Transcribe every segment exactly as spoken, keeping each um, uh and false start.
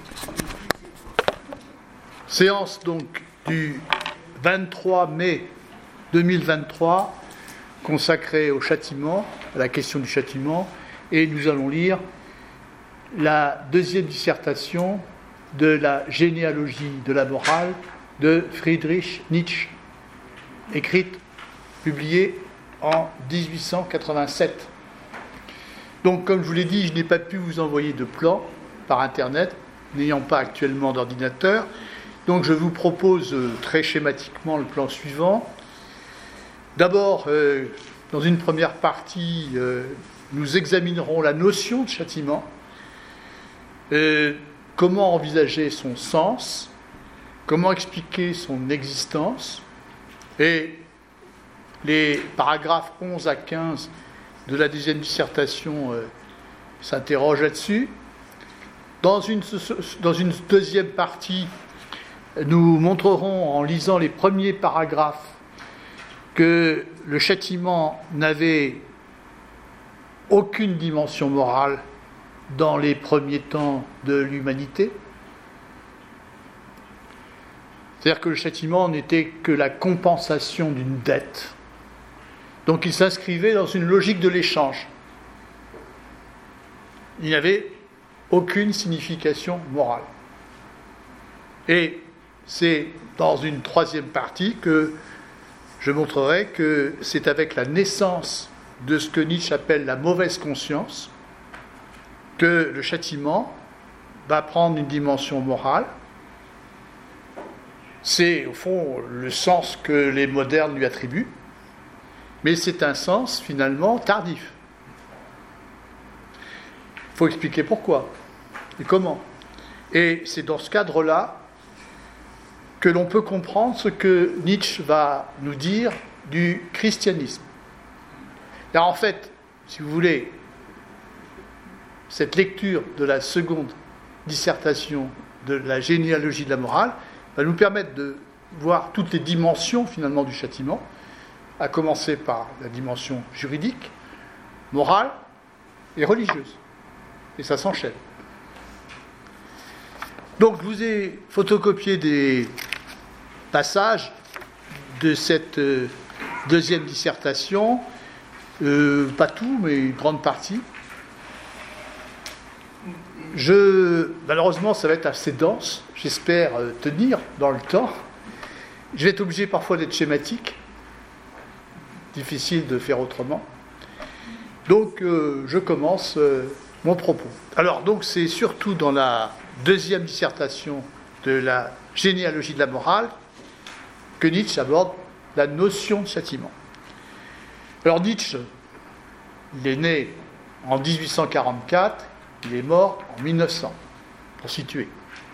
Séance donc du vingt-trois mai deux mille vingt-trois, consacrée au châtiment, à la question du châtiment, et nous allons lire la deuxième dissertation de la généalogie de la morale de Friedrich Nietzsche, écrite, publiée en dix-huit cent quatre-vingt-sept. Donc, comme je vous l'ai dit, je n'ai pas pu vous envoyer de plan par Internet, n'ayant pas actuellement d'ordinateur. Donc, je vous propose euh, très schématiquement le plan suivant. D'abord, euh, dans une première partie, euh, nous examinerons la notion de châtiment, euh, comment envisager son sens, comment expliquer son existence, et les paragraphes onze à quinze de la deuxième dissertation euh, s'interrogent là-dessus. Dans une, dans une deuxième partie, nous montrerons en lisant les premiers paragraphes que le châtiment n'avait aucune dimension morale dans les premiers temps de l'humanité. C'est-à-dire que le châtiment n'était que la compensation d'une dette. Donc il s'inscrivait dans une logique de l'échange. Il n'y avait aucune signification morale. Et c'est dans une troisième partie que je montrerai que c'est avec la naissance de ce que Nietzsche appelle la mauvaise conscience que le châtiment va prendre une dimension morale. C'est, au fond, le sens que les modernes lui attribuent, mais c'est un sens, finalement, tardif. Il faut expliquer pourquoi et comment. Et c'est dans ce cadre-là que l'on peut comprendre ce que Nietzsche va nous dire du christianisme. Alors en fait, si vous voulez, cette lecture de la seconde dissertation de la généalogie de la morale va nous permettre de voir toutes les dimensions finalement du châtiment, à commencer par la dimension juridique, morale et religieuse. Et ça s'enchaîne. Donc je vous ai photocopié des passages de cette euh, deuxième dissertation, euh, pas tout, mais une grande partie. Je, malheureusement, ça va être assez dense, j'espère euh, tenir dans le temps. Je vais être obligé parfois d'être schématique, difficile de faire autrement. Donc euh, je commence euh, mon propos. Alors donc c'est surtout dans la deuxième dissertation de la généalogie de la morale que Nietzsche aborde la notion de châtiment. Alors Nietzsche, il est né en dix-huit cent quarante-quatre, il est mort en mille neuf cents, pour situer.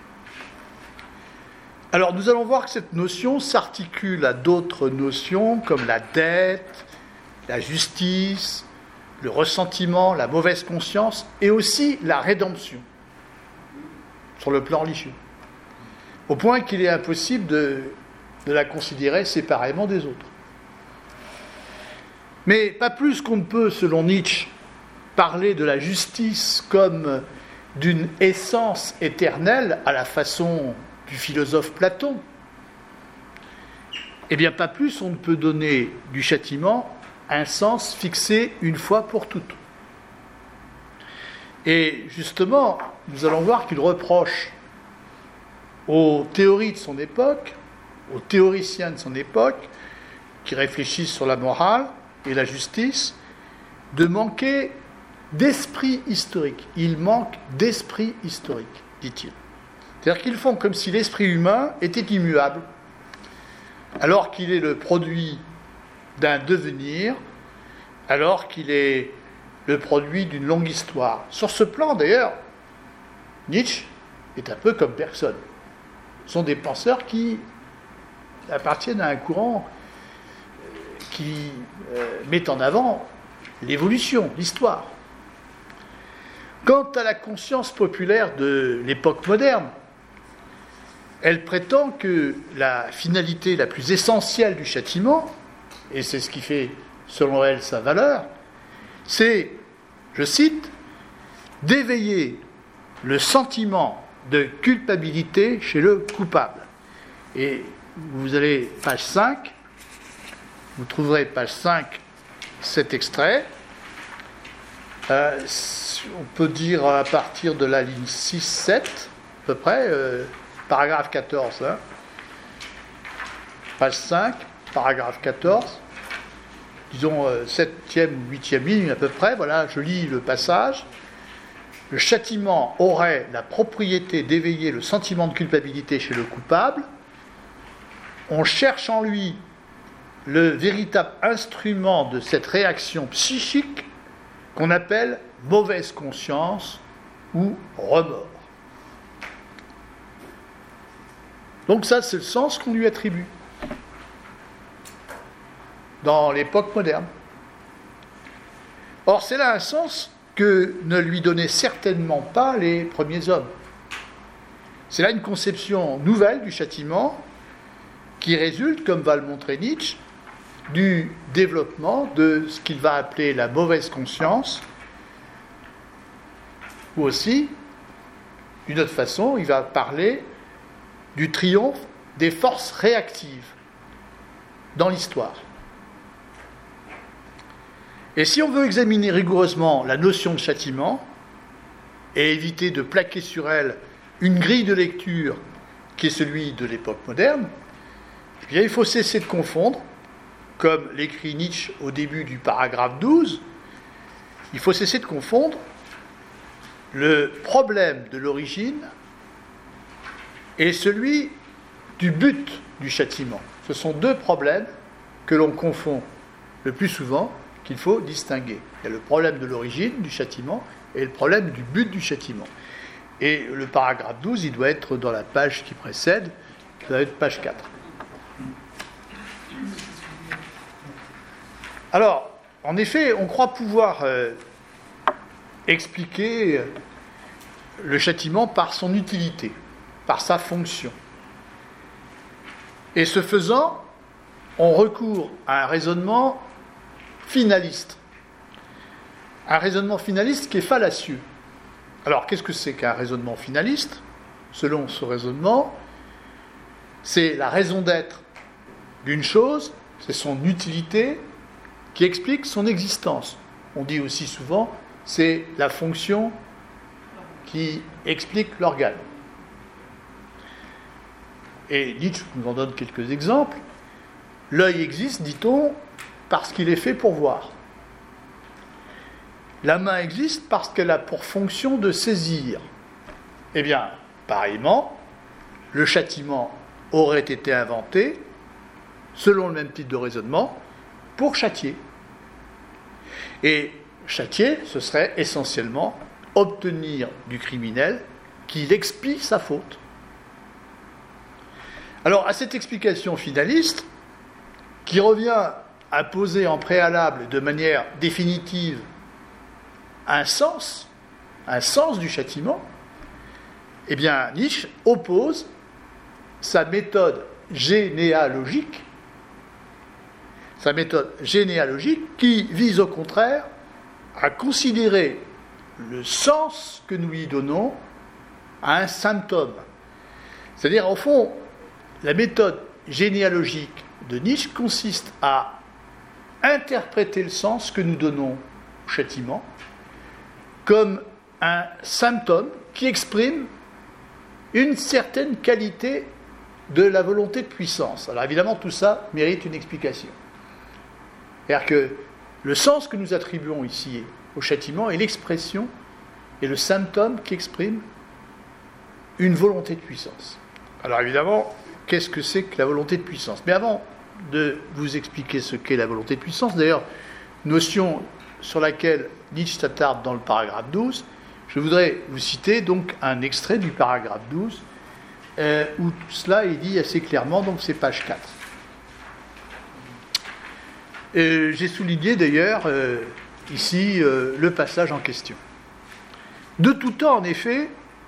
Alors nous allons voir que cette notion s'articule à d'autres notions comme la dette, la justice, le ressentiment, la mauvaise conscience et aussi la rédemption sur le plan religieux. Au point qu'il est impossible de, de la considérer séparément des autres. Mais pas plus qu'on ne peut, selon Nietzsche, parler de la justice comme d'une essence éternelle à la façon du philosophe Platon. Eh bien, pas plus on ne peut donner du châtiment un sens fixé une fois pour toutes. Et justement, nous allons voir qu'il reproche aux théories de son époque, aux théoriciens de son époque, qui réfléchissent sur la morale et la justice, de manquer d'esprit historique. Il manque d'esprit historique, dit-il. C'est-à-dire qu'ils font comme si l'esprit humain était immuable, alors qu'il est le produit d'un devenir, alors qu'il est le produit d'une longue histoire. Sur ce plan, d'ailleurs, Nietzsche est un peu comme personne. Ce sont des penseurs qui appartiennent à un courant qui euh, met en avant l'évolution, l'histoire. Quant à la conscience populaire de l'époque moderne, elle prétend que la finalité la plus essentielle du châtiment, et c'est ce qui fait, selon elle, sa valeur, c'est, je cite, d'éveiller le sentiment de culpabilité chez le coupable. Et vous allez, page cinq, vous trouverez, page cinq, cet extrait. Euh, on peut dire à partir de la ligne six sept, à peu près, euh, paragraphe quatorze. Hein. Page cinq, paragraphe quatorze, disons euh, septième ou huitième ligne à peu près, voilà, je lis le passage. Le châtiment aurait la propriété d'éveiller le sentiment de culpabilité chez le coupable. On cherche en lui le véritable instrument de cette réaction psychique qu'on appelle mauvaise conscience ou remords. Donc ça, c'est le sens qu'on lui attribue dans l'époque moderne. Or, c'est là un sens que ne lui donnaient certainement pas les premiers hommes. C'est là une conception nouvelle du châtiment qui résulte, comme va le montrer Nietzsche, du développement de ce qu'il va appeler la mauvaise conscience, ou aussi, d'une autre façon, il va parler du triomphe des forces réactives dans l'histoire. Et si on veut examiner rigoureusement la notion de châtiment et éviter de plaquer sur elle une grille de lecture qui est celui de l'époque moderne, eh bien, il faut cesser de confondre, comme l'écrit Nietzsche au début du paragraphe douze, il faut cesser de confondre le problème de l'origine et celui du but du châtiment. Ce sont deux problèmes que l'on confond le plus souvent, qu'il faut distinguer. Il y a le problème de l'origine du châtiment et le problème du but du châtiment. Et le paragraphe douze, il doit être dans la page qui précède, qui doit être page quatre. Alors, en effet, on croit pouvoir euh, expliquer le châtiment par son utilité, par sa fonction. Et ce faisant, on recourt à un raisonnement finaliste. Un raisonnement finaliste qui est fallacieux. Alors, qu'est-ce que c'est qu'un raisonnement finaliste ? Selon ce raisonnement, c'est la raison d'être d'une chose, c'est son utilité qui explique son existence. On dit aussi souvent, c'est la fonction qui explique l'organe. Et Nietzsche nous en donne quelques exemples. L'œil existe, dit-on, parce qu'il est fait pour voir. La main existe parce qu'elle a pour fonction de saisir. Eh bien, pareillement, le châtiment aurait été inventé, selon le même type de raisonnement, pour châtier. Et châtier, ce serait essentiellement obtenir du criminel qu'il expie sa faute. Alors, à cette explication finaliste, qui revient à poser en préalable de manière définitive un sens, un sens du châtiment, eh bien, Nietzsche oppose sa méthode généalogique, sa méthode généalogique qui vise au contraire à considérer le sens que nous lui donnons à un symptôme. C'est-à-dire, au fond, la méthode généalogique de Nietzsche consiste à interpréter le sens que nous donnons au châtiment comme un symptôme qui exprime une certaine qualité de la volonté de puissance. Alors évidemment, tout ça mérite une explication. C'est-à-dire que le sens que nous attribuons ici au châtiment est l'expression et le symptôme qui exprime une volonté de puissance. Alors évidemment, qu'est-ce que c'est que la volonté de puissance ? Mais avant de vous expliquer ce qu'est la volonté de puissance, d'ailleurs, notion sur laquelle Nietzsche s'attarde dans le paragraphe douze, je voudrais vous citer donc un extrait du paragraphe douze, euh, où tout cela est dit assez clairement, donc c'est page quatre. Euh, j'ai souligné d'ailleurs euh, ici euh, le passage en question. De tout temps, en effet,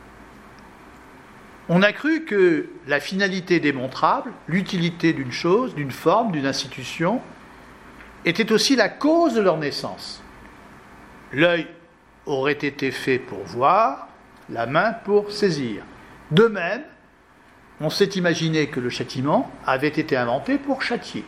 on a cru que la finalité démontrable, l'utilité d'une chose, d'une forme, d'une institution, était aussi la cause de leur naissance. L'œil aurait été fait pour voir, la main pour saisir. De même, on s'est imaginé que le châtiment avait été inventé pour châtier.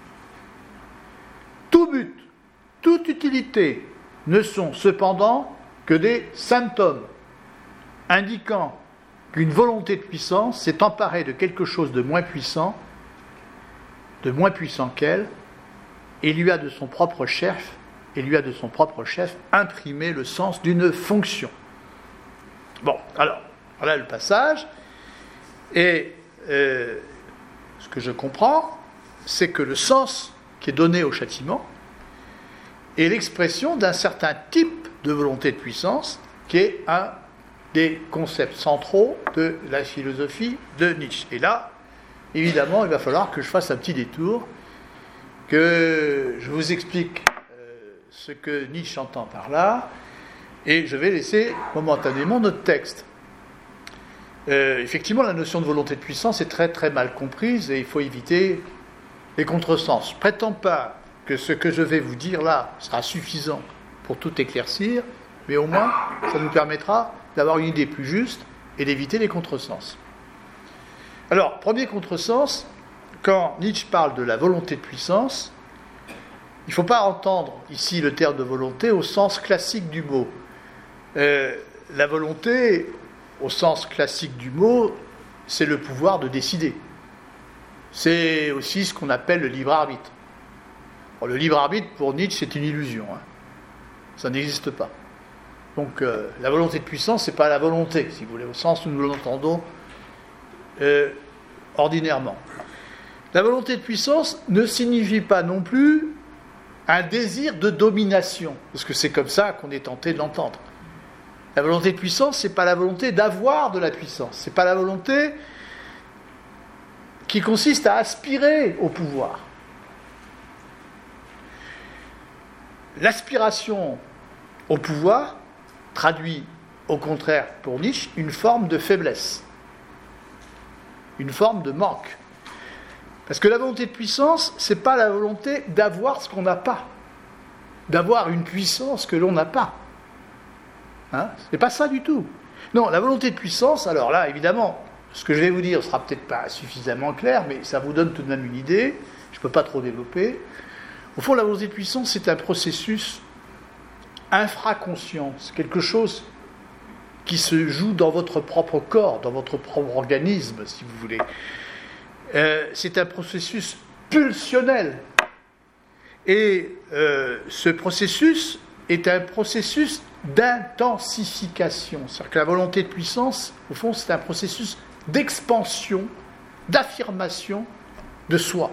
Tout but, toute utilité ne sont cependant que des symptômes indiquant qu'une volonté de puissance s'est emparée de quelque chose de moins puissant, de moins puissant qu'elle, et lui a de son propre chef, et lui a de son propre chef imprimé le sens d'une fonction. Bon, alors, voilà le passage, et euh, ce que je comprends, c'est que le sens qui est donné au châtiment est l'expression d'un certain type de volonté de puissance, qui est un des concepts centraux de la philosophie de Nietzsche. Et là, évidemment, il va falloir que je fasse un petit détour, que je vous explique euh, ce que Nietzsche entend par là, et je vais laisser momentanément notre texte. Euh, effectivement, la notion de volonté de puissance est très très mal comprise, et il faut éviter les contresens. Je ne prétends pas que ce que je vais vous dire là sera suffisant pour tout éclaircir, mais au moins, ça nous permettra d'avoir une idée plus juste et d'éviter les contresens. Alors, premier contresens, quand Nietzsche parle de la volonté de puissance, il ne faut pas entendre ici le terme de volonté au sens classique du mot. Euh, la volonté, au sens classique du mot, c'est le pouvoir de décider. C'est aussi ce qu'on appelle le libre arbitre. Bon, le libre arbitre, pour Nietzsche, c'est une illusion. Hein. Ça n'existe pas. Donc, euh, la volonté de puissance, ce n'est pas la volonté, si vous voulez, au sens où nous l'entendons euh, ordinairement. La volonté de puissance ne signifie pas non plus un désir de domination, parce que c'est comme ça qu'on est tenté de l'entendre. La volonté de puissance, ce n'est pas la volonté d'avoir de la puissance, ce n'est pas la volonté qui consiste à aspirer au pouvoir. L'aspiration au pouvoir traduit, au contraire, pour Nietzsche, une forme de faiblesse, une forme de manque. Parce que la volonté de puissance, ce n'est pas la volonté d'avoir ce qu'on n'a pas, d'avoir une puissance que l'on n'a pas. Hein, ce n'est pas ça du tout. Non, la volonté de puissance, alors là, évidemment, ce que je vais vous dire ne sera peut-être pas suffisamment clair, mais ça vous donne tout de même une idée, je ne peux pas trop développer. Au fond, la volonté de puissance, c'est un processus infraconscient, c'est quelque chose qui se joue dans votre propre corps, dans votre propre organisme, si vous voulez. Euh, c'est un processus pulsionnel. Et euh, ce processus est un processus d'intensification. C'est-à-dire que la volonté de puissance, au fond, c'est un processus d'expansion, d'affirmation de soi.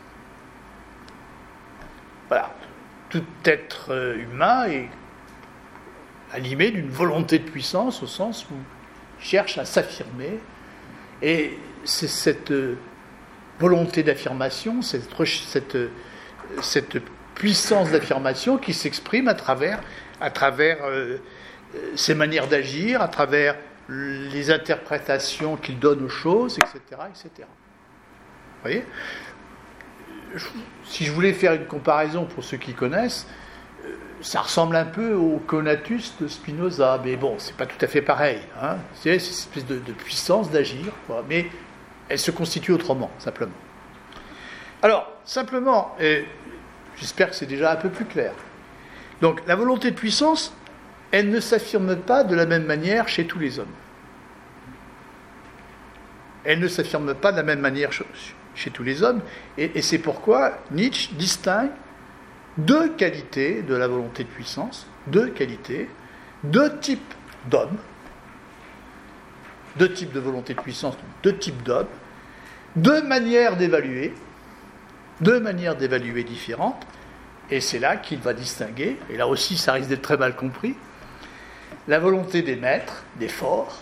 Voilà. Tout être humain est animé d'une volonté de puissance, au sens où il cherche à s'affirmer. Et c'est cette volonté d'affirmation, cette, cette, cette puissance d'affirmation qui s'exprime à travers, à travers euh, ses manières d'agir, à travers les interprétations qu'il donne aux choses, et cetera, et cetera. Vous voyez ? Si je voulais faire une comparaison pour ceux qui connaissent, ça ressemble un peu au conatus de Spinoza, mais bon, c'est pas tout à fait pareil. Hein. C'est cette espèce de, de puissance d'agir, quoi, mais elle se constitue autrement, simplement. Alors, simplement, et j'espère que c'est déjà un peu plus clair. Donc, la volonté de puissance, elle ne s'affirme pas de la même manière chez tous les hommes. Elle ne s'affirme pas de la même manière chez tous les hommes, et, et c'est pourquoi Nietzsche distingue deux qualités de la volonté de puissance, deux qualités, deux types d'hommes, deux types de volonté de puissance, deux types d'hommes, deux manières d'évaluer, deux manières d'évaluer différentes, et c'est là qu'il va distinguer, et là aussi ça risque d'être très mal compris, la volonté des maîtres, des forts,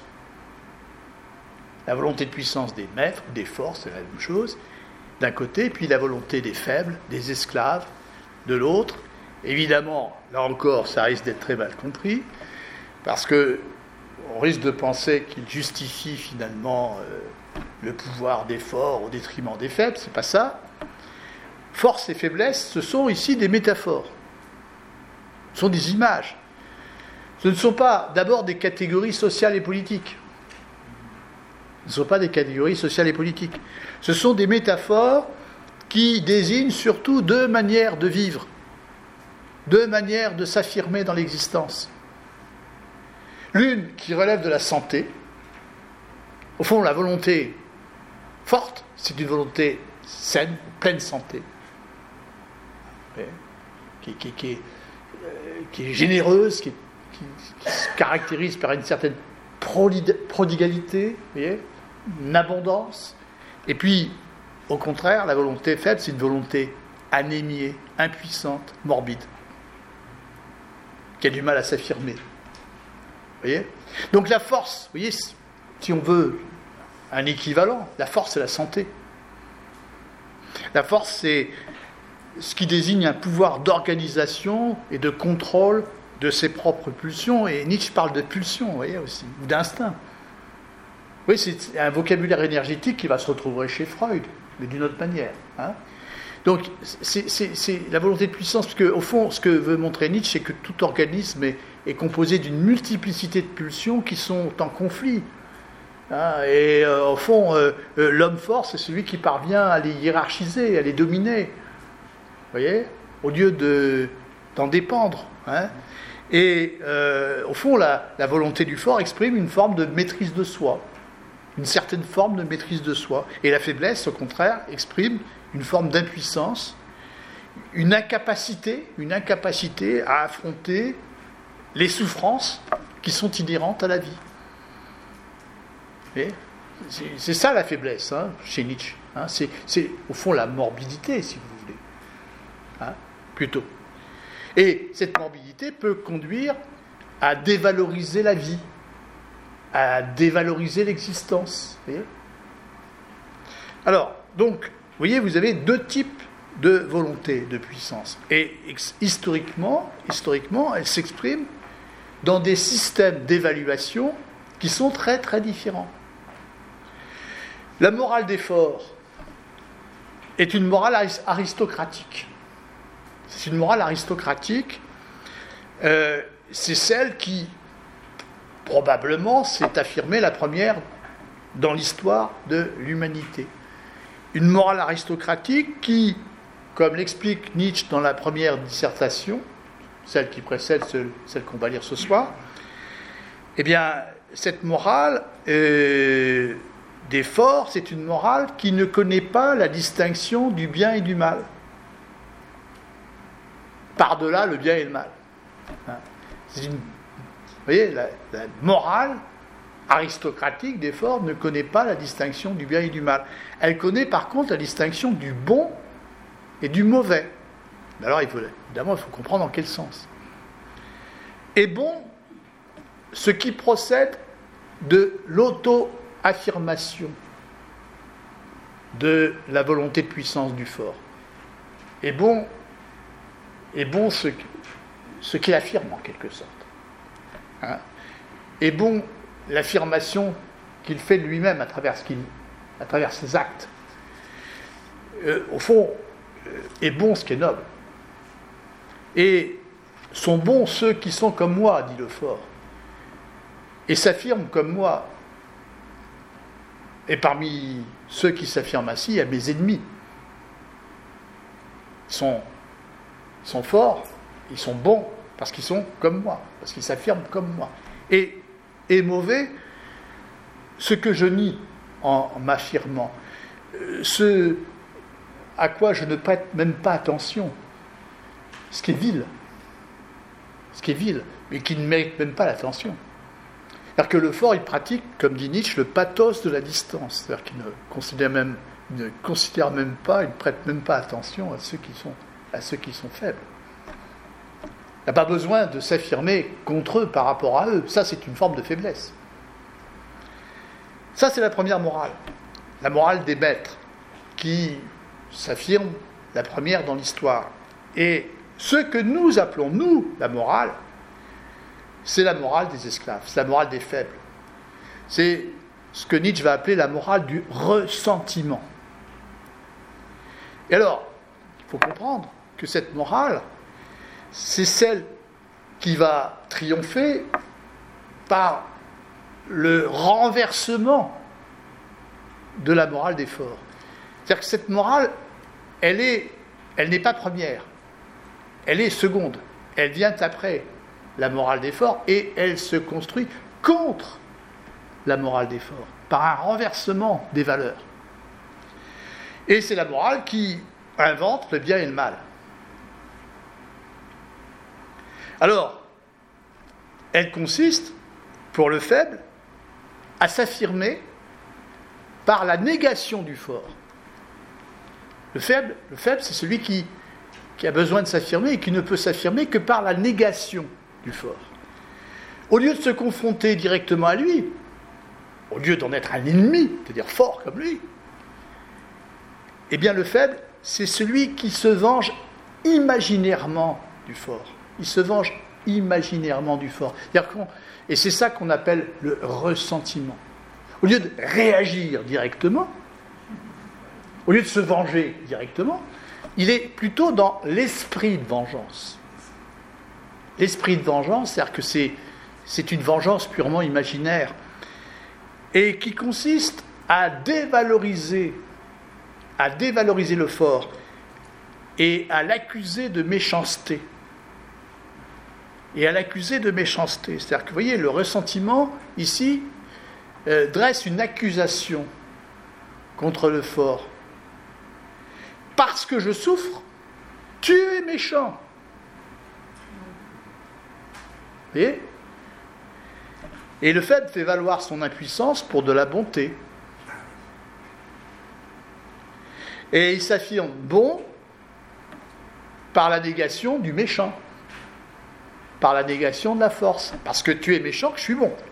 la volonté de puissance des maîtres, des forts, c'est la même chose, d'un côté, puis la volonté des faibles, des esclaves, de l'autre. Évidemment, là encore, ça risque d'être très mal compris, parce que on risque de penser qu'il justifie finalement euh, le pouvoir des forts au détriment des faibles, c'est pas ça. Force et faiblesse, ce sont ici des métaphores, ce sont des images. Ce ne sont pas d'abord des catégories sociales et politiques. Ce ne sont pas des catégories sociales et politiques. Ce sont des métaphores qui désignent surtout deux manières de vivre, deux manières de s'affirmer dans l'existence. L'une qui relève de la santé. Au fond, la volonté forte, c'est une volonté saine, pleine santé, qui, qui, qui, est, euh, qui est généreuse, qui, qui, qui se caractérise par une certaine prodigalité, vous voyez, une abondance. Et puis, au contraire, la volonté faible, c'est une volonté anémiée, impuissante, morbide, qui a du mal à s'affirmer. Vous voyez ? Donc la force, vous voyez, si on veut un équivalent, la force, c'est la santé. La force, c'est ce qui désigne un pouvoir d'organisation et de contrôle de ses propres pulsions. Et Nietzsche parle de pulsions, vous voyez, aussi, ou d'instinct. Oui, c'est un vocabulaire énergétique qui va se retrouver chez Freud, mais d'une autre manière. Hein. Donc, c'est, c'est, c'est la volonté de puissance, parce qu'au fond, ce que veut montrer Nietzsche, c'est que tout organisme est, est composé d'une multiplicité de pulsions qui sont en conflit. Hein, et euh, au fond, euh, euh, l'homme fort, c'est celui qui parvient à les hiérarchiser, à les dominer. Vous voyez ? Au lieu de, d'en dépendre. Hein. Et euh, au fond, la, la volonté du fort exprime une forme de maîtrise de soi, une certaine forme de maîtrise de soi. Et la faiblesse, au contraire, exprime une forme d'impuissance, une incapacité, une incapacité à affronter les souffrances qui sont inhérentes à la vie. Et c'est, c'est ça la faiblesse, hein, chez Nietzsche. Hein, c'est, c'est au fond la morbidité, si vous voulez, hein, plutôt. Et cette morbidité peut conduire à dévaloriser la vie, à dévaloriser l'existence. Vous voyez ? Alors, donc, vous voyez, vous avez deux types de volonté, de puissance. Et historiquement, historiquement, elles s'expriment dans des systèmes d'évaluation qui sont très, très différents. La morale des forts est une morale aristocratique. C'est une morale aristocratique. Euh, c'est celle qui, probablement, s'est affirmée la première dans l'histoire de l'humanité. Une morale aristocratique qui, comme l'explique Nietzsche dans la première dissertation, celle qui précède celle, celle qu'on va lire ce soir, eh bien, cette morale euh, des forts, c'est une morale qui ne connaît pas la distinction du bien et du mal. Par-delà le bien et le mal. Hein. C'est une, vous voyez, la, la morale aristocratique des forts ne connaît pas la distinction du bien et du mal. Elle connaît par contre la distinction du bon et du mauvais. Mais alors, il faut, évidemment, il faut comprendre dans quel sens. Et bon, ce qui procède de l'auto-affirmation de la volonté de puissance du fort. Et bon, et bon ce, ce qu'il affirme en quelque sorte. Hein. Et bon, l'affirmation qu'il fait de lui-même à travers, ce qu'il, à travers ses actes. Euh, au fond, euh, est bon ce qui est noble. Et sont bons ceux qui sont comme moi, dit le fort, et s'affirment comme moi. Et parmi ceux qui s'affirment ainsi, il y a mes ennemis. Ils sont, ils sont forts, ils sont bons, parce qu'ils sont comme moi, parce qu'ils s'affirment comme moi. Et, et mauvais, ce que je nie en, en m'affirmant, ce à quoi je ne prête même pas attention, ce qui est vil, ce qui est vil, mais qui ne mérite même pas l'attention. C'est-à-dire que le fort, il pratique, comme dit Nietzsche, le pathos de la distance. C'est-à-dire qu'il ne considère même, ne considère même pas, il ne prête même pas attention à ceux qui sont, à ceux qui sont faibles. Il n'a pas besoin de s'affirmer contre eux par rapport à eux. Ça, c'est une forme de faiblesse. Ça, c'est la première morale. La morale des maîtres, qui s'affirme la première dans l'histoire. Et ce que nous appelons, nous, la morale, c'est la morale des esclaves, c'est la morale des faibles. C'est ce que Nietzsche va appeler la morale du ressentiment. Et alors, il faut comprendre que cette morale, c'est celle qui va triompher par le renversement de la morale d'effort. C'est-à-dire que cette morale, elle est, elle n'est pas première, elle est seconde, elle vient après la morale d'effort et elle se construit contre la morale d'effort, par un renversement des valeurs. Et c'est la morale qui invente le bien et le mal. Alors, elle consiste, pour le faible, à s'affirmer par la négation du fort. Le faible, le faible, c'est celui qui, qui a besoin de s'affirmer et qui ne peut s'affirmer que par la négation du fort. Au lieu de se confronter directement à lui, au lieu d'en être un ennemi, c'est-à-dire fort comme lui, eh bien le faible, c'est celui qui se venge imaginairement du fort. Il se venge imaginairement du fort. Et c'est ça qu'on appelle le ressentiment. Au lieu de réagir directement, au lieu de se venger directement, il est plutôt dans l'esprit de vengeance. L'esprit de vengeance, c'est-à-dire que c'est, c'est une vengeance purement imaginaire et qui consiste à dévaloriser, à dévaloriser le fort et à l'accuser de méchanceté. Et à l'accuser de méchanceté. C'est-à-dire que, vous voyez, le ressentiment, ici, euh, dresse une accusation contre le fort. Parce que je souffre, tu es méchant. Vous voyez ? Et le faible fait valoir son impuissance pour de la bonté. Et il s'affirme bon par la négation du méchant, par la négation de la force. Parce que tu es méchant, que je suis bon. Vous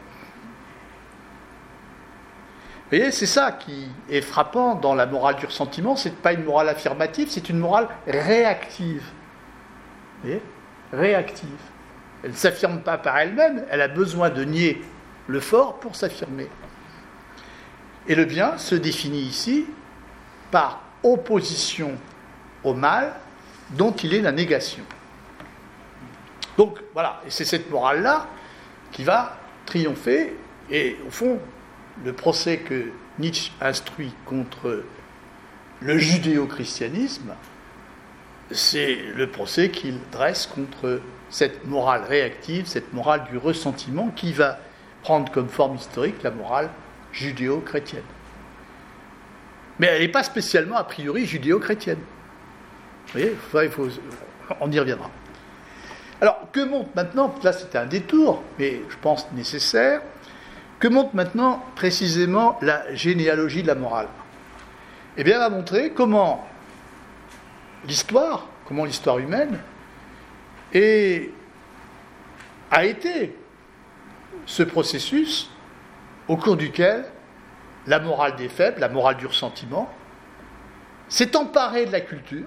voyez, c'est ça qui est frappant dans la morale du ressentiment. Ce n'est pas une morale affirmative, c'est une morale réactive. Vous voyez ? Réactive. Elle ne s'affirme pas par elle-même, elle a besoin de nier le fort pour s'affirmer. Et le bien se définit ici par opposition au mal dont il est la négation. Donc voilà, et c'est cette morale-là qui va triompher, et au fond, le procès que Nietzsche instruit contre le judéo-christianisme, c'est le procès qu'il dresse contre cette morale réactive, cette morale du ressentiment qui va prendre comme forme historique la morale judéo-chrétienne. Mais elle n'est pas spécialement a priori judéo-chrétienne. Vous voyez, il faut, on y reviendra. Alors, que montre maintenant, là c'était un détour, mais je pense nécessaire, que montre maintenant précisément la généalogie de la morale ? Eh bien, elle va montrer comment l'histoire, comment l'histoire humaine est, a été ce processus au cours duquel la morale des faibles, la morale du ressentiment, s'est emparée de la culture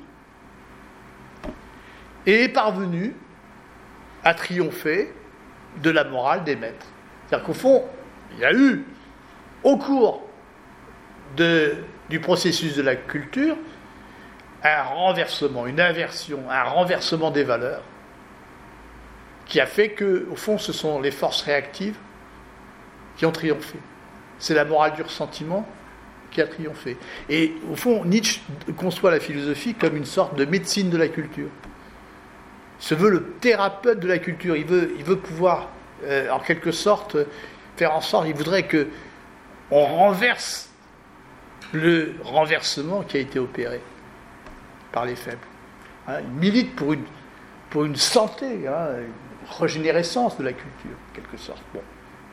et est parvenue à triompher de la morale des maîtres. C'est-à-dire qu'au fond, il y a eu, au cours de, du processus de la culture, un renversement, une inversion, un renversement des valeurs qui a fait que, au fond, ce sont les forces réactives qui ont triomphé. C'est la morale du ressentiment qui a triomphé. Et au fond, Nietzsche conçoit la philosophie comme une sorte de médecine de la culture. Il se veut le thérapeute de la culture. Il veut, il veut pouvoir, euh, en quelque sorte, faire en sorte, il voudrait que on renverse le renversement qui a été opéré par les faibles. Hein, il milite pour une, pour une santé, hein, une régénérescence de la culture, en quelque sorte. Bon.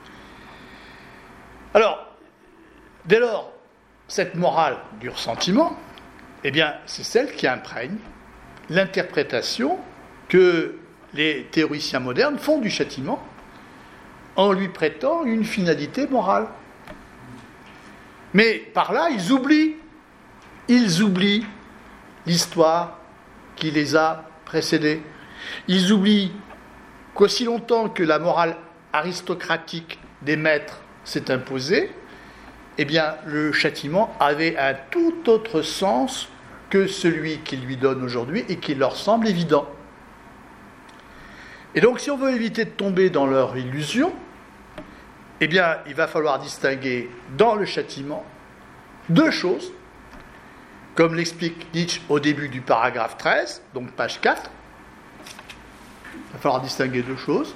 Alors, dès lors, cette morale du ressentiment, eh bien, c'est celle qui imprègne l'interprétation que les théoriciens modernes font du châtiment en lui prêtant une finalité morale. Mais par là, ils oublient, ils oublient l'histoire qui les a précédés. Ils oublient qu'aussi longtemps que la morale aristocratique des maîtres s'est imposée, eh bien, le châtiment avait un tout autre sens que celui qu'il lui donne aujourd'hui et qui leur semble évident. Et donc, si on veut éviter de tomber dans leur illusion, eh bien, il va falloir distinguer dans le châtiment deux choses, comme l'explique Nietzsche au début du paragraphe treize, donc page quatre. Il va falloir distinguer deux choses.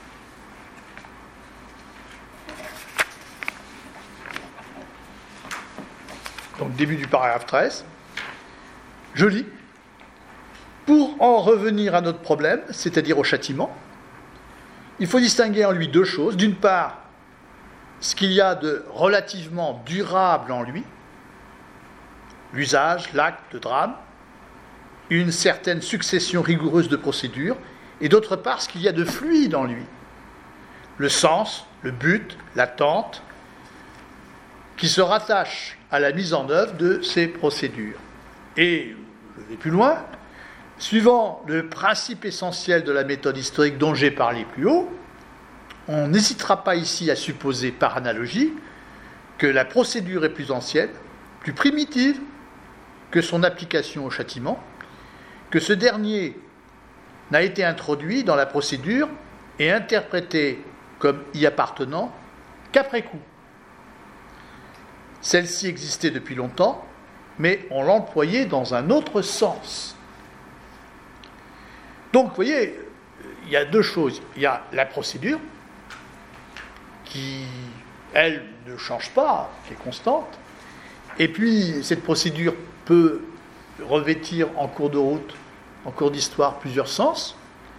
Donc début du paragraphe treize. Je lis. Pour en revenir à notre problème, c'est-à-dire au châtiment, il faut distinguer en lui deux choses. D'une part, ce qu'il y a de relativement durable en lui, l'usage, l'acte, le drame, une certaine succession rigoureuse de procédures, et d'autre part, ce qu'il y a de fluide en lui, le sens, le but, l'attente, qui se rattache à la mise en œuvre de ces procédures. Et, je vais plus loin, suivant le principe essentiel de la méthode historique dont j'ai parlé plus haut, on n'hésitera pas ici à supposer par analogie que la procédure est plus ancienne, plus primitive que son application au châtiment, que ce dernier n'a été introduit dans la procédure et interprété comme y appartenant qu'après coup. Celle-ci existait depuis longtemps, mais on l'employait dans un autre sens. Donc, vous voyez, il y a deux choses. Il y a la procédure, qui, elle, ne change pas, qui est constante. Et puis, cette procédure peut revêtir en cours de route, en cours d'histoire, plusieurs sens.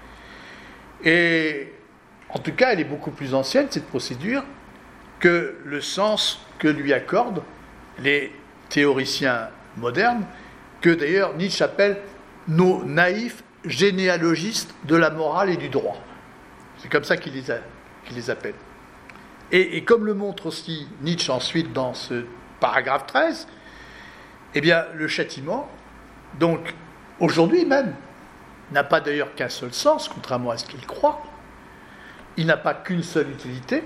Et, en tout cas, elle est beaucoup plus ancienne, cette procédure, que le sens que lui accordent les théoriciens modernes, que d'ailleurs Nietzsche appelle nos naïfs généalogistes de la morale et du droit. C'est comme ça qu'il les, a, qu'il les appelle. Et, et comme le montre aussi Nietzsche ensuite dans ce paragraphe treize, eh bien le châtiment, donc aujourd'hui même, n'a pas d'ailleurs qu'un seul sens, contrairement à ce qu'il croit. Il n'a pas qu'une seule utilité.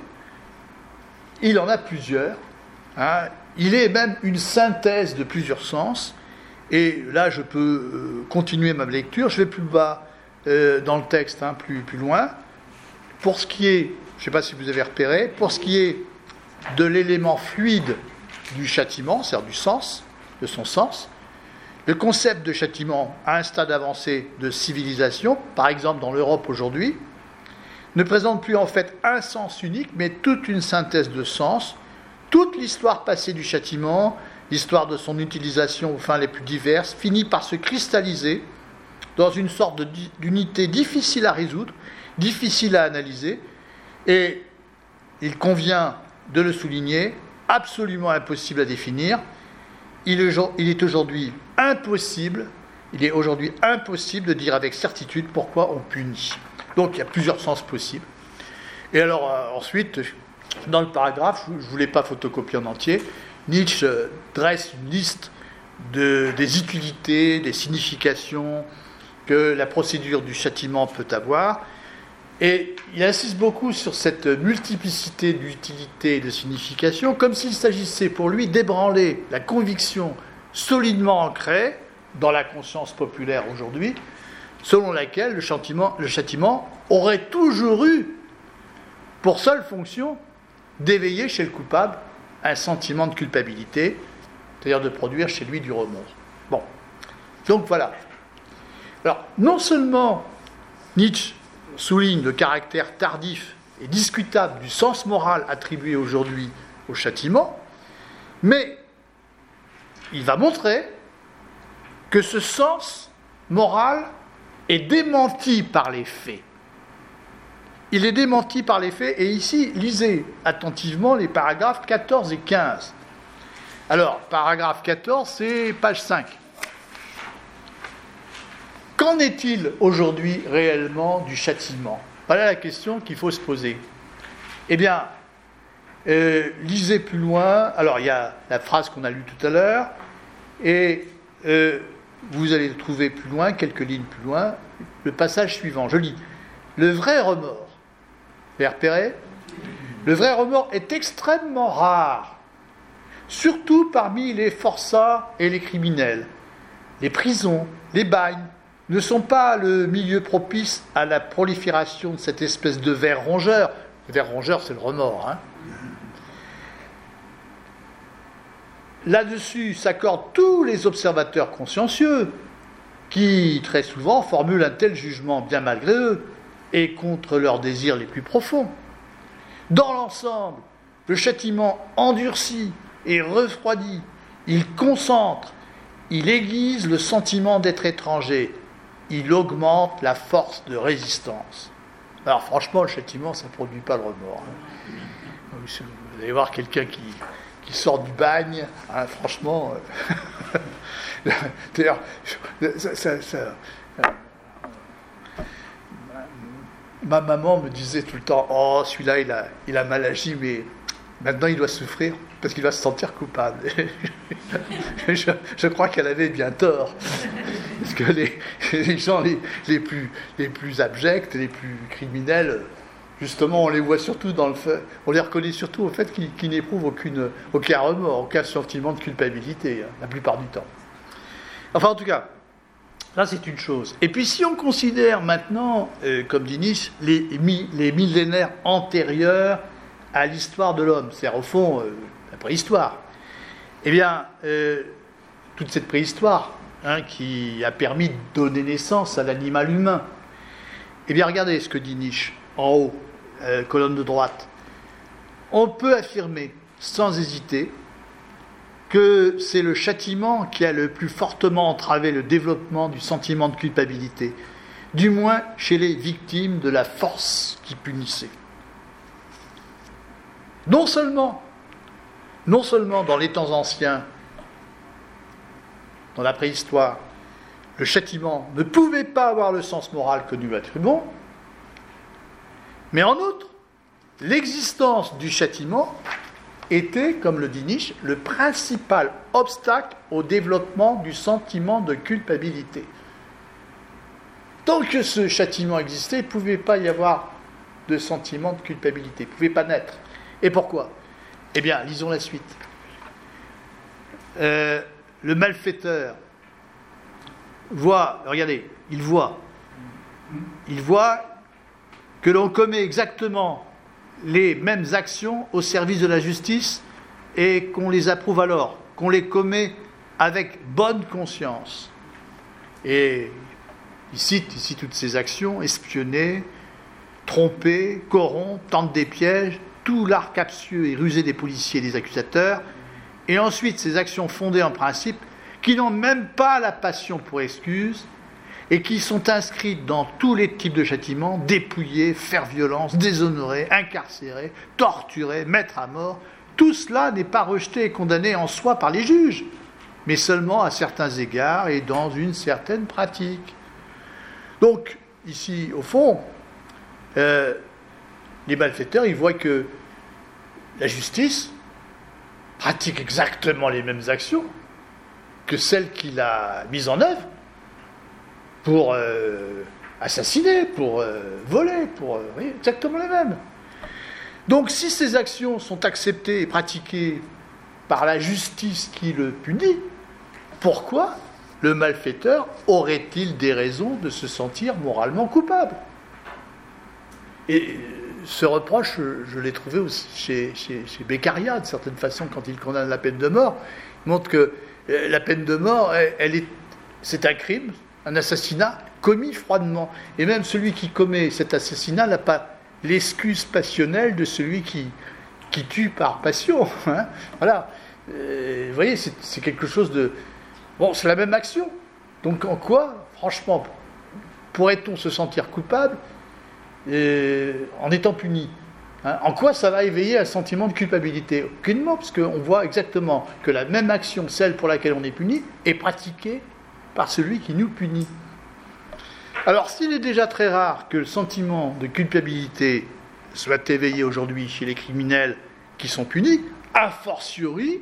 Il en a plusieurs. Hein. Il est même une synthèse de plusieurs sens. Et là, je peux euh, continuer ma lecture. Je vais plus bas euh, dans le texte, hein, plus, plus loin. Pour ce qui est, je ne sais pas si vous avez repéré, pour ce qui est de l'élément fluide du châtiment, c'est-à-dire du sens, de son sens, le concept de châtiment à un stade avancé de civilisation, par exemple dans l'Europe aujourd'hui, ne présente plus en fait un sens unique, mais toute une synthèse de sens, toute l'histoire passée du châtiment, l'histoire de son utilisation aux fins les plus diverses, finit par se cristalliser dans une sorte de, d'unité difficile à résoudre, difficile à analyser, et il convient de le souligner, absolument impossible à définir. Il est, il est aujourd'hui impossible, il est aujourd'hui impossible de dire avec certitude pourquoi on punit. Donc il y a plusieurs sens possibles. Et alors euh, ensuite, dans le paragraphe, je ne voulais pas photocopier en entier, Nietzsche dresse une liste de, des utilités, des significations que la procédure du châtiment peut avoir. Et il insiste beaucoup sur cette multiplicité d'utilités et de significations, comme s'il s'agissait pour lui d'ébranler la conviction solidement ancrée dans la conscience populaire aujourd'hui, selon laquelle le châtiment, le châtiment aurait toujours eu pour seule fonction d'éveiller chez le coupable un sentiment de culpabilité, c'est-à-dire de produire chez lui du remords. Bon, donc voilà. Alors, non seulement Nietzsche souligne le caractère tardif et discutable du sens moral attribué aujourd'hui au châtiment, mais il va montrer que ce sens moral est démenti par les faits. Il est démenti par les faits, et ici, lisez attentivement les paragraphes quatorze et quinze. Alors, paragraphe quatorze, c'est page cinq. Qu'en est-il aujourd'hui réellement du châtiment ? Voilà la question qu'il faut se poser. Eh bien, euh, lisez plus loin. Alors, il y a la phrase qu'on a lue tout à l'heure, et euh, vous allez trouver plus loin, quelques lignes plus loin, le passage suivant. Je lis. Le vrai remords, vous avez repéré ? Le vrai remords est extrêmement rare, surtout parmi les forçats et les criminels. Les prisons, les bagnes, ne sont pas le milieu propice à la prolifération de cette espèce de ver rongeur. Le ver rongeur, c'est le remords. Hein. là-dessus s'accordent tous les observateurs consciencieux qui, très souvent, formulent un tel jugement bien malgré eux et contre leurs désirs les plus profonds. Dans l'ensemble, le châtiment endurcit et refroidit, il concentre, il aiguise le sentiment d'être étranger, il augmente la force de résistance. Alors franchement, le châtiment, ça ne produit pas le remords. Hein. Vous allez voir quelqu'un qui, qui sort du bagne, hein, franchement... Euh, d'ailleurs, ça, ça, ça, euh, ma maman me disait tout le temps, oh, celui-là, il a, il a mal agi, mais maintenant, il doit souffrir, parce qu'il va se sentir coupable. je, je crois qu'elle avait bien tort. Parce que les, les gens les, les, plus, les plus abjects, les plus criminels, justement, on les voit surtout dans le fait, on les reconnaît surtout au fait qu'ils, qu'ils n'éprouvent aucune, aucun remords, aucun sentiment de culpabilité, hein, la plupart du temps. Enfin, en tout cas, là, c'est une chose. Et puis, si on considère maintenant, euh, comme dit Nietzsche, les, les millénaires antérieurs à l'histoire de l'homme, c'est-à-dire, au fond, euh, la préhistoire, eh bien, euh, toute cette préhistoire, hein, qui a permis de donner naissance à l'animal humain, eh bien, regardez ce que dit Nietzsche, en haut, euh, colonne de droite. On peut affirmer, sans hésiter, que c'est le châtiment qui a le plus fortement entravé le développement du sentiment de culpabilité, du moins chez les victimes de la force qui punissait. Non seulement, non seulement dans les temps anciens, dans la préhistoire, le châtiment ne pouvait pas avoir le sens moral que nous attribuons, mais en outre, l'existence du châtiment était, comme le dit Nietzsche, le principal obstacle au développement du sentiment de culpabilité. Tant que ce châtiment existait, il ne pouvait pas y avoir de sentiment de culpabilité, il ne pouvait pas naître. Et pourquoi ? Eh bien, lisons la suite. Euh, le malfaiteur voit, regardez, il voit, il voit que l'on commet exactement les mêmes actions au service de la justice et qu'on les approuve alors, qu'on les commet avec bonne conscience. Et il cite ici toutes ces actions: espionner, tromper, corrompre, tendre des pièges, tout l'art captieux et rusé des policiers et des accusateurs, et ensuite ces actions fondées en principe qui n'ont même pas la passion pour excuse et qui sont inscrites dans tous les types de châtiments: dépouiller, faire violence, déshonorer, incarcérer, torturer, mettre à mort. Tout cela n'est pas rejeté et condamné en soi par les juges, mais seulement à certains égards et dans une certaine pratique. Donc, ici, au fond, euh, les malfaiteurs, ils voient que la justice pratique exactement les mêmes actions que celles qu'il a mises en œuvre pour euh, assassiner, pour euh, voler, pour... Euh, oui, exactement les mêmes. Donc, si ces actions sont acceptées et pratiquées par la justice qui le punit, pourquoi le malfaiteur aurait-il des raisons de se sentir moralement coupable ? Et ce reproche, je l'ai trouvé aussi chez, chez, chez Beccaria, de certaine façon, quand il condamne la peine de mort. Il montre que la peine de mort, elle, elle est, c'est un crime, un assassinat commis froidement. Et même celui qui commet cet assassinat n'a pas l'excuse passionnelle de celui qui, qui tue par passion. Hein, voilà. Euh, vous voyez, c'est, c'est quelque chose de... Bon, c'est la même action. Donc en quoi, franchement, pourrait-on se sentir coupable euh, en étant puni ? Hein, en quoi ça va éveiller un sentiment de culpabilité ? Aucunement, parce qu'on voit exactement que la même action, celle pour laquelle on est puni, est pratiquée par celui qui nous punit. Alors, s'il est déjà très rare que le sentiment de culpabilité soit éveillé aujourd'hui chez les criminels qui sont punis, a fortiori,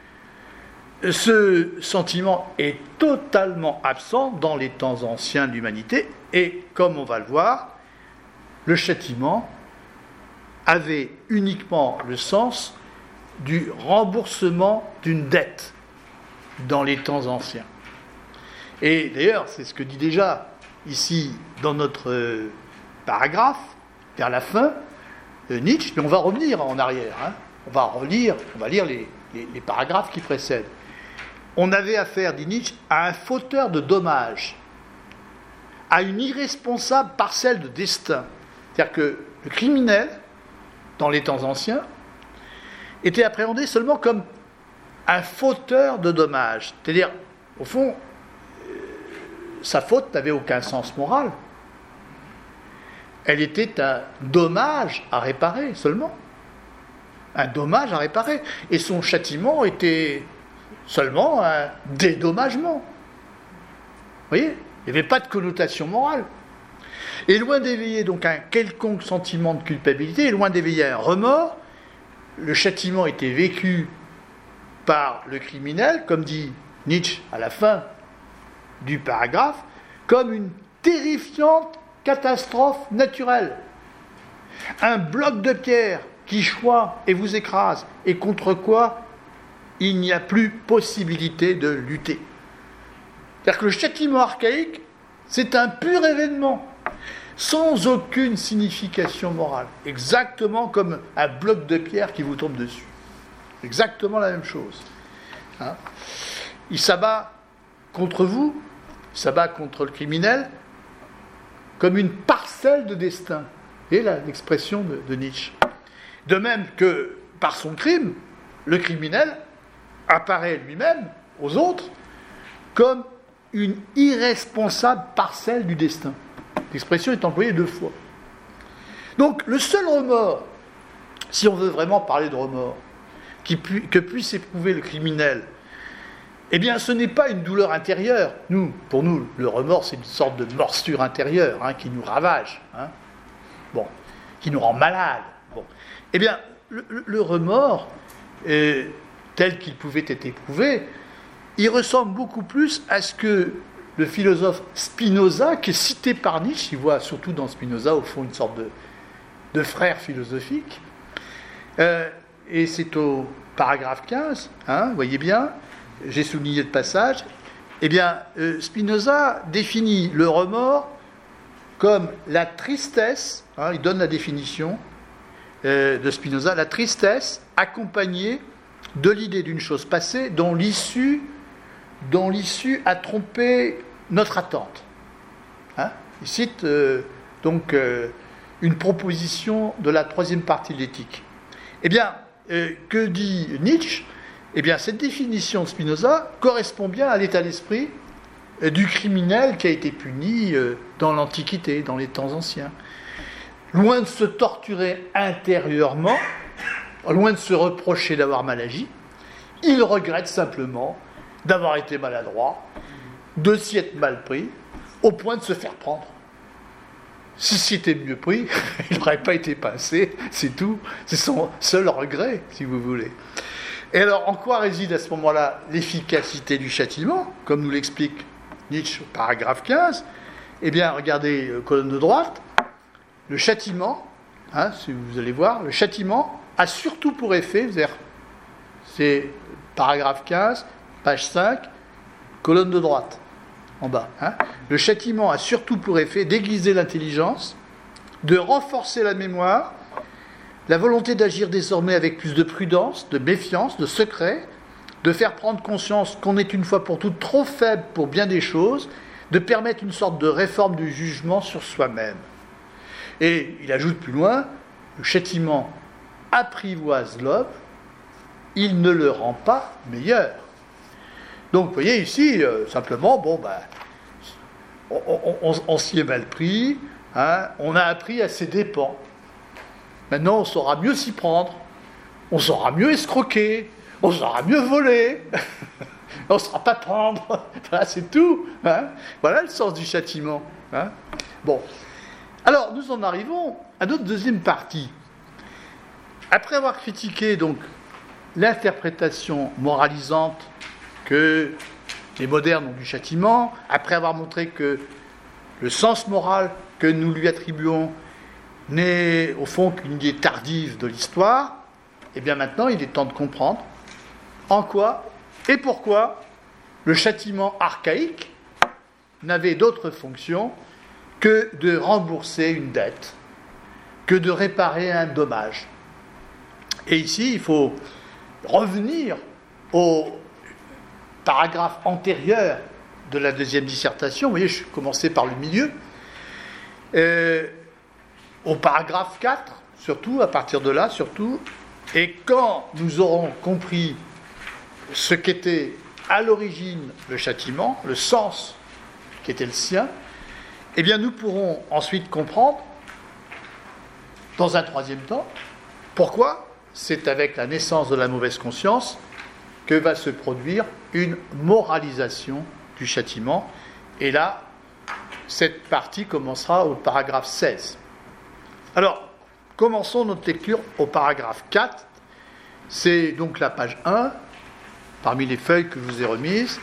ce sentiment est totalement absent dans les temps anciens de l'humanité, et comme on va le voir, le châtiment avait uniquement le sens du remboursement d'une dette dans les temps anciens. Et d'ailleurs, c'est ce que dit déjà ici dans notre euh, paragraphe, vers la fin, euh, Nietzsche, mais on va revenir en arrière, hein. on va relire, on va lire les, les, les paragraphes qui précèdent. On avait affaire, dit Nietzsche, à un fauteur de dommages, à une irresponsable parcelle de destin. C'est-à-dire que le criminel, dans les temps anciens, était appréhendé seulement comme un fauteur de dommages. C'est-à-dire, au fond, sa faute n'avait aucun sens moral. Elle était un dommage à réparer seulement. Un dommage à réparer. Et son châtiment était seulement un dédommagement. Vous voyez ? Il n'y avait pas de connotation morale. Et loin d'éveiller donc un quelconque sentiment de culpabilité, et loin d'éveiller un remords, le châtiment était vécu par le criminel, comme dit Nietzsche à la fin du paragraphe, comme une terrifiante catastrophe naturelle. Un bloc de pierre qui choit et vous écrase, et contre quoi il n'y a plus possibilité de lutter. C'est-à-dire que le châtiment archaïque, c'est un pur événement, sans aucune signification morale. Exactement comme un bloc de pierre qui vous tombe dessus. Exactement la même chose. Hein ? Il s'abat contre vous, il s'abat contre le criminel, comme une parcelle de destin. Et là, l'expression de, de Nietzsche. De même que, par son crime, le criminel apparaît lui-même, aux autres, comme une irresponsable parcelle du destin. L'expression est employée deux fois. Donc, le seul remords, si on veut vraiment parler de remords, qui pu, que puisse éprouver le criminel, eh bien, ce n'est pas une douleur intérieure. Nous, pour nous, le remords, c'est une sorte de morsure intérieure hein, qui nous ravage, hein, bon, qui nous rend malade. Bon. Eh bien, le, le remords, euh, tel qu'il pouvait être éprouvé, il ressemble beaucoup plus à ce que le philosophe Spinoza, qui est cité par Nietzsche, il voit surtout dans Spinoza, au fond, une sorte de, de frère philosophique, euh, et c'est au paragraphe quinze, hein, vous voyez bien, j'ai souligné le passage, eh bien, euh, Spinoza définit le remords comme la tristesse, hein, il donne la définition euh, de Spinoza, la tristesse accompagnée de l'idée d'une chose passée dont l'issue dont l'issue a trompé notre attente. Hein? Il cite euh, donc euh, une proposition de la troisième partie de l'éthique. Eh bien, euh, que dit Nietzsche ? Eh bien, cette définition de Spinoza correspond bien à l'état d'esprit euh, du criminel qui a été puni euh, dans l'Antiquité, dans les temps anciens. Loin de se torturer intérieurement, loin de se reprocher d'avoir mal agi, il regrette simplement d'avoir été maladroit, de s'y être mal pris, au point de se faire prendre. Si c'était mieux pris, il n'aurait pas été pincé, c'est tout. C'est son seul regret, si vous voulez. Et alors, en quoi réside à ce moment-là l'efficacité du châtiment, comme nous l'explique Nietzsche au paragraphe quinze ? Eh bien, regardez, euh, colonne de droite, le châtiment, hein, si vous allez voir, le châtiment a surtout pour effet, c'est paragraphe quinze, page cinq, colonne de droite, en bas. Hein. Le châtiment a surtout pour effet d'aiguiser l'intelligence, de renforcer la mémoire, la volonté d'agir désormais avec plus de prudence, de méfiance, de secret, de faire prendre conscience qu'on est une fois pour toutes trop faible pour bien des choses, de permettre une sorte de réforme du jugement sur soi-même. Et il ajoute plus loin, le châtiment apprivoise l'homme, il ne le rend pas meilleur. Donc, vous voyez ici, euh, simplement, bon, ben, on, on, on, on s'y est mal pris, hein, on a appris à ses dépens. Maintenant, on saura mieux s'y prendre, on saura mieux escroquer, on saura mieux voler, on ne saura pas prendre. Voilà, c'est tout. Hein. Voilà le sens du châtiment. Hein. Bon. Alors, nous en arrivons à notre deuxième partie. Après avoir critiqué, donc, l'interprétation moralisante que les modernes ont du châtiment, après avoir montré que le sens moral que nous lui attribuons n'est au fond qu'une idée tardive de l'histoire, et bien maintenant il est temps de comprendre en quoi et pourquoi le châtiment archaïque n'avait d'autre fonction que de rembourser une dette, que de réparer un dommage. Et ici il faut revenir au paragraphe antérieur de la deuxième dissertation. Vous voyez, je suis commencé par le milieu. Euh, au paragraphe quatre, surtout, à partir de là, surtout. Et quand nous aurons compris ce qu'était à l'origine le châtiment, le sens qui était le sien, eh bien nous pourrons ensuite comprendre, dans un troisième temps, pourquoi c'est avec la naissance de la mauvaise conscience que va se produire une moralisation du châtiment. Et là, cette partie commencera au paragraphe seize. Alors, commençons notre lecture au paragraphe quatre. C'est donc la page un, parmi les feuilles que je vous ai remises.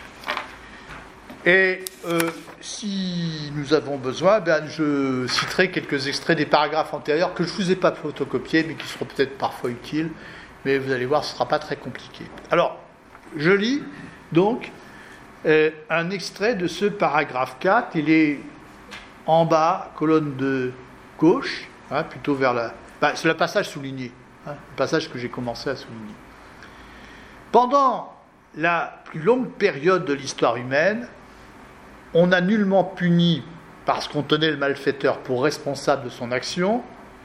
Et euh, si nous avons besoin, ben, je citerai quelques extraits des paragraphes antérieurs que je ne vous ai pas photocopiés, mais qui seront peut-être parfois utiles. Mais vous allez voir, ce ne sera pas très compliqué. Alors, je lis donc euh, un extrait de ce paragraphe quatre. Il est en bas, colonne de gauche, hein, plutôt vers la... Ben, c'est le passage souligné, hein, le passage que j'ai commencé à souligner. Pendant la plus longue période de l'histoire humaine, on n'a nullement puni parce qu'on tenait le malfaiteur pour responsable de son action,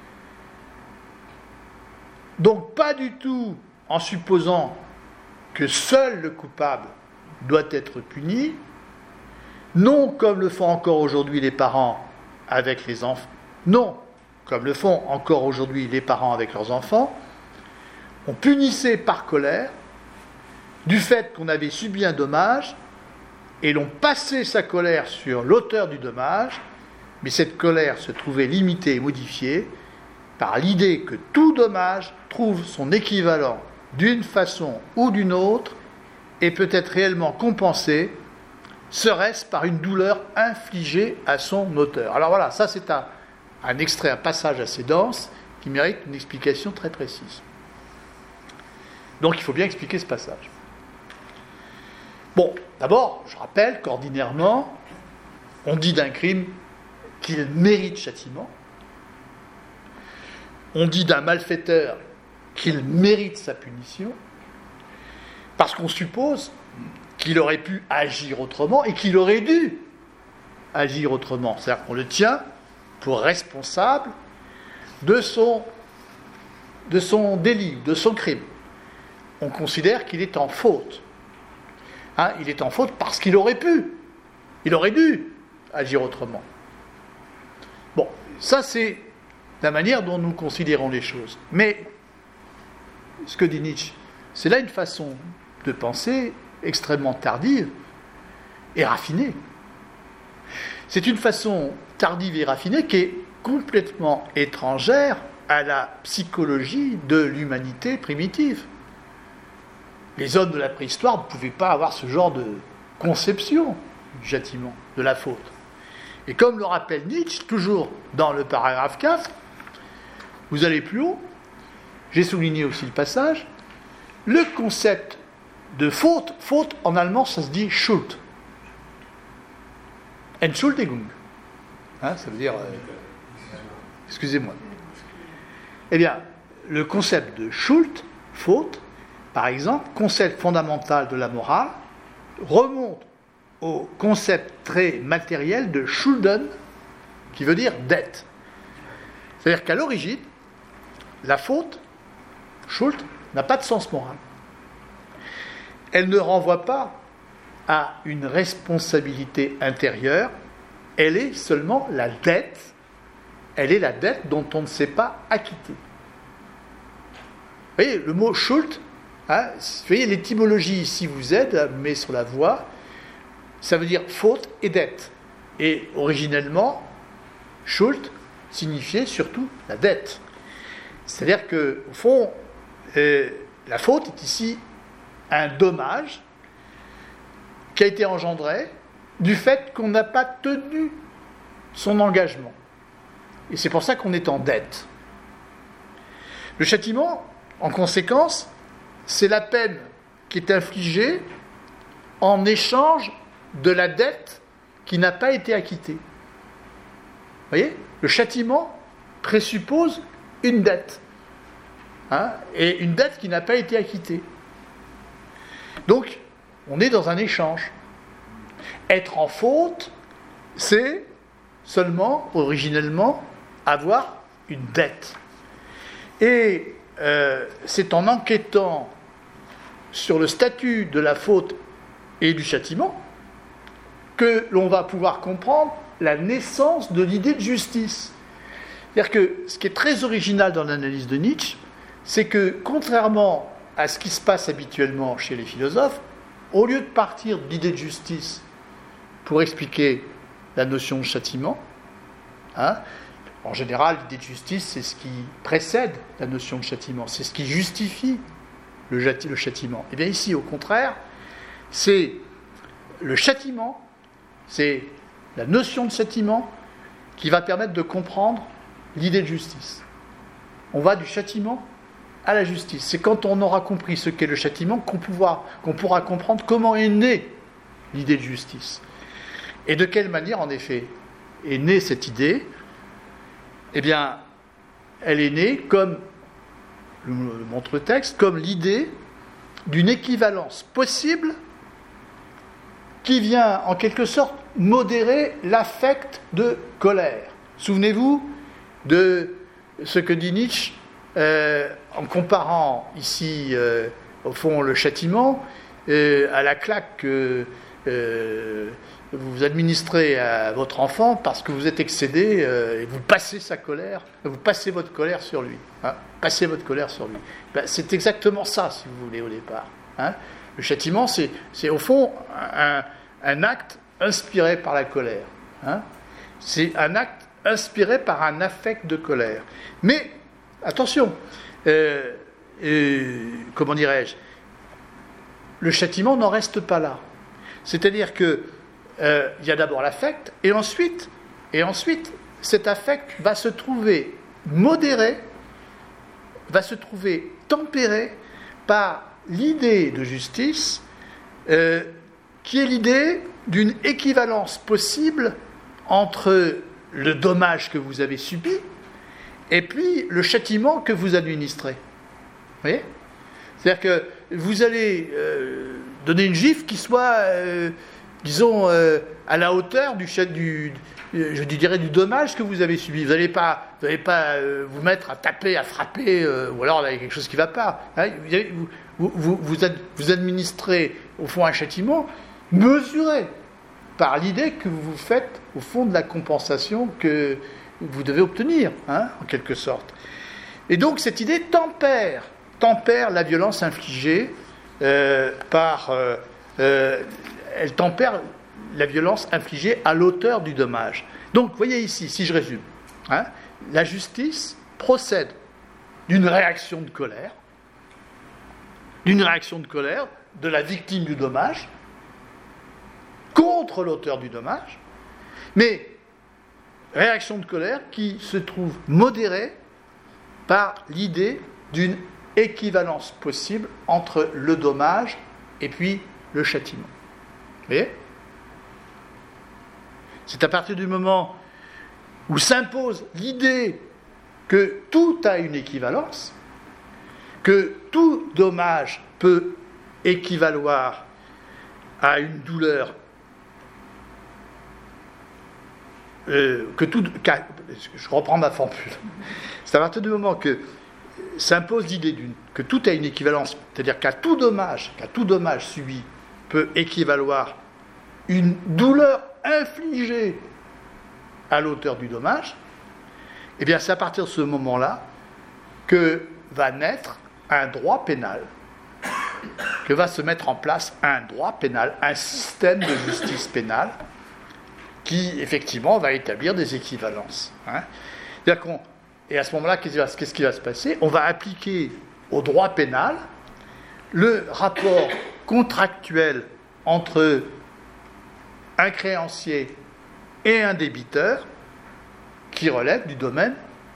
donc pas du tout en supposant que seul le coupable doit être puni, non comme le font encore aujourd'hui les parents avec les enfants, non comme le font encore aujourd'hui les parents avec leurs enfants, on punissait par colère du fait qu'on avait subi un dommage, et l'on passait sa colère sur l'auteur du dommage, mais cette colère se trouvait limitée et modifiée par l'idée que tout dommage trouve son équivalent d'une façon ou d'une autre et peut être réellement compensé, serait-ce par une douleur infligée à son auteur. Alors voilà, ça c'est un, un extrait, un passage assez dense qui mérite une explication très précise. Donc il faut bien expliquer ce passage. Bon, d'abord, je rappelle qu'ordinairement, on dit d'un crime qu'il mérite châtiment. On dit d'un malfaiteur qu'il mérite sa punition, parce qu'on suppose qu'il aurait pu agir autrement et qu'il aurait dû agir autrement. C'est-à-dire qu'on le tient pour responsable de son, de son délit, de son crime. On considère qu'il est en faute. Hein, il est en faute parce qu'il aurait pu, il aurait dû agir autrement. Bon, ça c'est la manière dont nous considérons les choses. Mais, ce que dit Nietzsche, c'est là une façon de penser extrêmement tardive et raffinée. C'est une façon tardive et raffinée qui est complètement étrangère à la psychologie de l'humanité primitive. Les hommes de la préhistoire ne pouvaient pas avoir ce genre de conception du châtiment, de la faute. Et comme le rappelle Nietzsche, toujours dans le paragraphe quatre, vous allez plus haut, j'ai souligné aussi le passage, le concept de faute, faute en allemand ça se dit Schuld. Entschuldigung. Hein, ça veut dire... Euh, excusez-moi. Eh bien, le concept de Schuld, faute, par exemple, concept fondamental de la morale, remonte au concept très matériel de Schulden, qui veut dire dette. C'est-à-dire qu'à l'origine, la faute, Schuld, n'a pas de sens moral. Elle ne renvoie pas à une responsabilité intérieure, elle est seulement la dette, elle est la dette dont on ne s'est pas acquitté. Vous voyez, le mot Schuld, hein, vous voyez, l'étymologie ici vous aide, met sur la voie, ça veut dire faute et dette. Et originellement, Schuld signifiait surtout la dette. C'est-à-dire que, au fond, euh, la faute est ici un dommage qui a été engendré du fait qu'on n'a pas tenu son engagement. Et c'est pour ça qu'on est en dette. Le châtiment, en conséquence, c'est la peine qui est infligée en échange de la dette qui n'a pas été acquittée. Vous voyez ? Le châtiment présuppose une dette. hein, et une dette qui n'a pas été acquittée. Donc, on est dans un échange. Être en faute, c'est seulement, originellement, avoir une dette. Et euh, c'est en enquêtant sur le statut de la faute et du châtiment que l'on va pouvoir comprendre la naissance de l'idée de justice. C'est-à-dire que ce qui est très original dans l'analyse de Nietzsche, c'est que, contrairement à ce qui se passe habituellement chez les philosophes, au lieu de partir de l'idée de justice pour expliquer la notion de châtiment, hein, en général, l'idée de justice, c'est ce qui précède la notion de châtiment, c'est ce qui justifie le, le châtiment. Et bien ici, au contraire, c'est le châtiment, c'est la notion de châtiment qui va permettre de comprendre l'idée de justice. On va du châtiment à la justice. C'est quand on aura compris ce qu'est le châtiment qu'on pourra, qu'on pourra comprendre comment est née l'idée de justice. Et de quelle manière, en effet, est née cette idée ? Eh bien, elle est née, comme le montre le texte, comme l'idée d'une équivalence possible qui vient, en quelque sorte, modérer l'affect de colère. Souvenez-vous de ce que dit Nietzsche euh, en comparant ici, euh, au fond, le châtiment euh, à la claque que euh, vous administrez à votre enfant parce que vous êtes excédé euh, et vous passez sa colère, vous passez votre colère sur lui. Hein, passez votre colère sur lui. Ben, c'est exactement ça, si vous voulez, au départ. Hein. Le châtiment, c'est, c'est au fond un, un acte inspiré par la colère. Hein. C'est un acte inspiré par un affect de colère. Mais, attention, euh, euh, comment dirais-je, le châtiment n'en reste pas là. C'est-à-dire que euh, il y a d'abord l'affect, et ensuite, et ensuite, cet affect va se trouver modéré, va se trouver tempéré par l'idée de justice, euh, qui est l'idée d'une équivalence possible entre le dommage que vous avez subi et puis le châtiment que vous administrez. Vous voyez ? C'est-à-dire que vous allez euh, donner une gifle qui soit, euh, disons, euh, à la hauteur du, du, je dirais, du dommage que vous avez subi. Vous n'allez pas, vous, allez pas euh, vous mettre à taper, à frapper, euh, ou alors il y a quelque chose qui ne va pas. Hein, vous, vous, vous, vous, ad, vous administrez, au fond, un châtiment mesuré par l'idée que vous vous faites, au fond, de la compensation que vous devez obtenir, hein, en quelque sorte. Et donc, cette idée tempère, tempère la violence infligée euh, par... Euh, euh, elle tempère la violence infligée à l'auteur du dommage. Donc, vous voyez ici, si je résume, hein, la justice procède d'une réaction de colère, d'une réaction de colère de la victime du dommage, contre l'auteur du dommage, mais réaction de colère qui se trouve modérée par l'idée d'une équivalence possible entre le dommage et puis le châtiment. Vous voyez ? C'est à partir du moment où s'impose l'idée que tout a une équivalence, que tout dommage peut équivaloir à une douleur, Euh, que tout, je reprends ma formule. C'est à partir du moment que s'impose l'idée d'une, que tout a une équivalence, c'est-à-dire qu'à tout dommage, qu'à tout dommage subi peut équivaloir une douleur infligée à l'auteur du dommage, eh bien c'est à partir de ce moment-là que va naître un droit pénal, que va se mettre en place un droit pénal, un système de justice pénale qui, effectivement, va établir des équivalences. Hein. C'est-à-dire qu'on, et à ce moment-là, qu'est-ce qui va se passer ? On va appliquer au droit pénal le rapport contractuel entre un créancier et un débiteur qui relève du domaine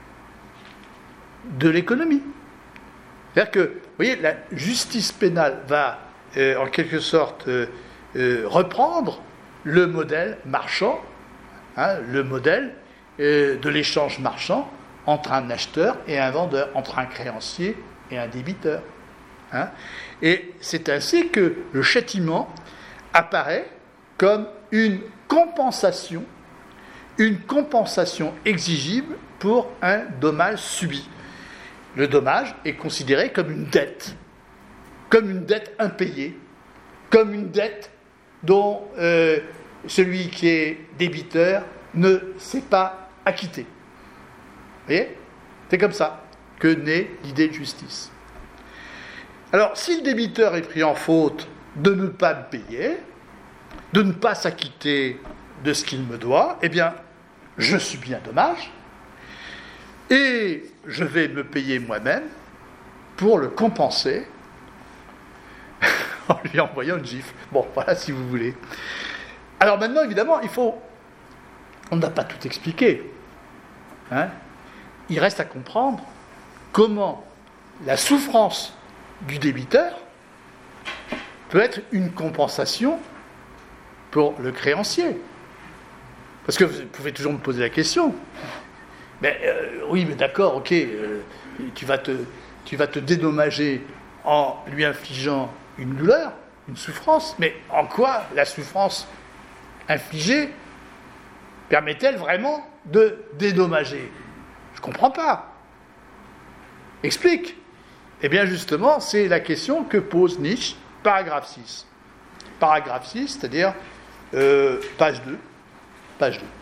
de l'économie. C'est-à-dire que, vous voyez, la justice pénale va, euh, en quelque sorte, euh, euh, reprendre le modèle marchand, hein, le modèle euh, de l'échange marchand entre un acheteur et un vendeur, entre un créancier et un débiteur. Hein? Et c'est ainsi que le châtiment apparaît comme une compensation, une compensation exigible pour un dommage subi. Le dommage est considéré comme une dette, comme une dette impayée, comme une dette dont euh, celui qui est débiteur ne s'est pas acquitté. Vous voyez ? C'est comme ça que naît l'idée de justice. Alors, si le débiteur est pris en faute de ne pas me payer, de ne pas s'acquitter de ce qu'il me doit, eh bien, je subis un dommage et je vais me payer moi-même pour le compenser en lui envoyant une gifle. Bon, voilà, si vous voulez. Alors maintenant, évidemment, il faut... On n'a pas tout expliqué. Hein ? Il reste à comprendre comment la souffrance du débiteur peut être une compensation pour le créancier. Parce que vous pouvez toujours me poser la question. Mais euh, oui, mais d'accord, ok, euh, tu vas te, tu vas te dédommager en lui infligeant une douleur, une souffrance, mais en quoi la souffrance infligée permet-elle vraiment de dédommager ? Je ne comprends pas. Explique. Eh bien justement, c'est la question que pose Nietzsche, paragraphe six. Paragraphe six, c'est-à-dire euh, page deux. Page deux.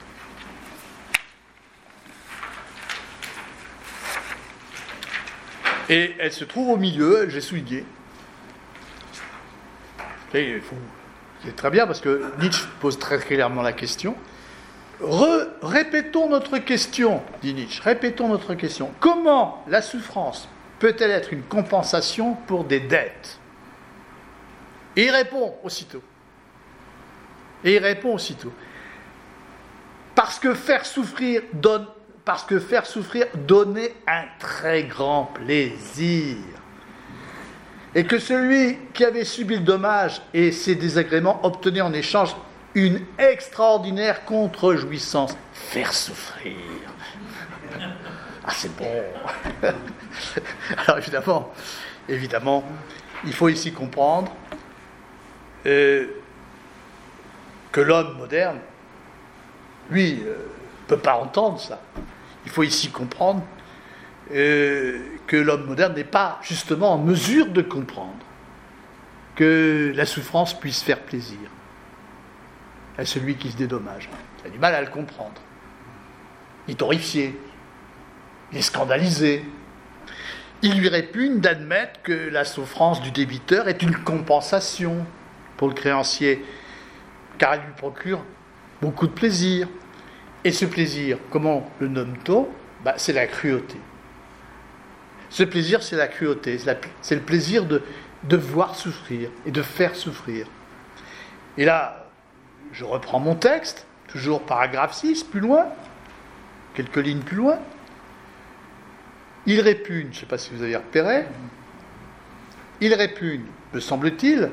Et elle se trouve au milieu, j'ai souligné. Et il faut, c'est très bien parce que Nietzsche pose très clairement la question. Re, répétons notre question, dit Nietzsche, répétons notre question. Comment la souffrance peut-elle être une compensation pour des dettes ? Et il répond aussitôt. Et il répond aussitôt. Parce que faire souffrir donne, parce que faire souffrir donnait un très grand plaisir. Et que celui qui avait subi le dommage et ses désagréments obtenait en échange une extraordinaire contre-jouissance. Faire souffrir. Ah, c'est bon. Alors évidemment, évidemment, il faut ici comprendre euh, que l'homme moderne, lui, ne euh, peut pas entendre ça. Il faut ici comprendre euh, que l'homme moderne n'est pas justement en mesure de comprendre que la souffrance puisse faire plaisir à celui qui se dédommage. Il a du mal à le comprendre. Il est horrifié. Il est scandalisé. Il lui répugne d'admettre que la souffrance du débiteur est une compensation pour le créancier, car elle lui procure beaucoup de plaisir. Et ce plaisir, comment le nomme-t-on ? Ben, c'est la cruauté. Ce plaisir, c'est la cruauté. C'est, la, c'est le plaisir de, de voir souffrir et de faire souffrir. Et là, je reprends mon texte, toujours paragraphe six, plus loin, quelques lignes plus loin. Il répugne, je ne sais pas si vous avez repéré, il répugne, me semble-t-il,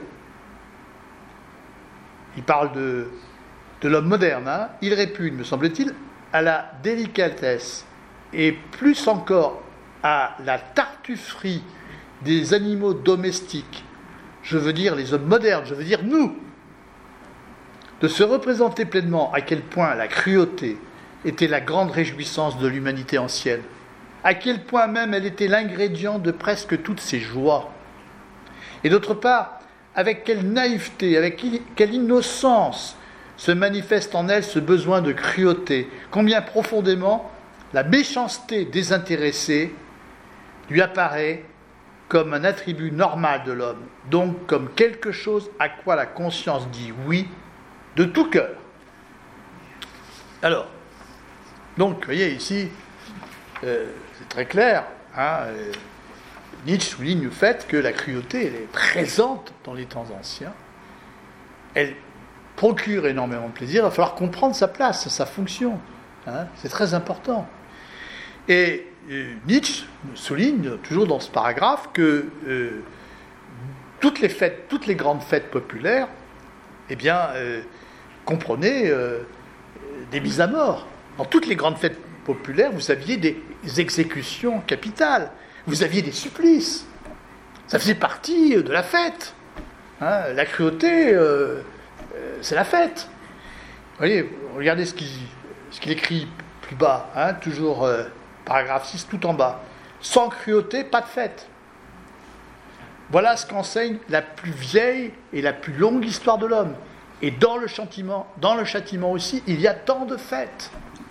il parle de, de l'homme moderne, hein, il répugne, me semble-t-il, à la délicatesse et plus encore à la tartufferie des animaux domestiques, je veux dire les hommes modernes, je veux dire nous, de se représenter pleinement à quel point la cruauté était la grande réjouissance de l'humanité ancienne, à quel point même elle était l'ingrédient de presque toutes ses joies. Et d'autre part, avec quelle naïveté, avec quelle innocence se manifeste en elle ce besoin de cruauté, combien profondément la méchanceté désintéressée lui apparaît comme un attribut normal de l'homme, donc comme quelque chose à quoi la conscience dit oui de tout cœur. Alors, donc, vous voyez ici, euh, c'est très clair, hein, euh, Nietzsche souligne le fait que la cruauté, elle est présente dans les temps anciens, elle procure énormément de plaisir, il va falloir comprendre sa place, sa fonction, hein, c'est très important. Et euh, Nietzsche souligne, toujours dans ce paragraphe, que euh, toutes les fêtes, toutes les grandes fêtes populaires, eh bien, euh, comprenaient euh, des mises à mort. Dans toutes les grandes fêtes populaires, vous aviez des exécutions capitales. vous aviez des supplices. Ça faisait partie de la fête. Hein, la cruauté, euh, euh, c'est la fête. Vous voyez, regardez ce qu'il, ce qu'il écrit plus bas, hein, toujours euh, paragraphe six, tout en bas. Sans cruauté, pas de fête. Voilà ce qu'enseigne la plus vieille et la plus longue histoire de l'homme. Et dans le châtiment, dans le châtiment aussi, il y a tant de fêtes.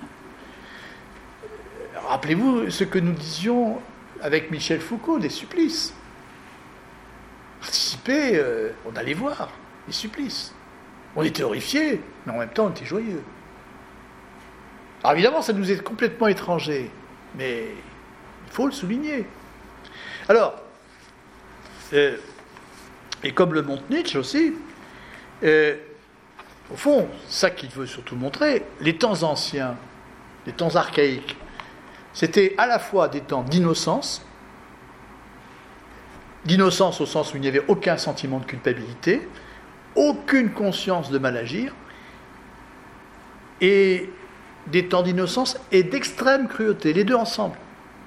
Rappelez-vous ce que nous disions avec Michel Foucault, des supplices. Participer, euh, on allait voir les supplices. On était horrifiés, mais en même temps on était joyeux. Alors évidemment, ça nous est complètement étranger, mais il faut le souligner. Alors, euh, et comme le montre Nietzsche aussi, euh, au fond, ça qu'il veut surtout montrer, les temps anciens, les temps archaïques, c'était à la fois des temps d'innocence, d'innocence au sens où il n'y avait aucun sentiment de culpabilité, aucune conscience de mal agir, et des temps d'innocence et d'extrême cruauté, les deux ensemble.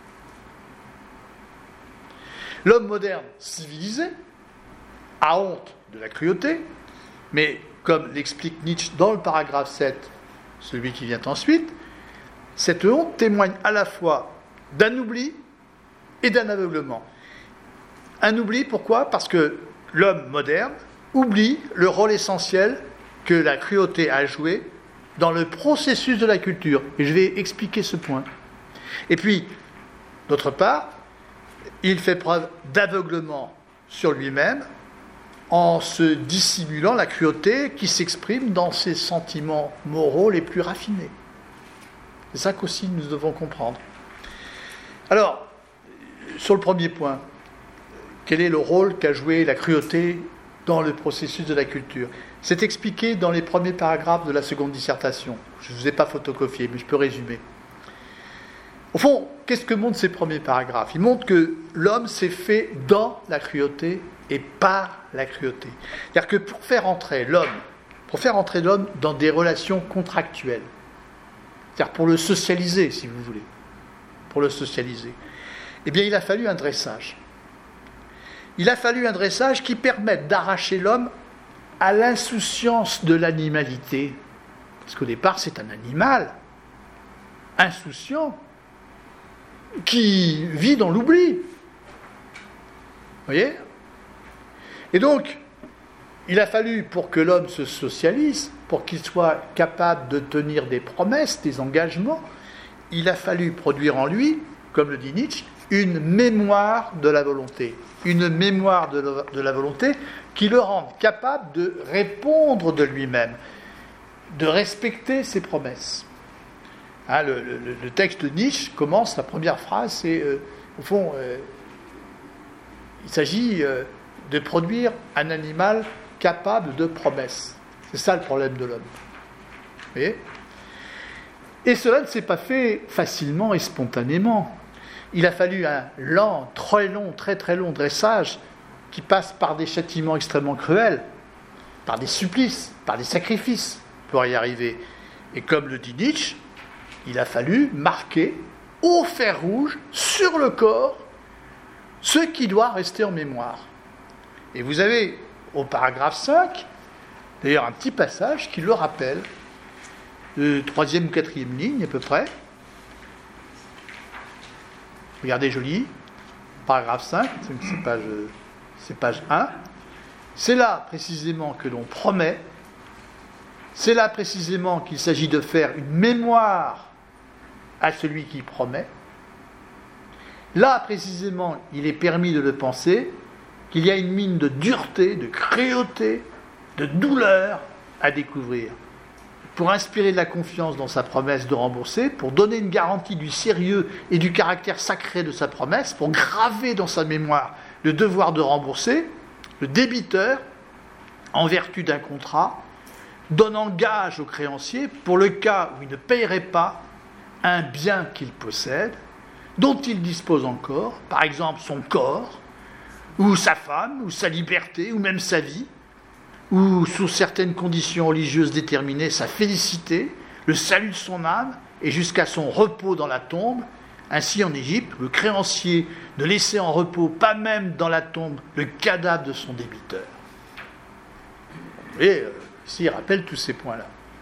L'homme moderne civilisé a honte de la cruauté, mais comme l'explique Nietzsche dans le paragraphe sept, celui qui vient ensuite, cette honte témoigne à la fois d'un oubli et d'un aveuglement. Un oubli, pourquoi ? Parce que l'homme moderne oublie le rôle essentiel que la cruauté a joué dans le processus de la culture. Et je vais expliquer ce point. Et puis, d'autre part, il fait preuve d'aveuglement sur lui-même en se dissimulant la cruauté qui s'exprime dans ses sentiments moraux les plus raffinés. C'est ça qu'aussi nous devons comprendre. Alors, sur le premier point, quel est le rôle qu'a joué la cruauté dans le processus de la culture ? C'est expliqué dans les premiers paragraphes de la seconde dissertation. Je ne vous ai pas photocopié, mais je peux résumer. Au fond, qu'est-ce que montrent ces premiers paragraphes ? Ils montrent que l'homme s'est fait dans la cruauté et par la cruauté. C'est-à-dire que pour faire entrer l'homme, pour faire entrer l'homme dans des relations contractuelles, c'est-à-dire pour le socialiser, si vous voulez, pour le socialiser, eh bien il a fallu un dressage. Il a fallu un dressage qui permette d'arracher l'homme à l'insouciance de l'animalité. Parce qu'au départ, c'est un animal insouciant qui vit dans l'oubli. Vous voyez ? Et donc, il a fallu, pour que l'homme se socialise, pour qu'il soit capable de tenir des promesses, des engagements, il a fallu produire en lui, comme le dit Nietzsche, une mémoire de la volonté. Une mémoire de la, de la volonté qui le rende capable de répondre de lui-même, de respecter ses promesses. Hein, le, le, le texte de Nietzsche commence, la première phrase, c'est, euh, au fond, euh, il s'agit euh, de produire un animal capable de promesses. C'est ça le problème de l'homme. Vous voyez ? Et cela ne s'est pas fait facilement et spontanément. Il a fallu un lent, très long, très très long dressage qui passe par des châtiments extrêmement cruels, par des supplices, par des sacrifices pour y arriver. Et comme le dit Nietzsche, il a fallu marquer au fer rouge, sur le corps, ce qui doit rester en mémoire. Et vous avez au paragraphe cinq, d'ailleurs un petit passage qui le rappelle, de troisième ou quatrième ligne à peu près. Regardez, je lis, paragraphe cinq, c'est page, c'est page un. C'est là précisément que l'on promet, c'est là précisément qu'il s'agit de faire une mémoire à celui qui promet. Là précisément, il est permis de le penser, qu'il y a une mine de dureté, de cruauté, de douleur à découvrir, pour inspirer de la confiance dans sa promesse de rembourser, pour donner une garantie du sérieux et du caractère sacré de sa promesse, pour graver dans sa mémoire le devoir de rembourser, le débiteur, en vertu d'un contrat, donnant gage au créancier pour le cas où il ne payerait pas un bien qu'il possède, dont il dispose encore, par exemple son corps, ou sa femme, ou sa liberté, ou même sa vie, ou sous certaines conditions religieuses déterminées, sa félicité, le salut de son âme, et jusqu'à son repos dans la tombe, Ainsi, en Égypte, le créancier ne laissait en repos, pas même dans la tombe, le cadavre de son débiteur. Et euh, ici, il rappelle tous ces points-là.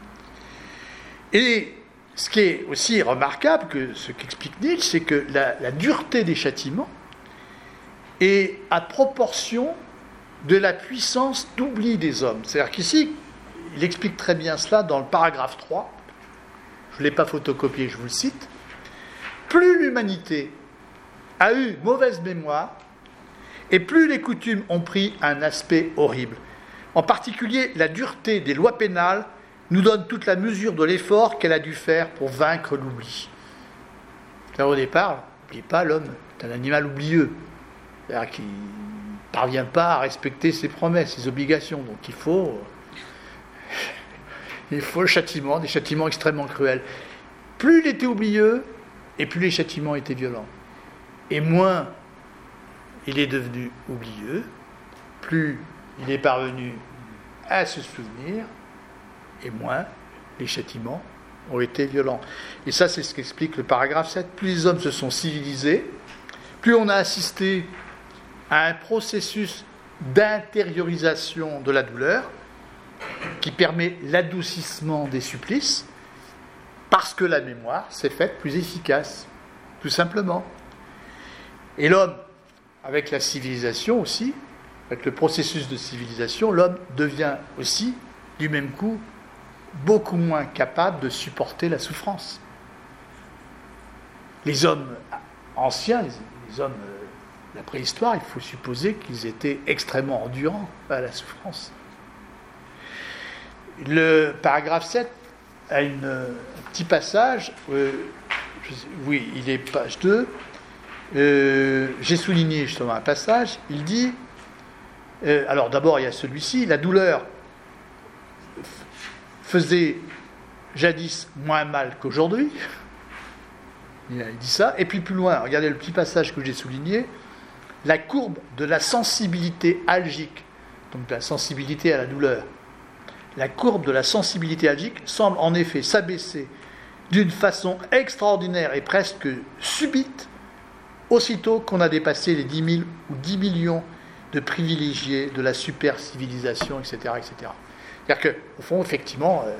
Et ce qui est aussi remarquable, que ce qu'explique Nietzsche, c'est que la, la dureté des châtiments est à proportion de la puissance d'oubli des hommes. C'est-à-dire qu'ici, il explique très bien cela dans le paragraphe trois. Je ne l'ai pas photocopié, je vous le cite. Plus l'humanité a eu mauvaise mémoire, et plus les coutumes ont pris un aspect horrible. En particulier, la dureté des lois pénales nous donne toute la mesure de l'effort qu'elle a dû faire pour vaincre l'oubli. Là, au départ, n'oubliez pas, l'homme est un animal oublieux, c'est-à-dire qu'il ne parvient pas à respecter ses promesses, ses obligations. Donc il faut, il faut le châtiment, des châtiments extrêmement cruels. Plus il était oublieux, et plus les châtiments étaient violents. Et moins il est devenu oublieux, plus il est parvenu à se souvenir, et moins les châtiments ont été violents. Et ça, c'est ce qu'explique le paragraphe sept. Plus les hommes se sont civilisés, plus on a assisté à un processus d'intériorisation de la douleur qui permet l'adoucissement des supplices, parce que la mémoire s'est faite plus efficace, tout simplement. Et l'homme, avec la civilisation aussi, avec le processus de civilisation, l'homme devient aussi, du même coup, beaucoup moins capable de supporter la souffrance. Les hommes anciens, les, les hommes de la préhistoire, il faut supposer qu'ils étaient extrêmement endurants à la souffrance. Le paragraphe sept a une, un petit passage, euh, je, oui, il est page deux, euh, j'ai souligné justement un passage, il dit, euh, alors d'abord il y a celui-ci, la douleur faisait jadis moins mal qu'aujourd'hui, il dit ça, et puis plus loin, regardez le petit passage que j'ai souligné, la courbe de la sensibilité algique, donc de la sensibilité à la douleur, la courbe de la sensibilité algique semble en effet s'abaisser d'une façon extraordinaire et presque subite, aussitôt qu'on a dépassé les dix mille ou dix millions de privilégiés de la super-civilisation, et cetera, et cetera. C'est-à-dire qu'au fond, effectivement, euh,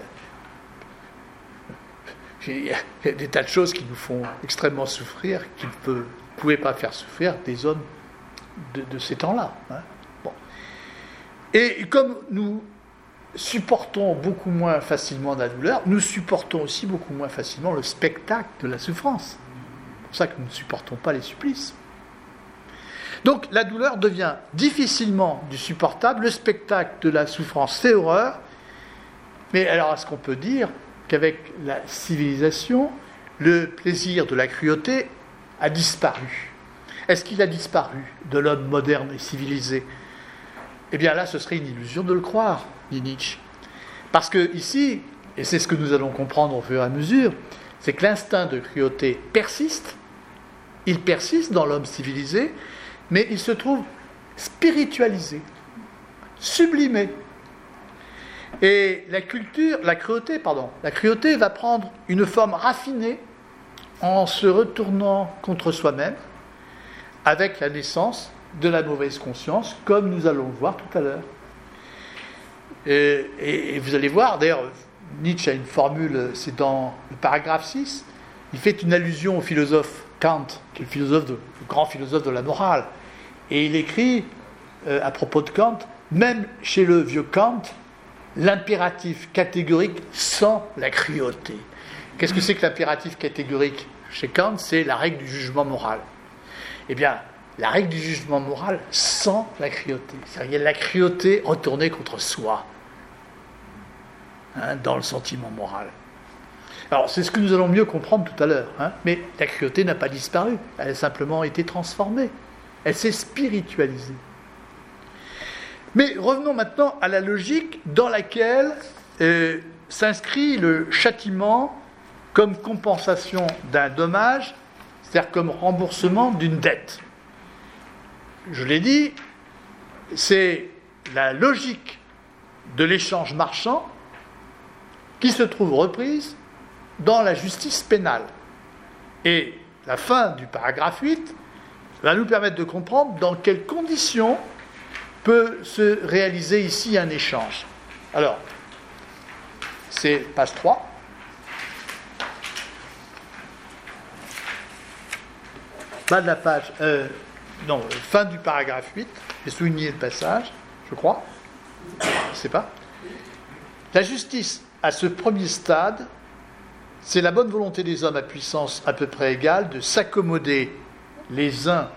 il y a des tas de choses qui nous font extrêmement souffrir, qui ne pouvaient pas faire souffrir des hommes de, de ces temps-là. Hein. Bon. Et comme nous supportons beaucoup moins facilement la douleur, nous supportons aussi beaucoup moins facilement le spectacle de la souffrance. C'est pour ça que nous ne supportons pas les supplices. Donc la douleur devient difficilement du supportable, le spectacle de la souffrance fait horreur, mais alors est-ce qu'on peut dire qu'avec la civilisation, le plaisir de la cruauté a disparu? Est-ce qu'il a disparu de l'homme moderne et civilisé? Eh bien là, ce serait une illusion de le croire, dit Nietzsche. Parce que ici, et c'est ce que nous allons comprendre au fur et à mesure, c'est que l'instinct de cruauté persiste, il persiste dans l'homme civilisé, mais il se trouve spiritualisé, sublimé. Et la culture, la cruauté, pardon, la cruauté va prendre une forme raffinée en se retournant contre soi-même, avec la naissance de la mauvaise conscience, comme nous allons le voir tout à l'heure. Et, et, et vous allez voir, d'ailleurs, Nietzsche a une formule, c'est dans le paragraphe six, il fait une allusion au philosophe Kant, qui est le, philosophe de, le grand philosophe de la morale. Et il écrit, euh, à propos de Kant, même chez le vieux Kant, l'impératif catégorique sans la cruauté. Qu'est-ce que c'est que l'impératif catégorique? Chez Kant, c'est la règle du jugement moral. Eh bien, la règle du jugement moral sans la cruauté. C'est-à-dire, il y a la cruauté retournée contre soi, hein, dans le sentiment moral. Alors, c'est ce que nous allons mieux comprendre tout à l'heure. Hein, mais la cruauté n'a pas disparu. Elle a simplement été transformée. Elle s'est spiritualisée. Mais revenons maintenant à la logique dans laquelle euh, s'inscrit le châtiment comme compensation d'un dommage, c'est-à-dire comme remboursement d'une dette. Je l'ai dit, c'est la logique de l'échange marchand qui se trouve reprise dans la justice pénale. Et la fin du paragraphe huit va nous permettre de comprendre dans quelles conditions peut se réaliser ici un échange. Alors, c'est page trois. Bas de la page, euh, non, fin du paragraphe huit, j'ai souligné le passage, je crois, je ne sais pas. La justice, à ce premier stade, c'est la bonne volonté des hommes à puissance à peu près égale de s'accommoder les uns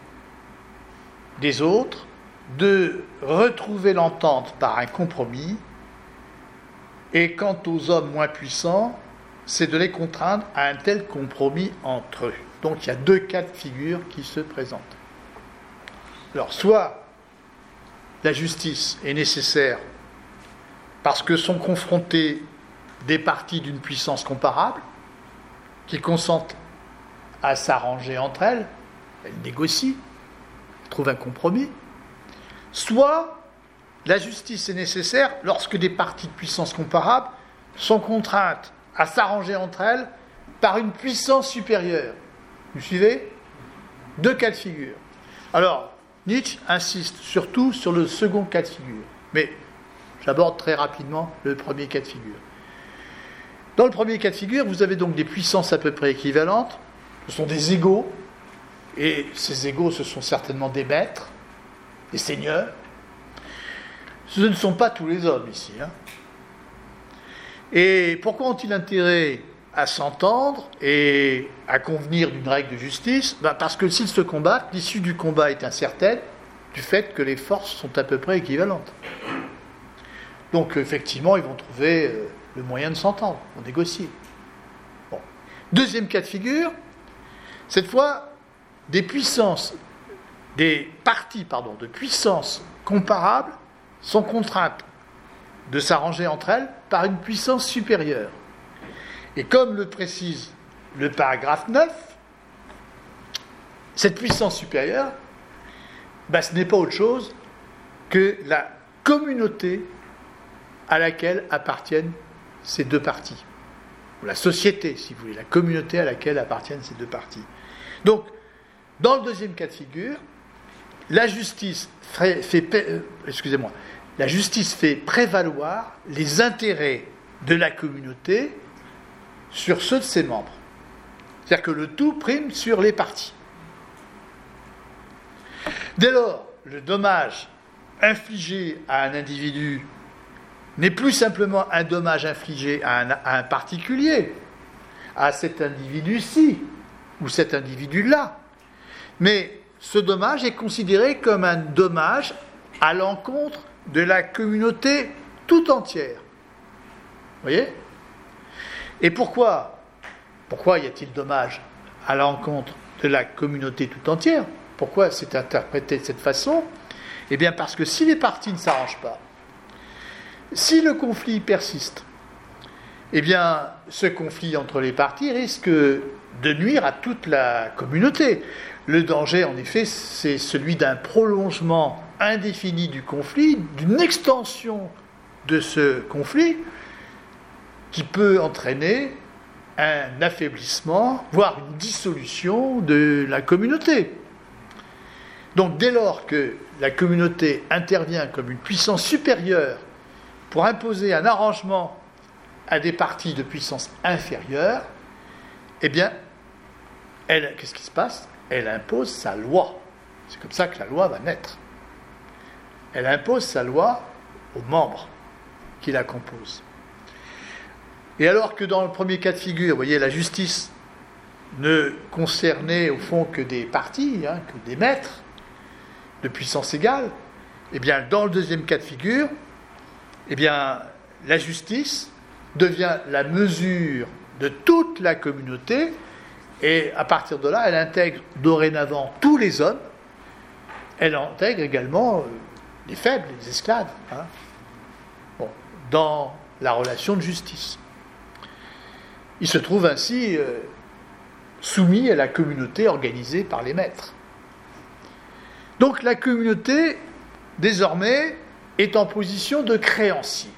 des autres, de retrouver l'entente par un compromis, et quant aux hommes moins puissants, c'est de les contraindre à un tel compromis entre eux. Donc il y a deux cas de figure qui se présentent. Alors, soit la justice est nécessaire parce que sont confrontés des parties d'une puissance comparable, qui consentent à s'arranger entre elles, elles négocient, trouvent un compromis, soit la justice est nécessaire lorsque des parties de puissance comparables sont contraintes à s'arranger entre elles par une puissance supérieure. Vous suivez ? Deux cas de figure. Alors, Nietzsche insiste surtout sur le second cas de figure, mais j'aborde très rapidement le premier cas de figure. Dans le premier cas de figure, vous avez donc des puissances à peu près équivalentes, ce sont des égaux, et ces égaux, ce sont certainement des maîtres, des seigneurs. Ce ne sont pas tous les hommes ici. Hein. Et pourquoi ont-ils intérêt à s'entendre et à convenir d'une règle de justice ? Ben parce que s'ils se combattent, l'issue du combat est incertaine du fait que les forces sont à peu près équivalentes. Donc effectivement, ils vont trouver euh, le moyen de s'entendre, on négocie. Bon. Deuxième cas de figure, cette fois, des puissances, des parties, pardon, de puissances comparables sont contraintes de s'arranger entre elles par une puissance supérieure. Et comme le précise le paragraphe neuf, cette puissance supérieure, ben, ce n'est pas autre chose que la communauté à laquelle appartiennent ces deux parties. Ou la société, si vous voulez, la communauté à laquelle appartiennent ces deux parties. Donc, dans le deuxième cas de figure, la justice fait, fait euh, excusez-moi, la justice fait prévaloir les intérêts de la communauté sur ceux de ses membres. C'est-à-dire que le tout prime sur les parties. Dès lors, le dommage infligé à un individu n'est plus simplement un dommage infligé à un, à un particulier, à cet individu-ci, ou cet individu-là. Mais ce dommage est considéré comme un dommage à l'encontre de la communauté tout entière. Vous voyez ? Et pourquoi, pourquoi y a-t-il dommage à l'encontre de la communauté tout entière ? Pourquoi c'est interprété de cette façon ? Eh bien parce que si les parties ne s'arrangent pas, si le conflit persiste, eh bien ce conflit entre les parties risque de nuire à toute la communauté. Le danger, en effet, c'est celui d'un prolongement indéfini du conflit, d'une extension de ce conflit, qui peut entraîner un affaiblissement, voire une dissolution de la communauté. Donc dès lors que la communauté intervient comme une puissance supérieure pour imposer un arrangement à des parties de puissance inférieure, eh bien, elle, qu'est-ce qui se passe ? Elle impose sa loi. C'est comme ça que la loi va naître. Elle impose sa loi aux membres qui la composent. Et alors que dans le premier cas de figure, vous voyez, la justice ne concernait au fond que des parties, hein, que des maîtres de puissance égale, eh bien, dans le deuxième cas de figure, eh bien, la justice devient la mesure de toute la communauté, et à partir de là, elle intègre dorénavant tous les hommes, elle intègre également les faibles, les esclaves, hein, bon, dans la relation de justice. Il se trouve ainsi euh, soumis à la communauté organisée par les maîtres. Donc la communauté, désormais, est en position de créancier.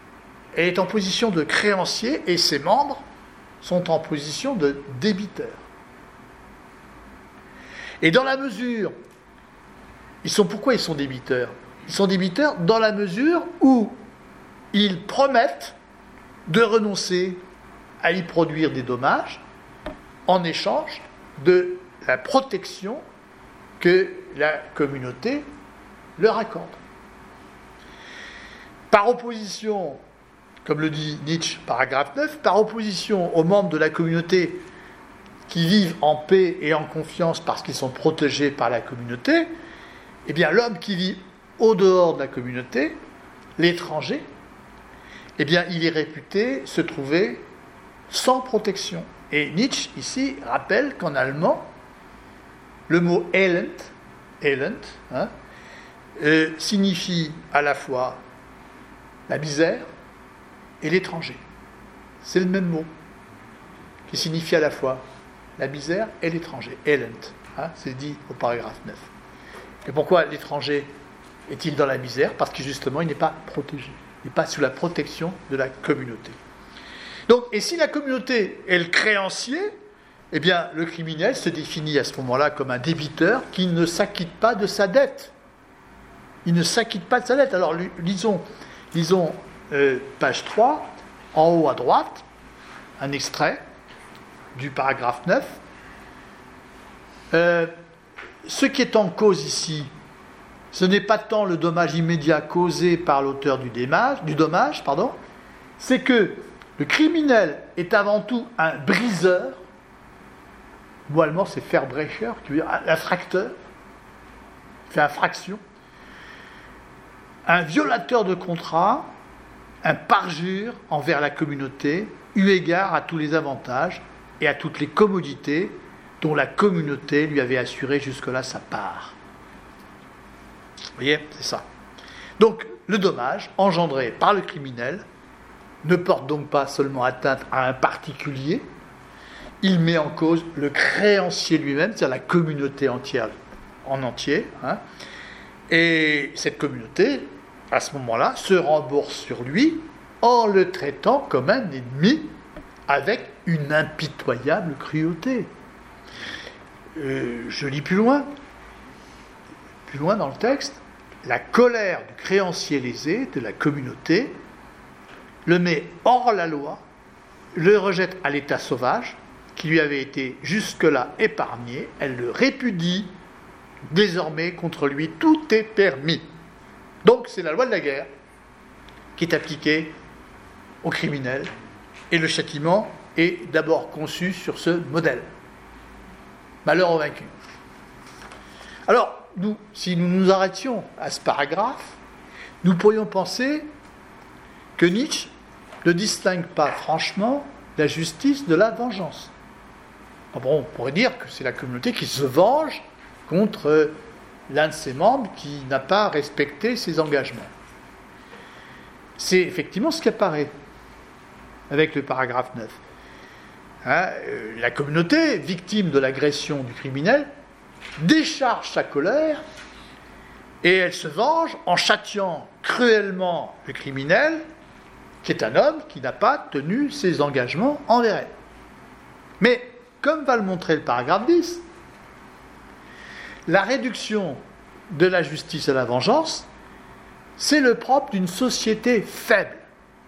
Elle est en position de créancier et ses membres sont en position de débiteurs. Et dans la mesure, ils sont, pourquoi ils sont débiteurs? Ils sont débiteurs dans la mesure où ils promettent de renoncer à y produire des dommages en échange de la protection que la communauté leur accorde. Par opposition, comme le dit Nietzsche, paragraphe neuf, par opposition aux membres de la communauté qui vivent en paix et en confiance parce qu'ils sont protégés par la communauté, eh bien l'homme qui vit au dehors de la communauté, l'étranger, eh bien il est réputé se trouver sans protection. Et Nietzsche, ici, rappelle qu'en allemand, le mot Elend, Elend hein, euh, signifie à la fois la misère et l'étranger. C'est le même mot qui signifie à la fois la misère et l'étranger. Elend, hein, c'est dit au paragraphe neuf. Et pourquoi l'étranger est-il dans la misère? Parce que justement, il n'est pas protégé. Il n'est pas sous la protection de la communauté. Donc, et si la communauté est le créancier, eh bien, le criminel se définit à ce moment-là comme un débiteur qui ne s'acquitte pas de sa dette. Il ne s'acquitte pas de sa dette. Alors, lisons, lisons euh, page trois, en haut à droite, un extrait du paragraphe neuf. Euh, ce qui est en cause ici, ce n'est pas tant le dommage immédiat causé par l'auteur du dommage, du dommage, pardon, c'est que le criminel est avant tout un briseur. Le mot allemand, c'est Verbrecher, qui veut dire un infracteur, fait infraction, un violateur de contrat, un parjure envers la communauté, eu égard à tous les avantages et à toutes les commodités dont la communauté lui avait assuré jusque-là sa part. Vous voyez, c'est ça. Donc, le dommage engendré par le criminel ne porte donc pas seulement atteinte à un particulier, il met en cause le créancier lui-même, c'est-à-dire la communauté entière en entier. Hein, et cette communauté, à ce moment-là, se rembourse sur lui en le traitant comme un ennemi avec une impitoyable cruauté. Euh, je lis plus loin. Plus loin dans le texte, la colère du créancier lésé, de la communauté, le met hors la loi, le rejette à l'état sauvage, qui lui avait été jusque-là épargné, elle le répudie, désormais contre lui tout est permis. Donc c'est la loi de la guerre qui est appliquée aux criminels, et le châtiment est d'abord conçu sur ce modèle. Malheur au vaincu. Alors, nous, si nous nous arrêtions à ce paragraphe, nous pourrions penser que Nietzsche ne distingue pas franchement la justice de la vengeance. Bon, on pourrait dire que c'est la communauté qui se venge contre l'un de ses membres qui n'a pas respecté ses engagements. C'est effectivement ce qui apparaît avec le paragraphe neuf. Hein, euh, la communauté, victime de l'agression du criminel, décharge sa colère et elle se venge en châtiant cruellement le criminel, qui est un homme qui n'a pas tenu ses engagements envers elle. Mais, comme va le montrer le paragraphe dix, la réduction de la justice à la vengeance, c'est le propre d'une société faible.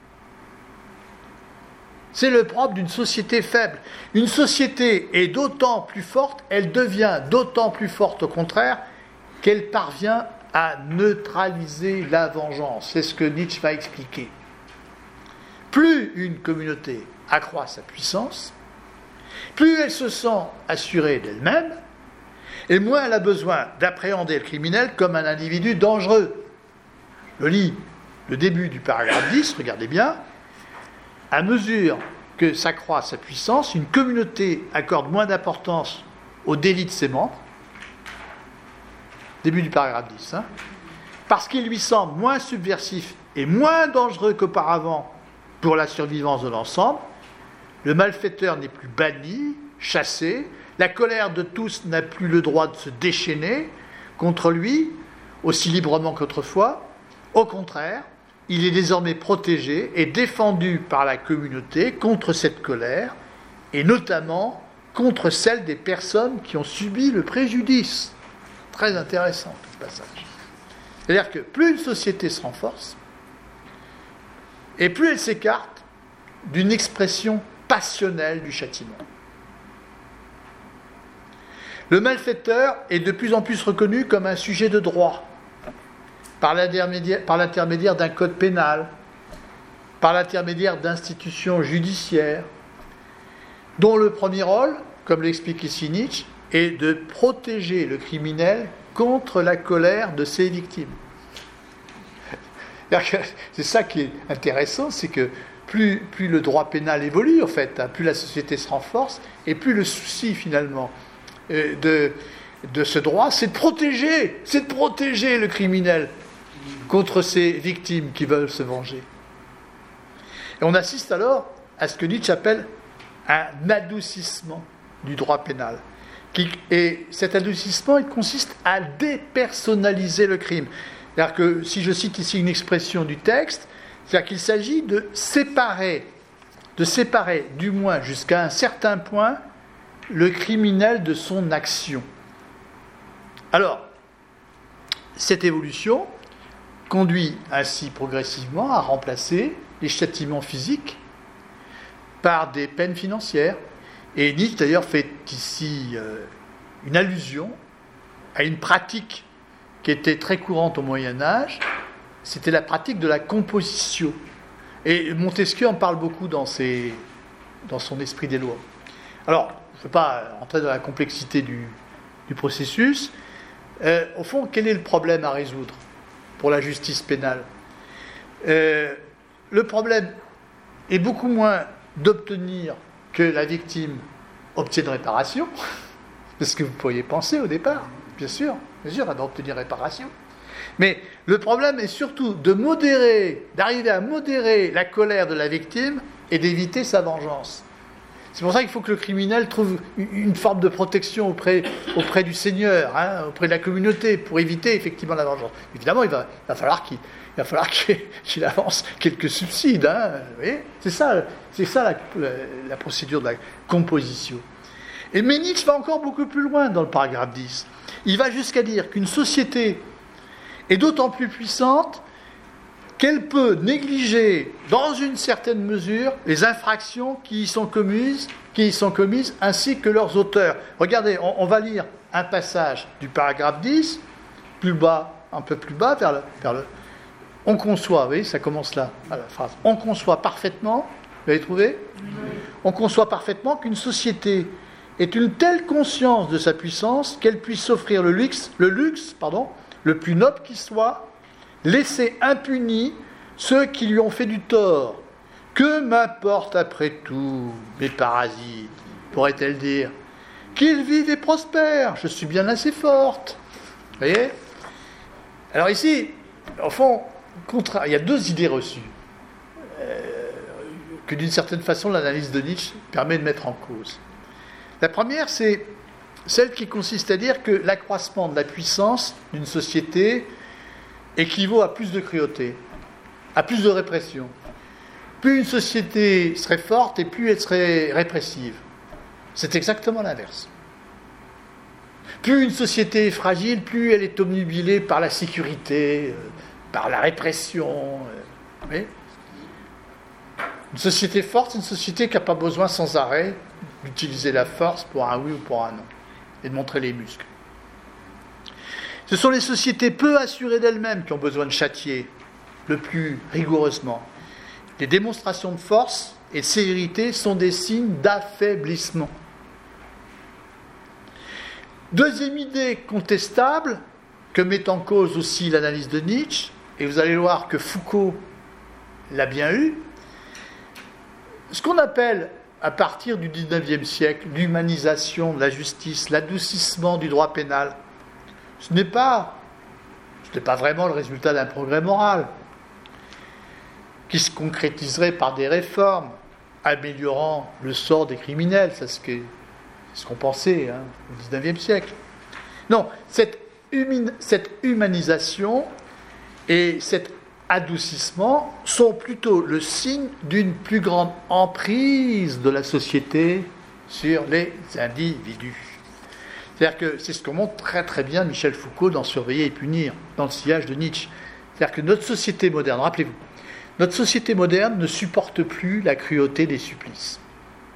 C'est le propre d'une société faible. Une société est d'autant plus forte, elle devient d'autant plus forte au contraire, qu'elle parvient à neutraliser la vengeance. C'est ce que Nietzsche va expliquer. Plus une communauté accroît sa puissance, plus elle se sent assurée d'elle-même, et moins elle a besoin d'appréhender le criminel comme un individu dangereux. Je lis le début du paragraphe dix, regardez bien. À mesure que s'accroît sa puissance, une communauté accorde moins d'importance aux délits de ses membres. Début du paragraphe dix. Hein, parce qu'il lui semble moins subversif et moins dangereux qu'auparavant pour la survivance de l'ensemble. Le malfaiteur n'est plus banni, chassé. La colère de tous n'a plus le droit de se déchaîner contre lui, aussi librement qu'autrefois. Au contraire, il est désormais protégé et défendu par la communauté contre cette colère, et notamment contre celle des personnes qui ont subi le préjudice. Très intéressant, ce passage. C'est-à-dire que plus une société se renforce, et plus elle s'écarte d'une expression passionnelle du châtiment. Le malfaiteur est de plus en plus reconnu comme un sujet de droit, par l'intermédiaire, par l'intermédiaire d'un code pénal, par l'intermédiaire d'institutions judiciaires, dont le premier rôle, comme l'explique ici Nietzsche, est de protéger le criminel contre la colère de ses victimes. C'est ça qui est intéressant, c'est que plus, plus le droit pénal évolue, en fait, hein, plus la société se renforce, et plus le souci, finalement, euh, de, de ce droit, c'est de protéger, c'est de protéger le criminel contre ses victimes qui veulent se venger. Et on assiste alors à ce que Nietzsche appelle un adoucissement du droit pénal. Qui, et cet adoucissement, il consiste à dépersonnaliser le crime. C'est-à-dire que, si je cite ici une expression du texte, c'est-à-dire qu'il s'agit de séparer, de séparer, du moins jusqu'à un certain point, le criminel de son action. Alors, cette évolution conduit ainsi progressivement à remplacer les châtiments physiques par des peines financières. Et Nietzsche, d'ailleurs, fait ici euh, une allusion à une pratique qui était très courante au Moyen-Âge, c'était la pratique de la composition. Et Montesquieu en parle beaucoup dans, ses, dans son Esprit des lois. Alors, je ne veux pas entrer dans la complexité du, du processus. Euh, au fond, quel est le problème à résoudre pour la justice pénale ? euh, Le problème est beaucoup moins d'obtenir que la victime obtienne réparation, parce que vous pourriez penser au départ, bien sûr, bien sûr, elle va obtenir réparation. Mais le problème est surtout de modérer, d'arriver à modérer la colère de la victime et d'éviter sa vengeance. C'est pour ça qu'il faut que le criminel trouve une forme de protection auprès, auprès du Seigneur, hein, auprès de la communauté, pour éviter effectivement la vengeance. Évidemment, il va, il va falloir qu'il, il va falloir qu'il, qu'il avance quelques subsides. Hein, vous voyez, c'est ça, c'est ça la, la, la procédure de la composition. Et mais Nietzsche va encore beaucoup plus loin dans le paragraphe dix. Il va jusqu'à dire qu'une société est d'autant plus puissante qu'elle peut négliger, dans une certaine mesure, les infractions qui y sont commises, qui y sont commises ainsi que leurs auteurs. Regardez, on, on va lire un passage du paragraphe dix, plus bas, un peu plus bas, vers le... Vers le on conçoit, vous voyez, ça commence là, à la phrase. On conçoit parfaitement, vous l'avez trouvé ? Oui. On conçoit parfaitement qu'une société ait une telle conscience de sa puissance qu'elle puisse s'offrir le luxe, le luxe, pardon, le plus noble qui soit, laisser impunis ceux qui lui ont fait du tort. Que m'importe après tout, mes parasites, pourrait-elle dire, qu'ils vivent et prospèrent, je suis bien assez forte. Vous voyez ? Alors ici, au fond, il y a deux idées reçues, euh, que d'une certaine façon l'analyse de Nietzsche permet de mettre en cause. La première, c'est celle qui consiste à dire que l'accroissement de la puissance d'une société équivaut à plus de cruauté, à plus de répression. Plus une société serait forte et plus elle serait répressive. C'est exactement l'inverse. Plus une société est fragile, plus elle est obnubilée par la sécurité, euh, par la répression. Euh, oui. Une société forte, c'est une société qui n'a pas besoin sans arrêt d'utiliser la force pour un oui ou pour un non, et de montrer les muscles. Ce sont les sociétés peu assurées d'elles-mêmes qui ont besoin de châtier le plus rigoureusement. Les démonstrations de force et de sévérité sont des signes d'affaiblissement. Deuxième idée contestable, que met en cause aussi l'analyse de Nietzsche, et vous allez voir que Foucault l'a bien eu, ce qu'on appelle, à partir du dix-neuvième siècle, l'humanisation de la justice, l'adoucissement du droit pénal, ce n'est pas, ce n'est pas vraiment le résultat d'un progrès moral qui se concrétiserait par des réformes améliorant le sort des criminels. C'est ce, que, c'est ce qu'on pensait hein, au dix-neuvième siècle. Non, cette, humi- cette humanisation et cet adoucissement sont plutôt le signe d'une plus grande emprise de la société sur les individus. C'est-à-dire que c'est ce que montre très très bien Michel Foucault dans Surveiller et punir, dans le sillage de Nietzsche. C'est-à-dire que notre société moderne, rappelez-vous, notre société moderne ne supporte plus la cruauté des supplices. Hein ?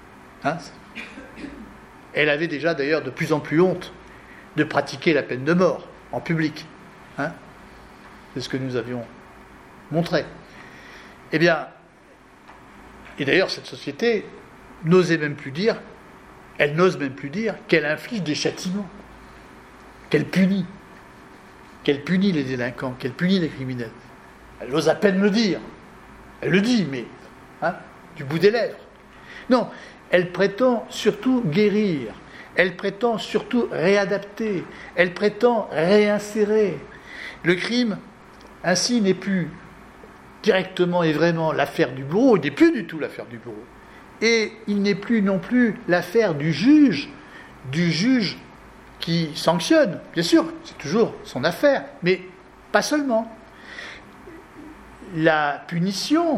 Elle avait déjà d'ailleurs de plus en plus honte de pratiquer la peine de mort en public. Hein ? C'est ce que nous avions montré. Eh bien, et d'ailleurs cette société n'osait même plus dire, elle n'ose même plus dire qu'elle inflige des châtiments, qu'elle punit, qu'elle punit les délinquants, qu'elle punit les criminels. Elle ose à peine le dire. Elle le dit, mais hein, du bout des lèvres. Non, elle prétend surtout guérir, elle prétend surtout réadapter, elle prétend réinsérer. Le crime, ainsi, n'est plus directement et vraiment l'affaire du bourreau, il n'est plus du tout l'affaire du bourreau. Et il n'est plus non plus l'affaire du juge, du juge qui sanctionne. Bien sûr, c'est toujours son affaire, mais pas seulement. La punition,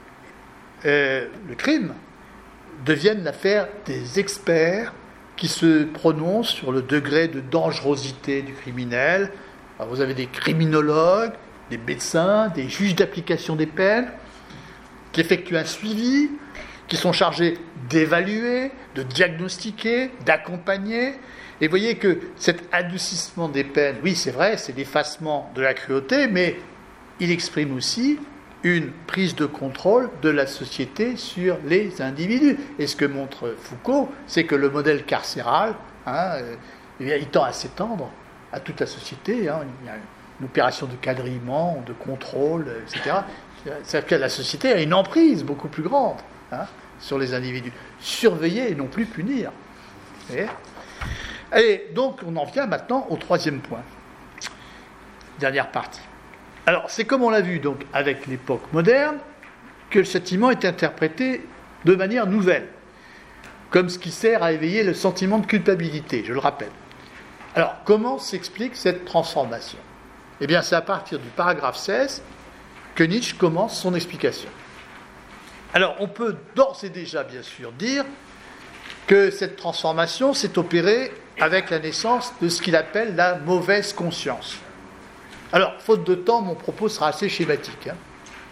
euh, le crime, deviennent l'affaire des experts qui se prononcent sur le degré de dangerosité du criminel. Alors vous avez des criminologues, des médecins, des juges d'application des peines, qui effectuent un suivi, qui sont chargés d'évaluer, de diagnostiquer, d'accompagner. Et vous voyez que cet adoucissement des peines, oui c'est vrai, c'est l'effacement de la cruauté, mais il exprime aussi une prise de contrôle de la société sur les individus. Et ce que montre Foucault, c'est que le modèle carcéral, hein, eh bien, il tend à s'étendre à toute la société. Hein. Il y a une opération de quadrillement, de contrôle, et cetera. C'est-à-dire que la société a une emprise beaucoup plus grande hein, sur les individus. Surveiller et non plus punir. Et, et donc, on en vient maintenant au troisième point. Dernière partie. Alors, c'est comme on l'a vu donc avec l'époque moderne, que le châtiment est interprété de manière nouvelle, comme ce qui sert à éveiller le sentiment de culpabilité, je le rappelle. Alors, comment s'explique cette transformation ? Eh bien, c'est à partir du paragraphe seize que Nietzsche commence son explication. Alors, on peut d'ores et déjà, bien sûr, dire que cette transformation s'est opérée avec la naissance de ce qu'il appelle la mauvaise conscience. Alors, faute de temps, mon propos sera assez schématique. Hein.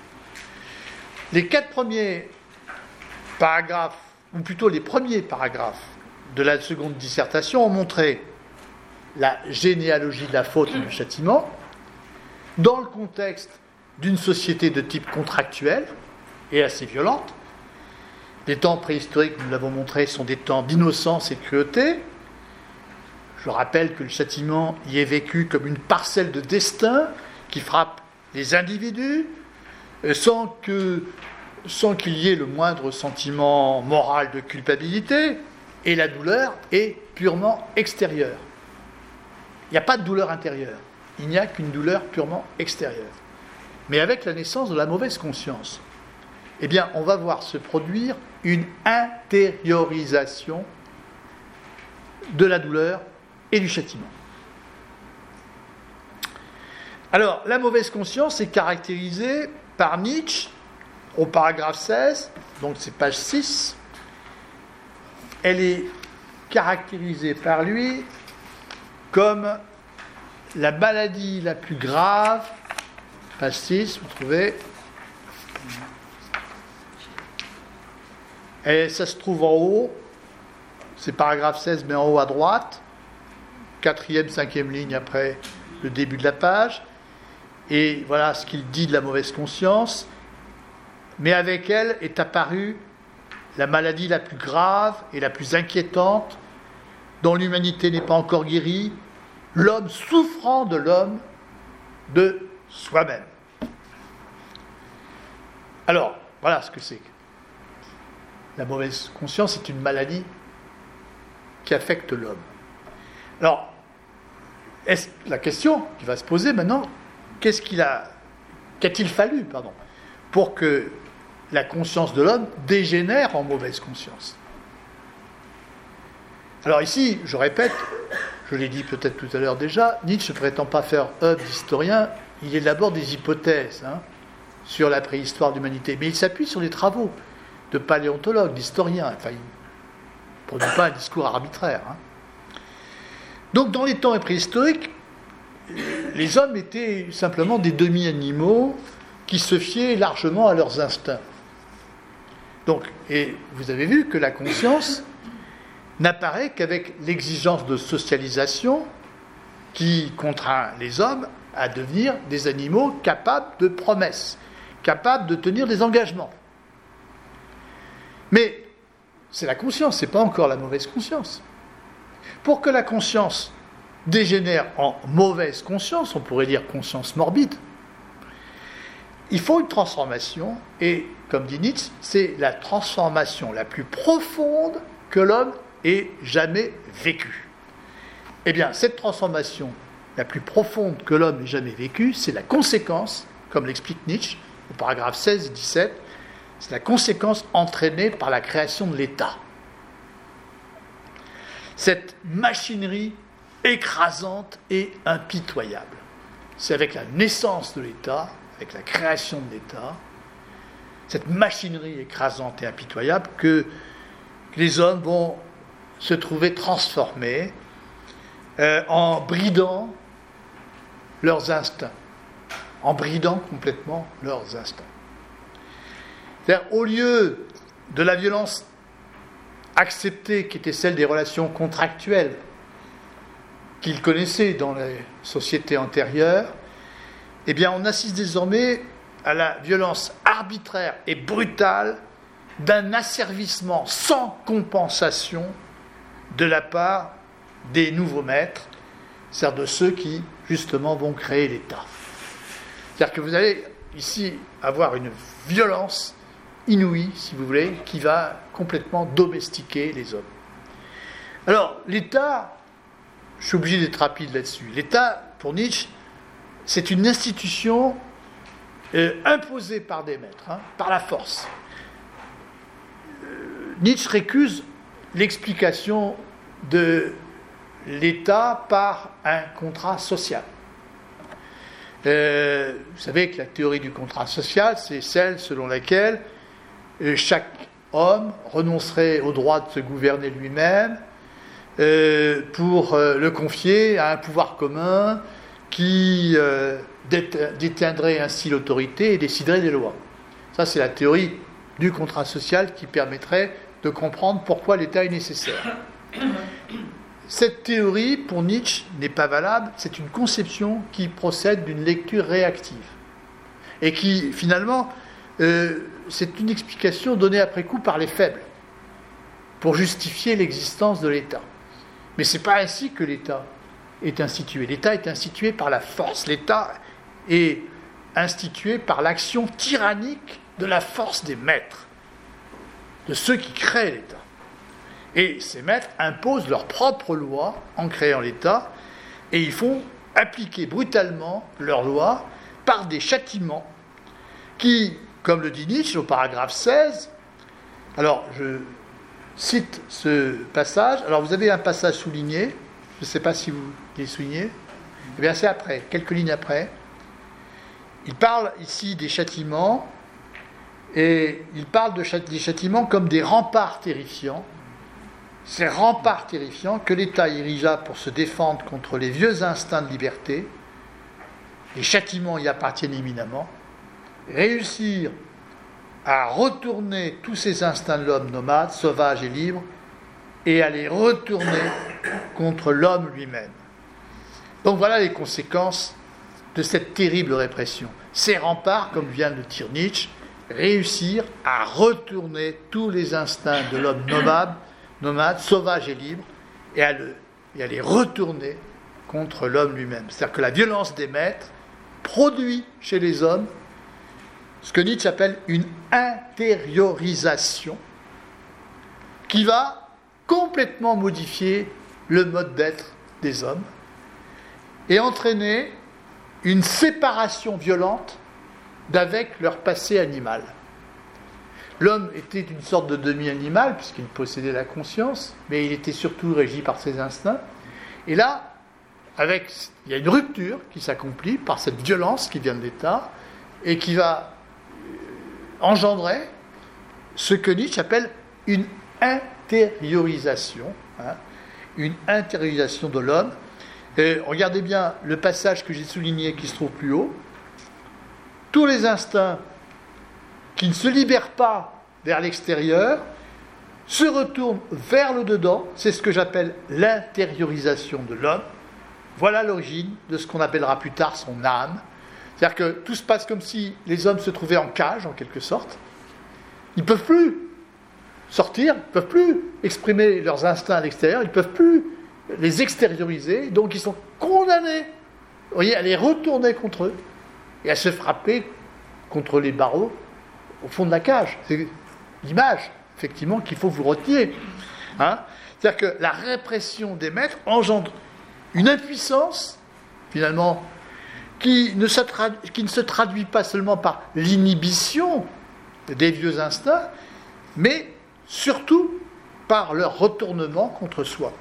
Les quatre premiers paragraphes, ou plutôt les premiers paragraphes de la seconde dissertation ont montré la généalogie de la faute et du châtiment dans le contexte d'une société de type contractuel et assez violente. Les temps préhistoriques, nous l'avons montré, sont des temps d'innocence et de cruauté. Je rappelle que le châtiment y est vécu comme une parcelle de destin qui frappe les individus sans, que, sans qu'il y ait le moindre sentiment moral de culpabilité, et la douleur est purement extérieure. Il n'y a pas de douleur intérieure, il n'y a qu'une douleur purement extérieure. Mais avec la naissance de la mauvaise conscience, eh bien, on va voir se produire une intériorisation de la douleur et du châtiment. Alors, la mauvaise conscience est caractérisée par Nietzsche, au paragraphe seize, donc c'est page six, elle est caractérisée par lui comme la maladie la plus grave, page six, vous trouvez, et ça se trouve en haut, c'est paragraphe seize, mais en haut à droite, quatrième, cinquième ligne après le début de la page, et voilà ce qu'il dit de la mauvaise conscience, mais avec elle est apparue la maladie la plus grave et la plus inquiétante, dont l'humanité n'est pas encore guérie, l'homme souffrant de l'homme, de soi-même. Alors, voilà ce que c'est. La mauvaise conscience est une maladie qui affecte l'homme. Alors, est-ce, la question qui va se poser maintenant, qu'est-ce qu'il a, qu'a-t-il fallu, pardon, pour que la conscience de l'homme dégénère en mauvaise conscience ? Alors ici, je répète, je l'ai dit peut-être tout à l'heure déjà, Nietzsche ne prétend pas faire œuvre d'historien, il élabore des hypothèses hein, sur la préhistoire de l'humanité, mais il s'appuie sur les travaux de paléontologues, d'historiens, enfin, il produit pas un discours arbitraire. Hein. Donc dans les temps préhistoriques, les hommes étaient simplement des demi-animaux qui se fiaient largement à leurs instincts. Donc, et vous avez vu que la conscience n'apparaît qu'avec l'exigence de socialisation qui contraint les hommes à devenir des animaux capables de promesses, capables de tenir des engagements. Mais c'est la conscience, ce n'est pas encore la mauvaise conscience. Pour que la conscience dégénère en mauvaise conscience, on pourrait dire conscience morbide, il faut une transformation, et comme dit Nietzsche, c'est la transformation la plus profonde que l'homme ait jamais vécue. Eh bien, cette transformation la plus profonde que l'homme ait jamais vécue, c'est la conséquence, comme l'explique Nietzsche, au paragraphe seize et dix-sept, c'est la conséquence entraînée par la création de l'État. Cette machinerie écrasante et impitoyable. C'est avec la naissance de l'État, avec la création de l'État, cette machinerie écrasante et impitoyable, que les hommes vont se trouver transformés euh, en bridant leurs instincts, en bridant complètement leurs instincts. C'est-à-dire, au lieu de la violence acceptée qui était celle des relations contractuelles qu'ils connaissaient dans les sociétés antérieures, eh bien, on assiste désormais à la violence arbitraire et brutale d'un asservissement sans compensation de la part des nouveaux maîtres, c'est-à-dire de ceux qui, justement, vont créer l'État. C'est-à-dire que vous allez ici avoir une violence inouïe, si vous voulez, qui va complètement domestiquer les hommes. Alors, l'État, je suis obligé d'être rapide là-dessus, l'État, pour Nietzsche, c'est une institution euh, imposée par des maîtres, hein, par la force. Euh, Nietzsche récuse l'explication de l'État par un contrat social. Euh, vous savez que la théorie du contrat social, c'est celle selon laquelle euh, chaque homme renoncerait au droit de se gouverner lui-même euh, pour euh, le confier à un pouvoir commun qui euh, détiendrait ainsi l'autorité et déciderait des lois. Ça, c'est la théorie du contrat social qui permettrait de comprendre pourquoi l'État est nécessaire. Cette théorie, pour Nietzsche, n'est pas valable, c'est une conception qui procède d'une lecture réactive. Et qui, finalement, euh, c'est une explication donnée après coup par les faibles, pour justifier l'existence de l'État. Mais ce n'est pas ainsi que l'État est institué. L'État est institué par la force. L'État est institué par l'action tyrannique de la force des maîtres, de ceux qui créent l'État. Et ces maîtres imposent leurs propres lois en créant l'État, et ils font appliquer brutalement leurs lois par des châtiments qui, comme le dit Nietzsche au paragraphe seize, alors je cite ce passage, alors vous avez un passage souligné, je ne sais pas si vous l'avez souligné, eh bien c'est après, quelques lignes après, il parle ici des châtiments, et il parle de chât- des châtiments comme des remparts terrifiants, ces remparts terrifiants que l'État érigea pour se défendre contre les vieux instincts de liberté. Les châtiments y appartiennent éminemment. Réussir à retourner tous ces instincts de l'homme nomade, sauvage et libre, et à les retourner contre l'homme lui-même. Donc voilà les conséquences de cette terrible répression. Ces remparts, comme vient de le dire Nietzsche, réussir à retourner tous les instincts de l'homme nomade, nomade, sauvage et libre, et à, le, et à les retourner contre l'homme lui-même. C'est-à-dire que la violence des maîtres produit chez les hommes ce que Nietzsche appelle une intériorisation qui va complètement modifier le mode d'être des hommes et entraîner une séparation violente d'avec leur passé animal. L'homme était une sorte de demi-animal, puisqu'il possédait la conscience, mais il était surtout régi par ses instincts. Et là, avec, il y a une rupture qui s'accomplit par cette violence qui vient de l'État, et qui va engendrer ce que Nietzsche appelle une intériorisation, hein, une intériorisation de l'homme. Et regardez bien le passage que j'ai souligné qui se trouve plus haut. Tous les instincts qui ne se libèrent pas vers l'extérieur se retournent vers le dedans. C'est ce que j'appelle l'intériorisation de l'homme. Voilà l'origine de ce qu'on appellera plus tard son âme. C'est-à-dire que tout se passe comme si les hommes se trouvaient en cage, en quelque sorte. Ils ne peuvent plus sortir, ils ne peuvent plus exprimer leurs instincts à l'extérieur, ils ne peuvent plus les extérioriser, donc ils sont condamnés, vous voyez, à les retourner contre eux et à se frapper contre les barreaux au fond de la cage. C'est l'image, effectivement, qu'il faut vous retenir. Hein? C'est-à-dire que la répression des maîtres engendre une impuissance, finalement, qui ne, se tradu- qui ne se traduit pas seulement par l'inhibition des vieux instincts, mais surtout par leur retournement contre soi.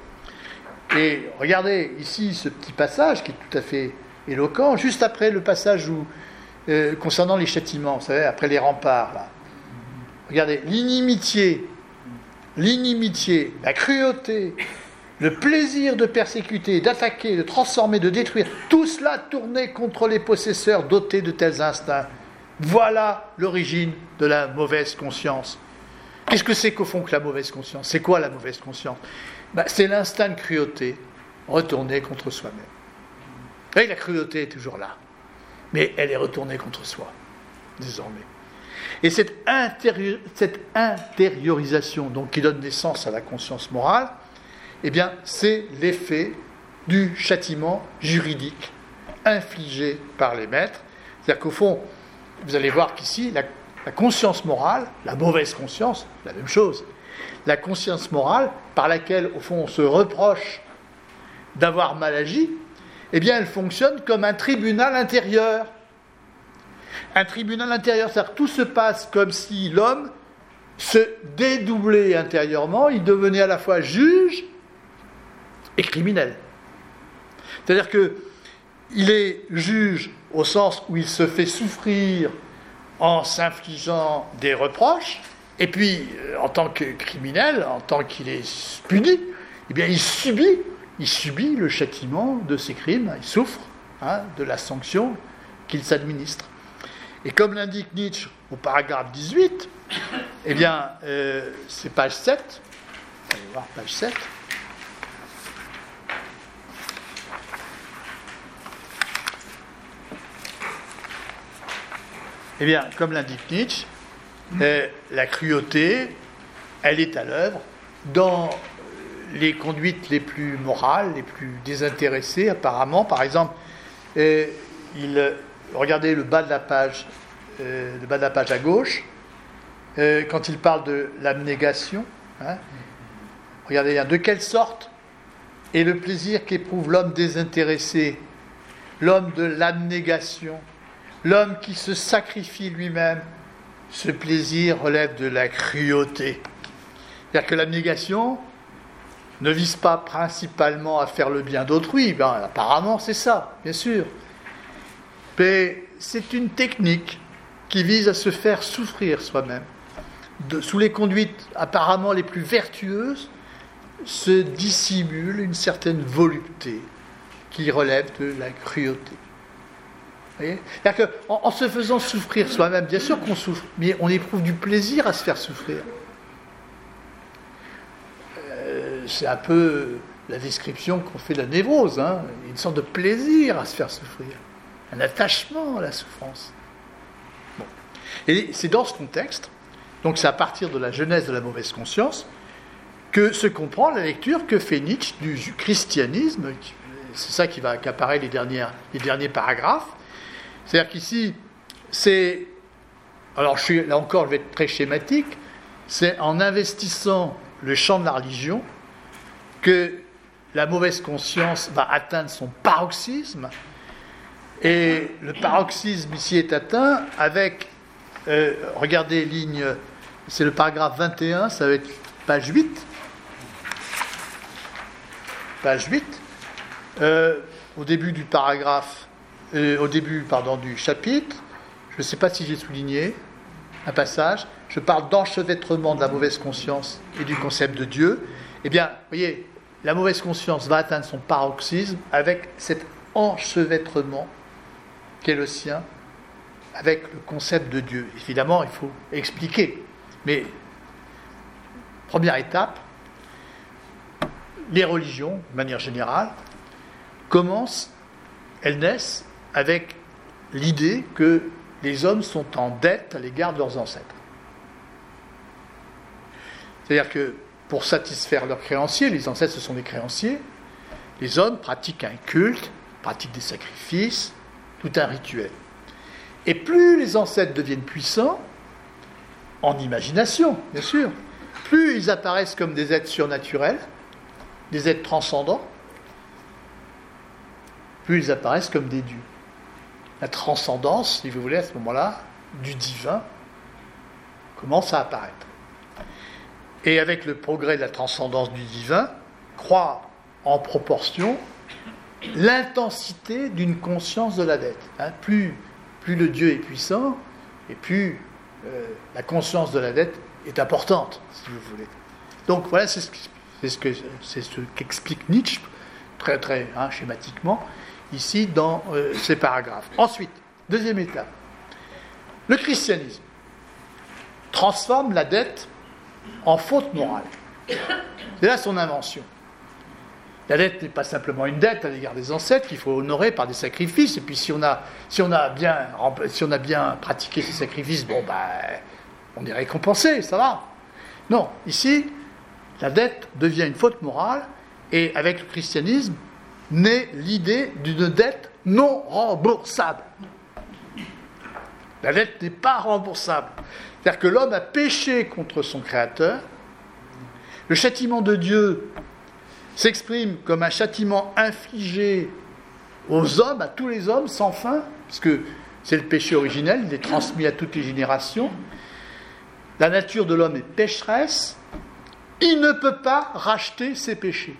Et regardez ici ce petit passage qui est tout à fait éloquent, juste après le passage où, euh, concernant les châtiments, vous savez, après les remparts, là. Regardez, l'inimitié, l'inimitié, la cruauté, le plaisir de persécuter, d'attaquer, de transformer, de détruire, tout cela tourné contre les possesseurs dotés de tels instincts. Voilà l'origine de la mauvaise conscience. Qu'est-ce que c'est qu'au fond que la mauvaise conscience ? C'est quoi la mauvaise conscience ? Ben, c'est l'instinct de cruauté retourné contre soi-même. Vous voyez, la cruauté est toujours là, mais elle est retournée contre soi, désormais. Et cette, intérieur, cette intériorisation donc, qui donne naissance à la conscience morale, eh bien, c'est l'effet du châtiment juridique infligé par les maîtres. C'est-à-dire qu'au fond, vous allez voir qu'ici, la, la conscience morale, la mauvaise conscience, la même chose. La conscience morale, par laquelle, au fond, on se reproche d'avoir mal agi, eh bien, elle fonctionne comme un tribunal intérieur. Un tribunal intérieur, c'est-à-dire que tout se passe comme si l'homme se dédoublait intérieurement, il devenait à la fois juge et criminel. C'est-à-dire qu'il est juge au sens où il se fait souffrir en s'infligeant des reproches, et puis, en tant que criminel, en tant qu'il est puni, eh bien, il subit, il subit le châtiment de ses crimes, il souffre hein, de la sanction qu'il s'administre. Et comme l'indique Nietzsche au paragraphe dix-huit, eh bien, euh, c'est page sept, allez voir page sept, eh bien, comme l'indique Nietzsche, euh, la cruauté, elle est à l'œuvre dans les conduites les plus morales, les plus désintéressées, apparemment. Par exemple, euh, il, regardez le bas de la page, euh, le bas de la page à gauche, euh, quand il parle de l'abnégation. Hein, regardez bien, de quelle sorte est le plaisir qu'éprouve l'homme désintéressé, l'homme de l'abnégation, l'homme qui se sacrifie lui-même. Ce plaisir relève de la cruauté. C'est-à-dire que l'abnégation ne vise pas principalement à faire le bien d'autrui. Ben, apparemment, c'est ça, bien sûr. Mais c'est une technique qui vise à se faire souffrir soi-même. De, sous les conduites apparemment les plus vertueuses, se dissimule une certaine volupté qui relève de la cruauté. Vous voyez ? C'est-à-dire qu'en en se faisant souffrir soi-même, bien sûr qu'on souffre, mais on éprouve du plaisir à se faire souffrir. Euh, c'est un peu la description qu'on fait de la névrose, hein, une sorte de plaisir à se faire souffrir, un attachement à la souffrance. Bon. Et c'est dans ce contexte, donc c'est à partir de la genèse de la mauvaise conscience, que se comprend la lecture que fait Nietzsche du christianisme. C'est ça qui va accaparer les, dernières, les derniers paragraphes. C'est-à-dire qu'ici, c'est... Alors, je suis, là encore, je vais être très schématique. C'est en investissant le champ de la religion que la mauvaise conscience va atteindre son paroxysme. Et le paroxysme ici est atteint avec... Euh, regardez, ligne... C'est le paragraphe vingt et un, ça va être page huit. Page huit. Euh, au début du paragraphe... Euh, au début, pardon, du chapitre, je ne sais pas si j'ai souligné, un passage, je parle d'enchevêtrement de la mauvaise conscience et du concept de Dieu. Eh bien, vous voyez, la mauvaise conscience va atteindre son paroxysme avec cet enchevêtrement qui est le sien, avec le concept de Dieu. Évidemment, il faut expliquer. Mais, première étape, les religions, de manière générale, commencent, elles naissent avec l'idée que les hommes sont en dette à l'égard de leurs ancêtres. C'est-à-dire que pour satisfaire leurs créanciers, les ancêtres ce sont des créanciers, les hommes pratiquent un culte, pratiquent des sacrifices, tout un rituel. Et plus les ancêtres deviennent puissants, en imagination, bien sûr, plus ils apparaissent comme des êtres surnaturels, des êtres transcendants, plus ils apparaissent comme des dieux. La transcendance, si vous voulez, à ce moment-là, du divin, commence à apparaître. Et avec le progrès de la transcendance du divin, croît en proportion l'intensité d'une conscience de la dette. Hein, plus, plus le Dieu est puissant, et plus euh, la conscience de la dette est importante, si vous voulez. Donc voilà, c'est ce, c'est ce, que, c'est ce qu'explique Nietzsche, très, très hein, schématiquement, ici dans euh, ces paragraphes. Ensuite, deuxième étape, le christianisme transforme la dette en faute morale. C'est là son invention. La dette n'est pas simplement une dette à l'égard des ancêtres qu'il faut honorer par des sacrifices, et puis si on a, si on a, bien, si on a bien pratiqué ces sacrifices, bon ben, on est récompensé, ça va. Non, ici, la dette devient une faute morale, et avec le christianisme, naît l'idée d'une dette non remboursable. La dette n'est pas remboursable. C'est-à-dire que l'homme a péché contre son Créateur. Le châtiment de Dieu s'exprime comme un châtiment infligé aux hommes, à tous les hommes, sans fin, parce que c'est le péché originel, il est transmis à toutes les générations. La nature de l'homme est pécheresse. Il ne peut pas racheter ses péchés.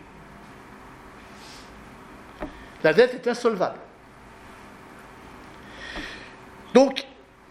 La dette est insolvable. Donc,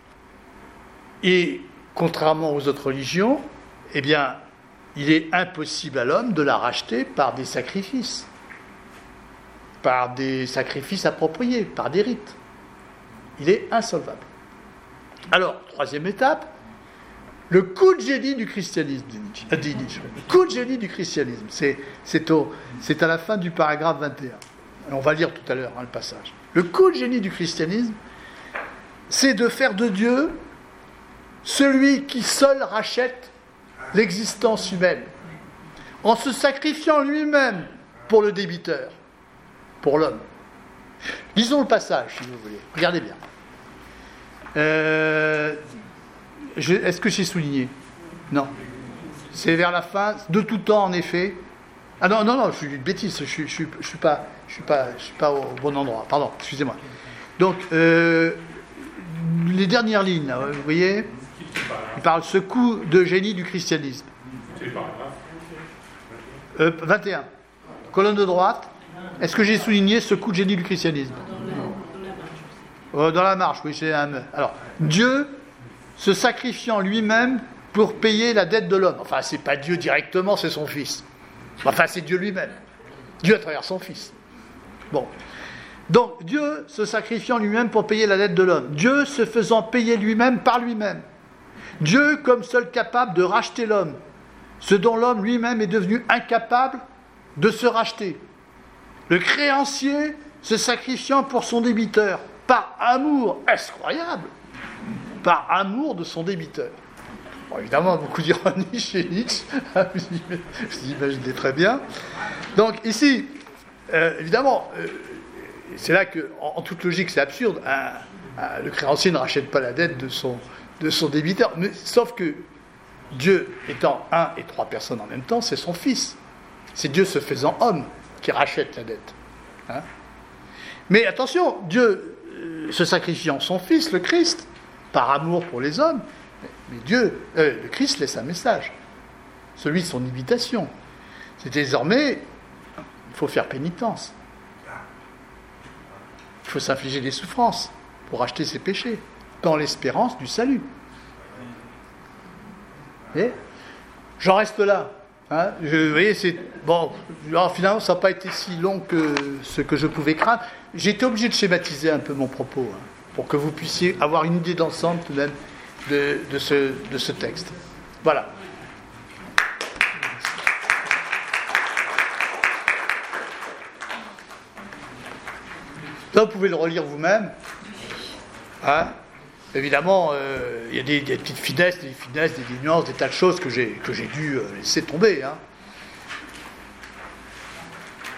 et contrairement aux autres religions, eh bien, il est impossible à l'homme de la racheter par des sacrifices, par des sacrifices appropriés, par des rites. Il est insolvable. Alors, troisième étape, le coup de génie du christianisme, dit Nietzsche. Euh, dit Nietzsche. Le coup de génie du christianisme, c'est, c'est, au, c'est à la fin du paragraphe vingt et un. On va lire tout à l'heure hein, le passage. Le coup de génie du christianisme, c'est de faire de Dieu celui qui seul rachète l'existence humaine, en se sacrifiant lui-même pour le débiteur, pour l'homme. Lisons le passage, si vous voulez. Regardez bien. Euh, je, est-ce que j'ai souligné ? Non. C'est vers la fin, de tout temps en effet. Ah non, non, non, je suis une bêtise, je ne suis, je suis, je suis, pas, je suis, pas, je suis pas au bon endroit. Pardon, excusez-moi. Donc, euh, les dernières lignes, là, vous voyez, il parle de ce coup de génie du christianisme. Euh, vingt et un. Colonne de droite. Est-ce que j'ai souligné ce coup de génie du christianisme ? euh, Dans la marche, oui, c'est un. Alors, Dieu se sacrifiant lui-même pour payer la dette de l'homme. Enfin, c'est pas Dieu directement, c'est son Fils. Enfin, c'est Dieu lui-même. Dieu à travers son Fils. Bon. Donc, Dieu se sacrifiant lui-même pour payer la dette de l'homme. Dieu se faisant payer lui-même par lui-même. Dieu comme seul capable de racheter l'homme. Ce dont l'homme lui-même est devenu incapable de se racheter. Le créancier se sacrifiant pour son débiteur. Par amour, est-ce croyable ? Par amour de son débiteur. Bon, évidemment, beaucoup d'ironie chez Nietzsche, vous imaginez très bien. Donc ici, euh, évidemment, euh, c'est là que, en, en toute logique, c'est absurde. Un, un, le créancier ne rachète pas la dette de son, de son débiteur. Mais, sauf que Dieu étant un et trois personnes en même temps, c'est son Fils. C'est Dieu se faisant homme qui rachète la dette. Hein ? Mais attention, Dieu euh, se sacrifiant son Fils, le Christ, par amour pour les hommes, mais Dieu, euh, le Christ laisse un message, celui de son imitation. C'est désormais, il faut faire pénitence. Il faut s'infliger des souffrances pour racheter ses péchés, dans l'espérance du salut. Et j'en reste là. Hein, je, vous voyez, c'est bon. Alors finalement, ça n'a pas été si long que ce que je pouvais craindre. J'ai été obligé de schématiser un peu mon propos, hein, pour que vous puissiez avoir une idée d'ensemble tout de même de, de, ce, de ce texte. Voilà. Là, vous pouvez le relire vous-même. Hein. Évidemment, euh, il y a des, des petites finesses, des finesses, des, des nuances, des tas de choses que j'ai, que j'ai dû euh, laisser tomber. Hein. Oui ?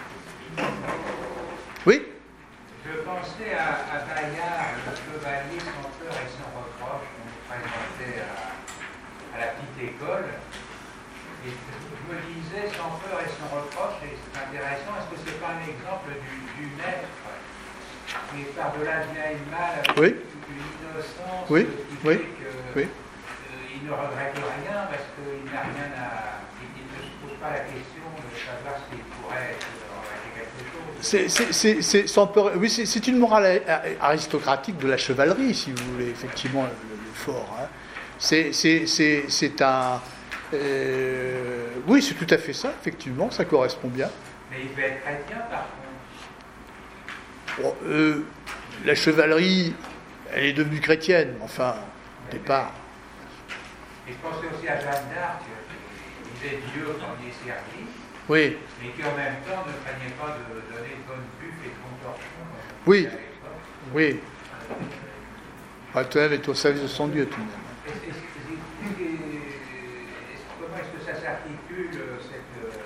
Je pensais à, à Bayard, le chevalier sans peur et sans reproche, qu'on présentait à, à la petite école. Et je me disais, sans peur et sans reproche, et c'est intéressant, est-ce que c'est pas un exemple du, du maître qui est par-delà le bien et le mal, avec oui. une innocence oui. qui oui. fait qu'il oui. euh, ne regrette rien parce qu'il n'a rien à. Il ne se pose pas la question de savoir s'il pourrait regretter quelque chose. C'est, c'est, c'est, c'est, sans peur, oui, c'est, c'est une morale aristocratique de la chevalerie, si vous voulez, effectivement, le, le fort. Hein. C'est, c'est, c'est, c'est un. Euh, oui, c'est tout à fait ça, effectivement, ça correspond bien. Mais il devait être chrétien, par contre. Bon, euh, la chevalerie, elle est devenue chrétienne, enfin, au départ. Et je pensais aussi à Jeanne d'Arc, qui disait Dieu quand il est servi, oui. mais qui en même temps ne craignait pas de donner de bonnes buffes et de contorsions. Oui, oui. Enfin, tout de même est au service de son Dieu, tout de même. Et, et, et, et, comment est-ce que ça s'articule, cette euh,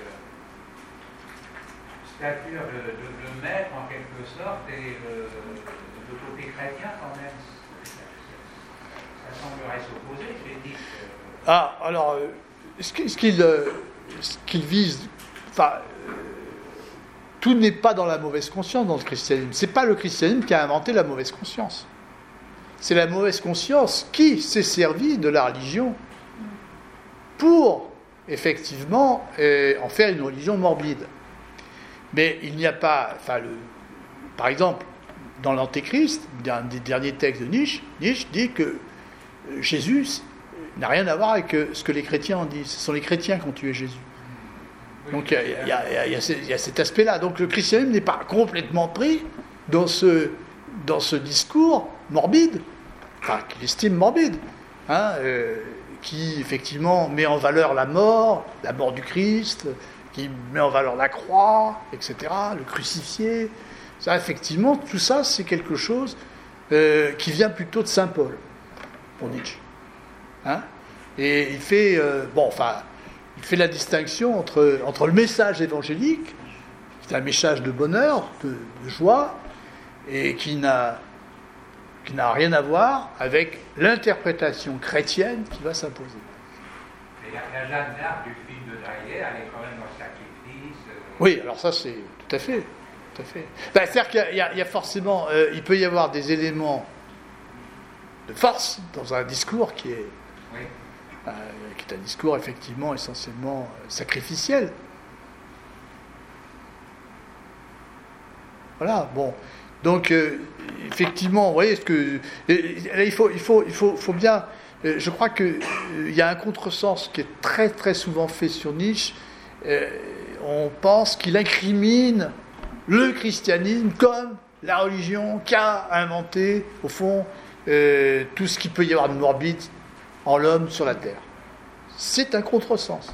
stature de, de, de maître, en quelque sorte, et euh, de côté chrétien, quand même, ça, ça semblerait s'opposer, j'ai dit. Que... Ah, alors, euh, ce qu'il, euh, ce qu'il vise, enfin, euh, tout n'est pas dans la mauvaise conscience dans le christianisme. C'est pas le christianisme qui a inventé la mauvaise conscience. C'est la mauvaise conscience qui s'est servie de la religion pour, effectivement, euh, en faire une religion morbide. Mais il n'y a pas, enfin, le, par exemple, dans l'Antéchrist, un des derniers textes de Nietzsche, Nietzsche dit que Jésus n'a rien à voir avec ce que les chrétiens en disent. Ce sont les chrétiens qui ont tué Jésus. Donc il y a, il y a, il y a, il y a cet aspect-là. Donc le christianisme n'est pas complètement pris dans ce, dans ce discours morbide, enfin qu'il estime morbide, hein, euh, qui effectivement met en valeur la mort, la mort du Christ, qui met en valeur la croix, et cetera, le crucifié. Ça, effectivement, tout ça, c'est quelque chose euh, qui vient plutôt de Saint Paul, pour Nietzsche. Hein, et il fait, euh, bon, enfin, il fait la distinction entre, entre le message évangélique, qui est un message de bonheur, de, de joie, et qui n'a, qui n'a rien à voir avec l'interprétation chrétienne qui va s'imposer. Mais la, la Jeanne d'Arc du film de Dreyer, elle est quand même dans le sacrifice. Euh... Oui, alors ça, c'est tout à fait. Tout à fait. Ben, c'est-à-dire qu'il y a, il y a forcément, euh, il peut y avoir des éléments de force dans un discours qui est, oui. euh, qui est un discours effectivement essentiellement euh, sacrificiel. Voilà, bon. Donc, euh, effectivement, vous voyez, ce que, euh, il, faut, il, faut, il faut, faut bien... Euh, je crois qu'il euh, y a un contresens qui est très, très souvent fait sur Nietzsche. Euh, on pense qu'il incrimine le christianisme comme la religion qui a inventé, au fond, euh, tout ce qu'il peut y avoir de morbide en l'homme sur la terre. C'est un contresens.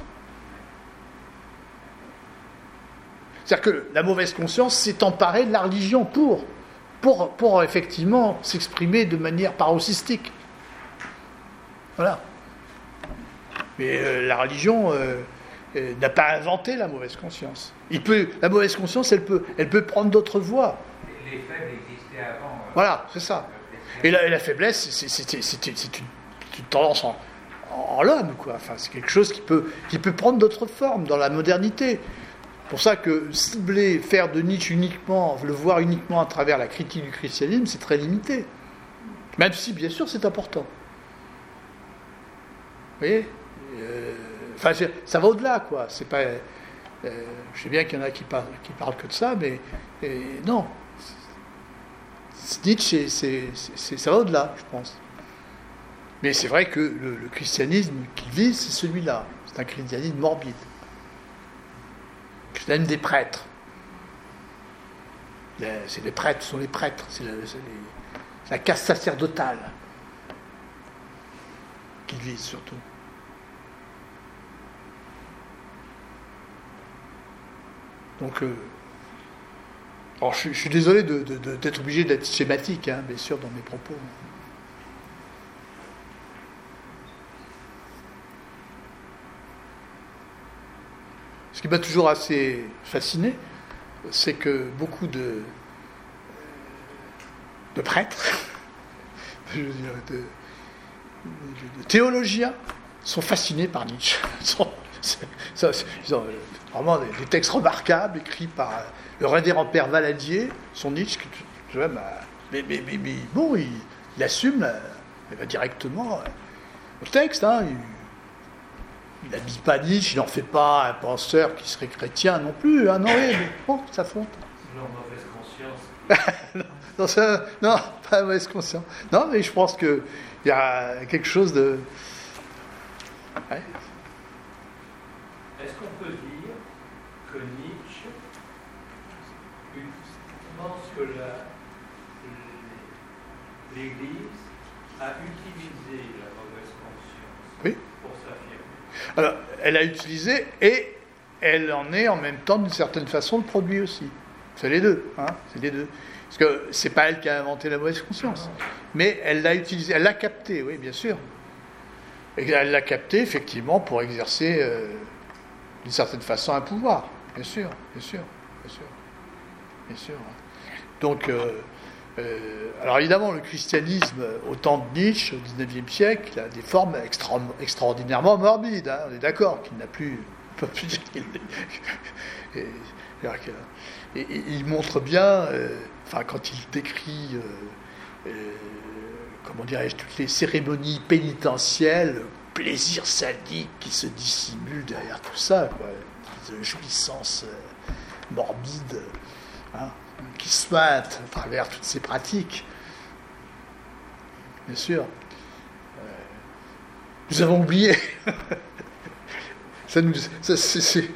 C'est-à-dire que la mauvaise conscience s'est emparée de la religion pour, pour, pour effectivement s'exprimer de manière paroxystique. Voilà. Mais euh, la religion euh, euh, n'a pas inventé la mauvaise conscience. Il peut, la mauvaise conscience, elle peut, elle peut prendre d'autres voies. Les faibles existaient avant. Euh, voilà, c'est ça. Et la, et la faiblesse, c'est, c'est, c'est, c'est, c'est une, une tendance en, en l'homme, quoi. Enfin, c'est quelque chose qui peut, qui peut prendre d'autres formes dans la modernité. C'est pour ça que cibler, faire de Nietzsche uniquement, le voir uniquement à travers la critique du christianisme, c'est très limité. Même si, bien sûr, c'est important. Vous voyez euh, enfin, ça va au-delà, quoi. C'est pas, euh, je sais bien qu'il y en a qui parlent, qui parlent que de ça, mais et, non. Nietzsche, c'est, c'est, c'est, ça va au-delà, je pense. Mais c'est vrai que le, le christianisme qu'il vise, c'est celui-là. C'est un christianisme morbide. Le christianisme des prêtres. C'est les prêtres, ce sont les prêtres. C'est la, c'est les, c'est la caste sacerdotale qu'il vise surtout. Donc, euh, alors je, je suis désolé de, de, de, d'être obligé d'être schématique, hein, bien sûr, dans mes propos. Ce qui m'a toujours assez fasciné, c'est que beaucoup de, de prêtres, je veux dire, de, de, de théologiens, sont fascinés par Nietzsche. Ils, sont, c'est, ça, ils ont vraiment des, des textes remarquables écrits par le révérend père Valadier, son Nietzsche, qui, tu vois, bah, mais, mais, mais, mais bon, il, il assume là, il va directement au texte. Hein, il, il n'habille pas Nietzsche, il n'en fait pas un penseur qui serait chrétien non plus. Hein, non, oui, mais bon, ça fonte. C'est leur mauvaise conscience. non, non, ça, non, pas mauvaise conscience. Non, mais je pense qu'il y a quelque chose de... Ouais. Est-ce qu'on peut dire que Nietzsche pense que la, l'Église a utilisé la mauvaise conscience oui. pour s'affirmer? Alors, elle a utilisé et elle en est en même temps, d'une certaine façon, le produit aussi. C'est les deux. Hein, c'est les deux. Parce que c'est pas elle qui a inventé la mauvaise conscience. Mais elle l'a utilisée, elle l'a captée, oui, bien sûr. Et elle l'a captée, effectivement, pour exercer, euh, d'une certaine façon, un pouvoir. Bien sûr, bien sûr, bien sûr. Bien sûr. Donc, euh, euh, alors évidemment, le christianisme, au temps de Nietzsche, au dix-neuvième siècle, a des formes extra, extraordinairement morbides. Hein, on est d'accord qu'il n'a plus... et, et, et, il montre bien, euh, enfin, quand il décrit... Euh, euh, comment dirais-je, toutes les cérémonies pénitentielles, le plaisir sadique qui se dissimule derrière tout ça, quoi, de jouissance euh, morbide, hein, qui sointe à travers toutes ces pratiques. Bien sûr. Euh, nous avons oublié. ça nous... Ça, c'est, c'est...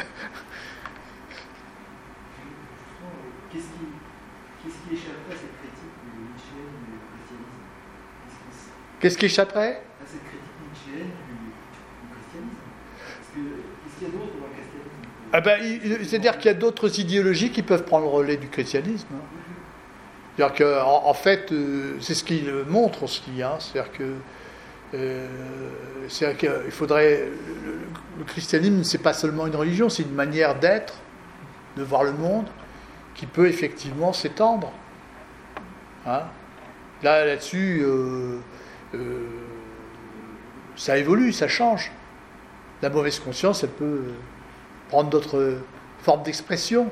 Qu'est-ce qui, qu'est-ce qui échapperait à cette critique nietzschéenne du christianisme? Qu'est-ce qui échapperait à cette critique nietzschéenne du, du christianisme? Parce que, qu'est-ce qu'il y a d'autre dans le christianisme? Ah ben, il, c'est-à-dire qu'il y a d'autres idéologies qui peuvent prendre le relais du christianisme. Hein. C'est-à-dire qu'en en fait, euh, c'est ce qu'il montre aussi. Hein. C'est-à-dire que euh, c'est-à-dire qu'il faudrait... Le, le christianisme, c'est pas seulement une religion, c'est une manière d'être, de voir le monde, qui peut effectivement s'étendre. Hein. Là, là-dessus, euh, euh, ça évolue, ça change. La mauvaise conscience, elle peut prendre d'autres formes d'expression.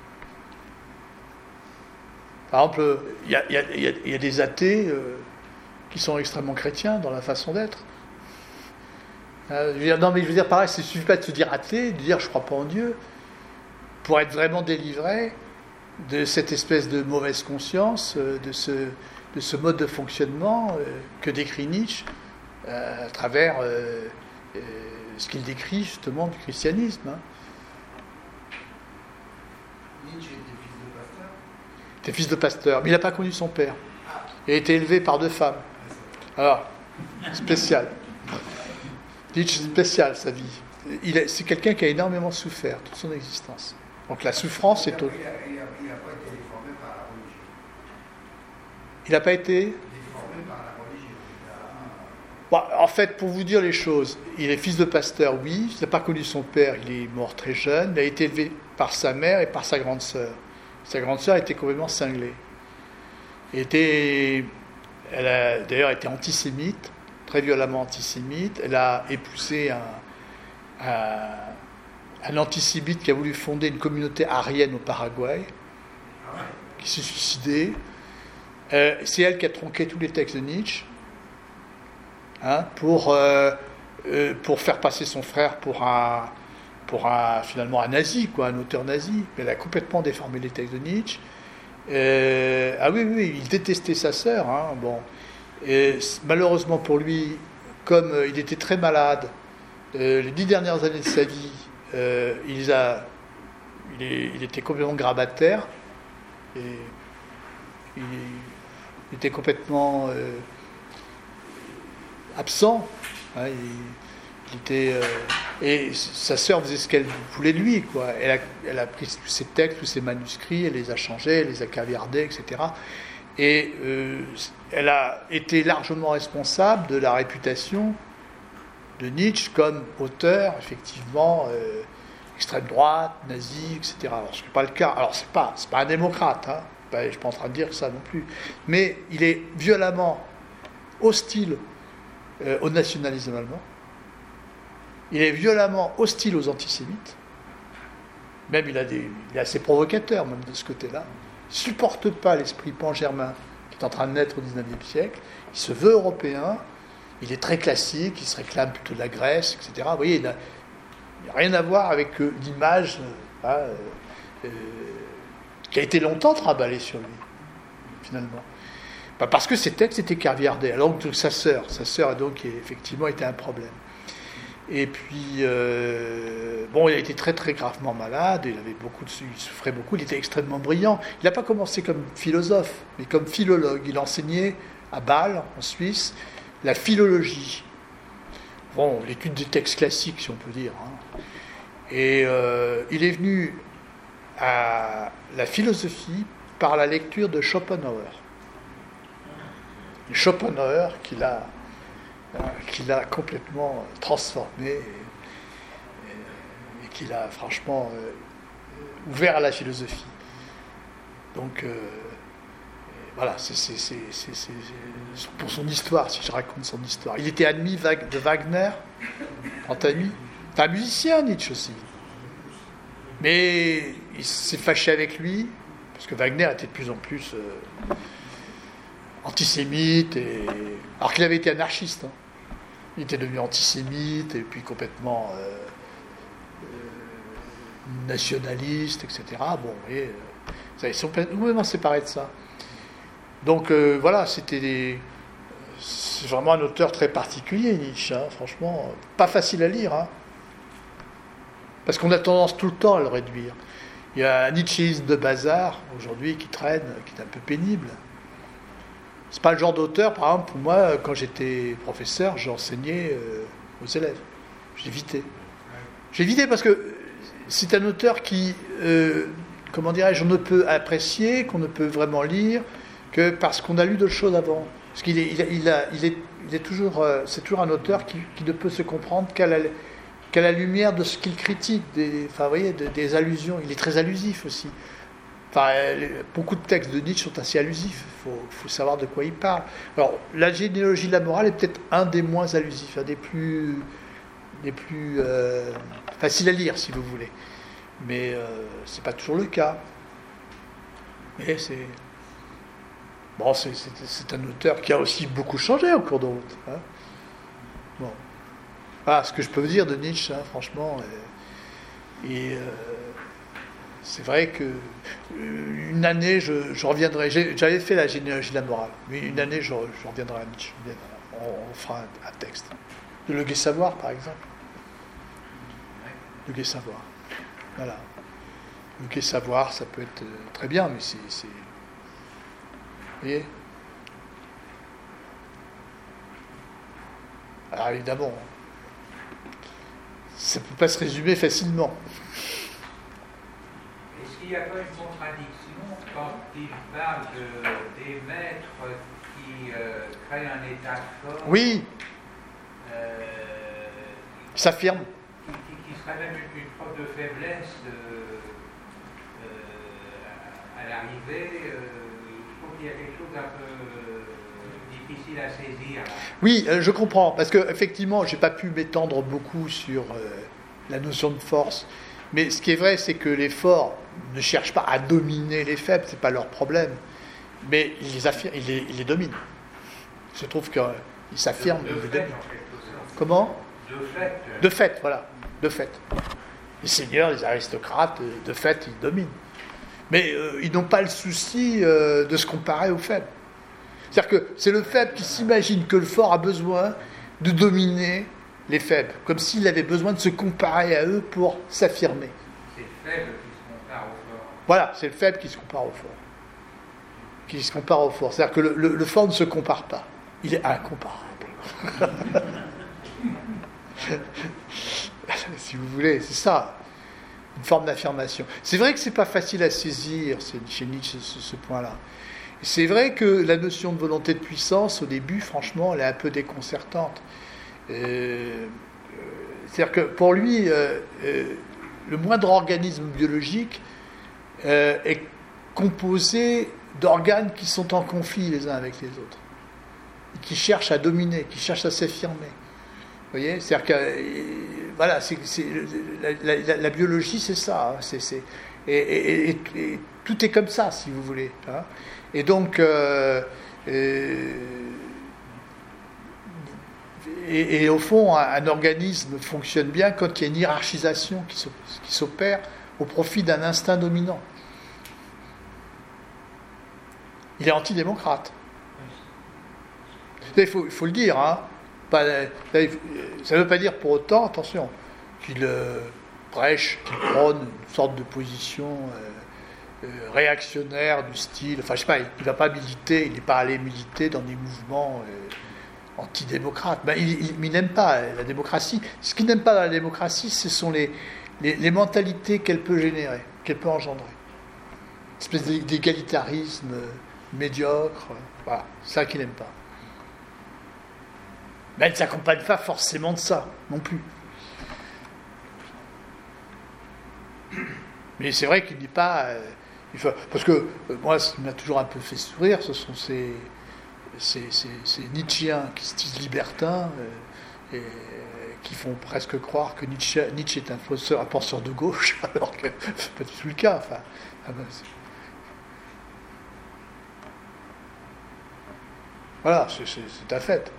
Par exemple, il y a, y a, y a, y a des athées euh, qui sont extrêmement chrétiens dans la façon d'être. Euh, je veux dire, non, mais je veux dire, pareil, il ne suffit pas de se dire athée, de dire je ne crois pas en Dieu. Pour être vraiment délivré de cette espèce de mauvaise conscience, euh, de, ce, de ce mode de fonctionnement euh, que décrit Nietzsche euh, à travers euh, euh, ce qu'il décrit justement du christianisme. Hein. Nietzsche était fils de pasteur. Il était fils de pasteur, mais il n'a pas connu son père. Il a été élevé par deux femmes. Alors, spécial. Nietzsche, c'est spécial sa vie. Il est, c'est quelqu'un qui a énormément souffert toute son existence. Donc la souffrance est au... Il n'a pas été déformé par la religion. Il n'a pas été... Déformé par la religion. Bon, en fait, pour vous dire les choses, il est fils de pasteur, oui. Il n'a pas connu son père, il est mort très jeune. Il a été élevé par sa mère et par sa grande sœur. Sa grande sœur était complètement cinglée. Elle, était, elle a d'ailleurs été antisémite, très violemment antisémite. Elle a épousé un, un, un antisémite qui a voulu fonder une communauté aryenne au Paraguay, qui s'est suicidé. Euh, c'est elle qui a tronqué tous les textes de Nietzsche, hein, pour, euh, euh, pour faire passer son frère pour un, pour un, finalement un nazi, quoi, un auteur nazi. Elle a complètement déformé les textes de Nietzsche. Euh, ah oui, oui, il détestait sa sœur. Hein, bon. Et malheureusement pour lui, comme euh, il était très malade, euh, les dix dernières années de sa vie, euh, il, a, il, est, il était complètement grabataire. Et il, il était complètement euh, absent. Hein, il, il était, euh, et sa sœur faisait ce qu'elle voulait de lui, quoi. Elle a, elle a pris tous ses textes, tous ses manuscrits, elle les a changés, elle les a caviardés, et cetera. Et euh, elle a été largement responsable de la réputation de Nietzsche comme auteur, effectivement, euh, extrême droite, nazi, et cetera. Alors, ce n'est pas le cas. Alors, ce n'est pas, c'est pas un démocrate, hein. Ben, je ne suis pas en train de dire ça non plus. Mais il est violemment hostile euh, au nationalisme allemand. Il est violemment hostile aux antisémites. Même, il, a des, il est assez provocateur, même de ce côté-là. Il ne supporte pas l'esprit pan-germain qui est en train de naître au dix-neuvième siècle. Il se veut européen. Il est très classique. Il se réclame plutôt de la Grèce, et cetera. Vous voyez, il n'a rien à voir avec euh, l'image euh, euh, euh, qui a été longtemps trimballée sur lui, finalement. Bah parce que ses textes étaient caviardés. Alors que sa sœur, sa sœur a donc effectivement été un problème. Et puis, euh, bon, il a été très très gravement malade, il avait beaucoup de, il souffrait beaucoup, il était extrêmement brillant. Il n'a pas commencé comme philosophe, mais comme philologue. Il enseignait à Bâle, en Suisse, la philologie. Bon, l'étude des textes classiques, si on peut dire. Hein. Et euh, il est venu à la philosophie par la lecture de Schopenhauer. Schopenhauer qui l'a qui l'a complètement transformé et, et, et qui l'a franchement euh, ouvert à la philosophie. Donc euh, voilà, c'est, c'est, c'est, c'est, c'est, c'est pour son histoire, si je raconte son histoire. Il était ami de Wagner, grand ami. C'est un musicien, Nietzsche aussi. Mais il s'est fâché avec lui, parce que Wagner était de plus en plus euh, antisémite, et... alors qu'il avait été anarchiste. Hein. Il était devenu antisémite, et puis complètement euh, euh, nationaliste, et cetera. Bon, vous voyez, euh, ils sont complètement séparés de ça. Donc euh, voilà, c'était des... c'est vraiment un auteur très particulier, Nietzsche, hein, franchement, pas facile à lire, hein, parce qu'on a tendance tout le temps à le réduire. Il y a un nietzschéisme de bazar, aujourd'hui, qui traîne, qui est un peu pénible. C'est pas le genre d'auteur, par exemple, pour moi, quand j'étais professeur, j'enseignais euh, aux élèves. J'évitais. J'évitais parce que c'est un auteur qui, euh, comment dirais-je, on ne peut apprécier, qu'on ne peut vraiment lire, que parce qu'on a lu d'autres choses avant. Parce qu'il est, il, a, il, a, il, est, il est toujours, euh, c'est toujours un auteur qui, qui ne peut se comprendre qu'à la, qu'à la lumière de ce qu'il critique, des, enfin, vous voyez, des, des allusions. Il est très allusif aussi. Enfin, beaucoup de textes de Nietzsche sont assez allusifs, il faut, faut savoir de quoi il parle. Alors, la généalogie de la morale est peut-être un des moins allusifs, un des plus, des plus euh, faciles à lire, si vous voulez. Mais euh, ce n'est pas toujours le cas. Mais c'est... Bon, c'est, c'est, c'est un auteur qui a aussi beaucoup changé au cours de route. Hein. Bon. Ah, ce que je peux vous dire de Nietzsche, hein, franchement... Et, et euh, c'est vrai que euh, une année, je, je reviendrai. J'ai, j'avais fait la généalogie de la morale, mais une année, je, je reviendrai à Nietzsche. On, on fera un, un texte. De Le Gai Savoir, par exemple. Le Gai Savoir. Voilà. Le Gai Savoir, ça peut être très bien, mais c'est... c'est... Vous voyez ? Alors évidemment, ça ne peut pas se résumer facilement. Il n'y a pas une contradiction quand il parle de, des maîtres qui euh, créent un état fort. Oui. Euh, qui s'affirme. Qui, qui, qui serait même une, une preuve de faiblesse euh, euh, à l'arrivée. Euh, je trouve qu'il y a quelque chose d'un peu euh, difficile à saisir. Là. Oui, euh, je comprends, parce qu'effectivement, je n'ai pas pu m'étendre beaucoup sur euh, la notion de force. Mais ce qui est vrai, c'est que les forts ne cherchent pas à dominer les faibles, ce n'est pas leur problème. Mais ils les, affirment, ils les, ils les dominent. Il se trouve qu'ils s'affirment. De, de ils les fait, dominent. Comment ? De fait. De fait, voilà. De fait. Les seigneurs, les aristocrates, de fait, ils dominent. Mais euh, ils n'ont pas le souci euh, de se comparer aux faibles. C'est-à-dire que c'est le faible qui s'imagine que le fort a besoin de dominer les faibles, comme s'il avait besoin de se comparer à eux pour s'affirmer. C'est le faible qui se compare au fort. Voilà, c'est le faible qui se compare au fort. Qui se compare au fort. C'est-à-dire que le, le, le fort ne se compare pas. Il est incomparable. Si vous voulez, c'est ça. Une forme d'affirmation. C'est vrai que c'est pas facile à saisir chez Nietzsche ce, ce point-là. C'est vrai que la notion de volonté de puissance, au début, franchement, elle est un peu déconcertante. Euh, c'est-à-dire que pour lui, euh, euh, le moindre organisme biologique euh, est composé d'organes qui sont en conflit les uns avec les autres, qui cherchent à dominer, qui cherchent à s'affirmer. Vous voyez, c'est-à-dire que euh, voilà, c'est, c'est, la, la, la biologie, c'est ça. Hein, c'est, c'est, et, et, et, et tout est comme ça, si vous voulez. Hein. Et donc, euh, euh, et, et au fond, un, un organisme fonctionne bien quand il y a une hiérarchisation qui, qui s'opère au profit d'un instinct dominant. Il est antidémocrate. Il faut, il faut le dire, hein. Pas, ça ne veut pas dire pour autant, attention, qu'il euh, prêche, qu'il prône une sorte de position euh, euh, réactionnaire du style. Enfin, je sais pas, il ne va pas militer, il n'est pas allé militer dans des mouvements euh, antidémocrates. Ben, il, il, il n'aime pas la démocratie. Ce qu'il n'aime pas dans la démocratie, ce sont les, les, les mentalités qu'elle peut générer, qu'elle peut engendrer. Une espèce d'égalitarisme médiocre. Voilà, c'est ça qu'il n'aime pas. Mais elle ne s'accompagne pas forcément de ça, non plus. Mais c'est vrai qu'il n'est pas... Euh, il faut, parce que euh, moi, ce qui m'a toujours un peu fait sourire, ce sont ces, ces, ces, ces Nietzschéens qui se disent libertins, euh, et, qui font presque croire que Nietzsche, Nietzsche est un, penseur, un penseur de gauche, alors que c'est pas du tout le cas. Enfin, ah ben, voilà, c'est, c'est, c'est un fait.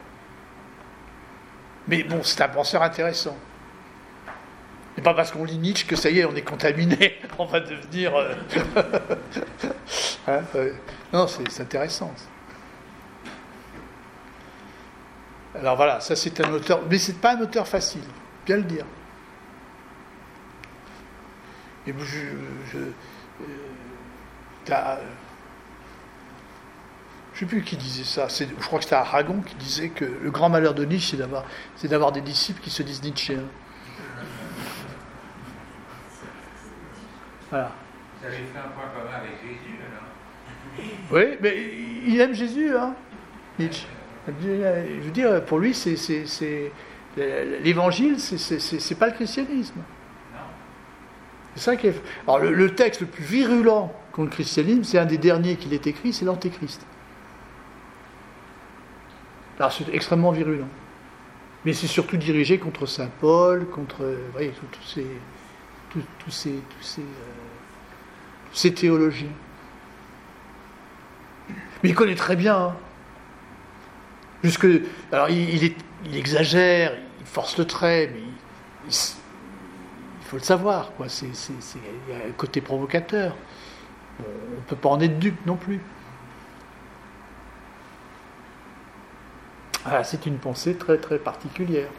Mais bon, c'est un penseur intéressant. Et pas parce qu'on lit Nietzsche que ça y est, on est contaminé, on va devenir... Euh... hein, euh... Non, c'est, c'est intéressant. Alors voilà, ça c'est un auteur... Mais c'est pas un auteur facile, bien le dire. Et je... je euh, t'as, je ne sais plus qui disait ça, c'est, je crois que c'était Aragon qui disait que le grand malheur de Nietzsche, c'est d'avoir, c'est d'avoir des disciples qui se disent Nietzschéens. Voilà. Vous avez fait un point commun avec Jésus, alors? Oui, mais il aime Jésus, hein, Nietzsche. Je veux dire, pour lui, c'est, c'est, c'est l'évangile, c'est, c'est, c'est, c'est pas le christianisme. Non. C'est ça qui est... Alors, le, le texte le plus virulent contre le christianisme, c'est un des derniers qu'il ait écrit, c'est l'Antéchrist. Alors, c'est extrêmement virulent. Mais c'est surtout dirigé contre saint Paul, contre, vous voyez, tous ces, tous, tous ces, tous ces, euh, ces théologiens. Mais il connaît très bien. Hein. Jusque, alors, il, il, est, il exagère, il force le trait, mais il, il, il faut le savoir, quoi. C'est, c'est, c'est, il y a un côté provocateur. Bon, on ne peut pas en être dupe non plus. Ah, c'est une pensée très très particulière.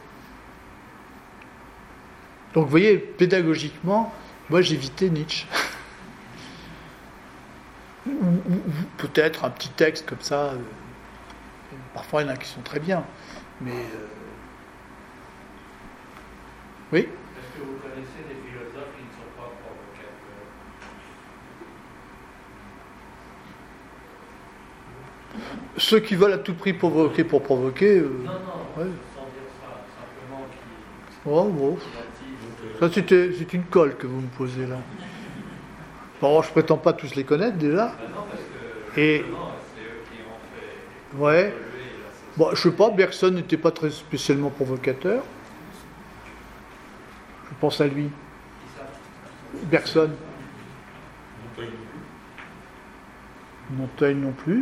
Donc vous voyez, pédagogiquement, moi j'évitais Nietzsche. ou, ou, ou peut-être un petit texte comme ça. Euh, parfois il y en a qui sont très bien. Mais. Euh, oui ? Est-ce que vous connaissez des philosophes qui ne sont pas provocateurs ? Ceux qui veulent à tout prix provoquer pour provoquer. Euh, non, non, ouais. sans dire ça, simplement qui. Oh, oh. Ça, c'était, c'est une colle que vous me posez là. Bon, je prétends pas tous les connaître déjà. Ben non, parce que Et. non, c'est eux qui ont fait. Ouais. Bon, je sais pas, Bergson n'était pas très spécialement provocateur. Je pense à lui. Bergson. Montaigne non plus.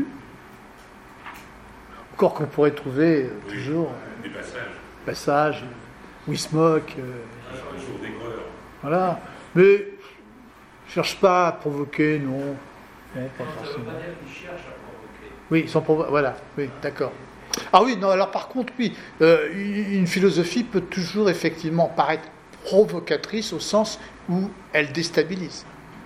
Encore qu'on pourrait trouver euh, oui, toujours euh, des passages. Passage, Wismok. Euh, Un jour d'aigreur. voilà. Mais je cherche pas à provoquer, non. Non, pas Non, ça ne veut forcément. pas dire qu'ils cherchent à provoquer. Oui, ils sont provo- voilà, oui, d'accord. Ah oui, non, alors par contre, oui, euh, une philosophie peut toujours effectivement paraître provocatrice au sens où elle déstabilise.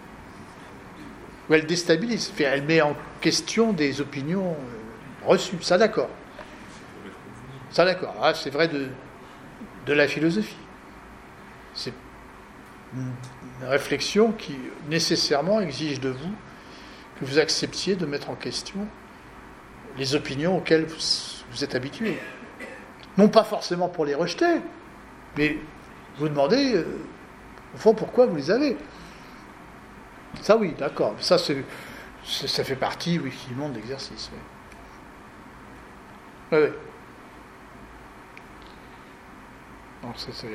Où elle déstabilise, elle met en question des opinions euh, reçues, ça d'accord. Ça d'accord, ah, c'est vrai de, de la philosophie. C'est une réflexion qui nécessairement exige de vous que vous acceptiez de mettre en question les opinions auxquelles vous, vous êtes habitué. Non pas forcément pour les rejeter, mais vous demandez, euh, au fond, pourquoi vous les avez. Ça oui, d'accord. Ça, c'est, c'est, ça fait partie, oui, effectivement, de l'exercice. Oui. Oui, oui. Donc, ça, c'est...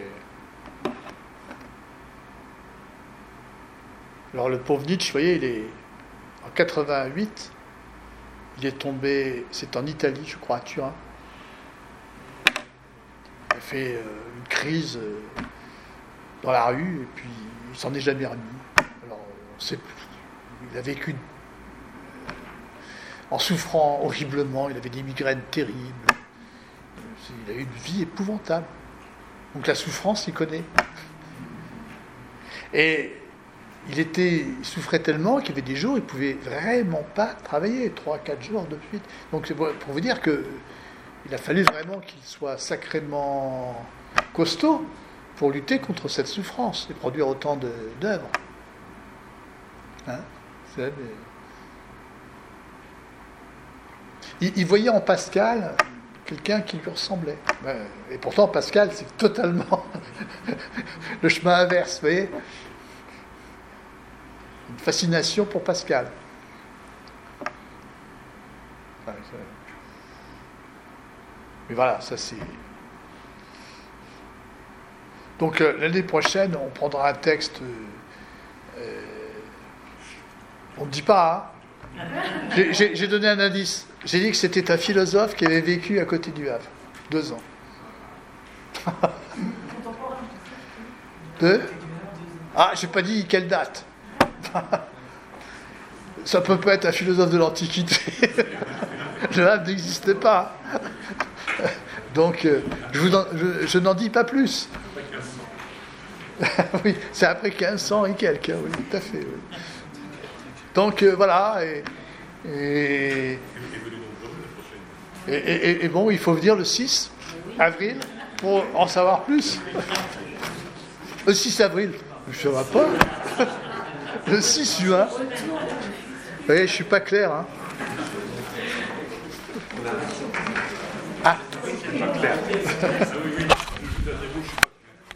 Alors, le pauvre Nietzsche, vous voyez, il est... En quatre-vingt-huit, il est tombé... C'est en Italie, je crois, à Turin. Il a fait euh, une crise euh, dans la rue, et puis il s'en est jamais remis. Alors, on sait plus. Il a vécu euh, en souffrant horriblement, il avait des migraines terribles. Il a eu une vie épouvantable. Donc la souffrance, il connaît. Et il était, il souffrait tellement qu'il y avait des jours, il ne pouvait vraiment pas travailler, trois, quatre jours de suite. Donc c'est pour vous dire que il a fallu vraiment qu'il soit sacrément costaud pour lutter contre cette souffrance et produire autant de, d'œuvres. Hein, c'est, il, il voyait en Pascal quelqu'un qui lui ressemblait. Et pourtant, Pascal, c'est totalement le chemin inverse, vous voyez ? Une fascination pour Pascal. Mais voilà, ça c'est... Donc euh, l'année prochaine, on prendra un texte... Euh, on ne dit pas, hein. j'ai, j'ai, j'ai donné un indice. J'ai dit que c'était un philosophe qui avait vécu à côté du Havre. Deux ans. Deux ? Ah, j'ai pas dit quelle date. Ça peut pas être un philosophe de l'Antiquité. Le Havre n'existait pas. Donc, euh, je, vous en, je, je n'en dis pas plus. Oui, c'est après quinze cents et quelques, oui, tout à fait. Oui. Donc, euh, voilà. Et, et, et, et, et bon, il faut venir le six avril pour en savoir plus. Le six avril, je ne sais pas. Le six juin. Vous voyez, je ne suis pas clair. Hein. Ah.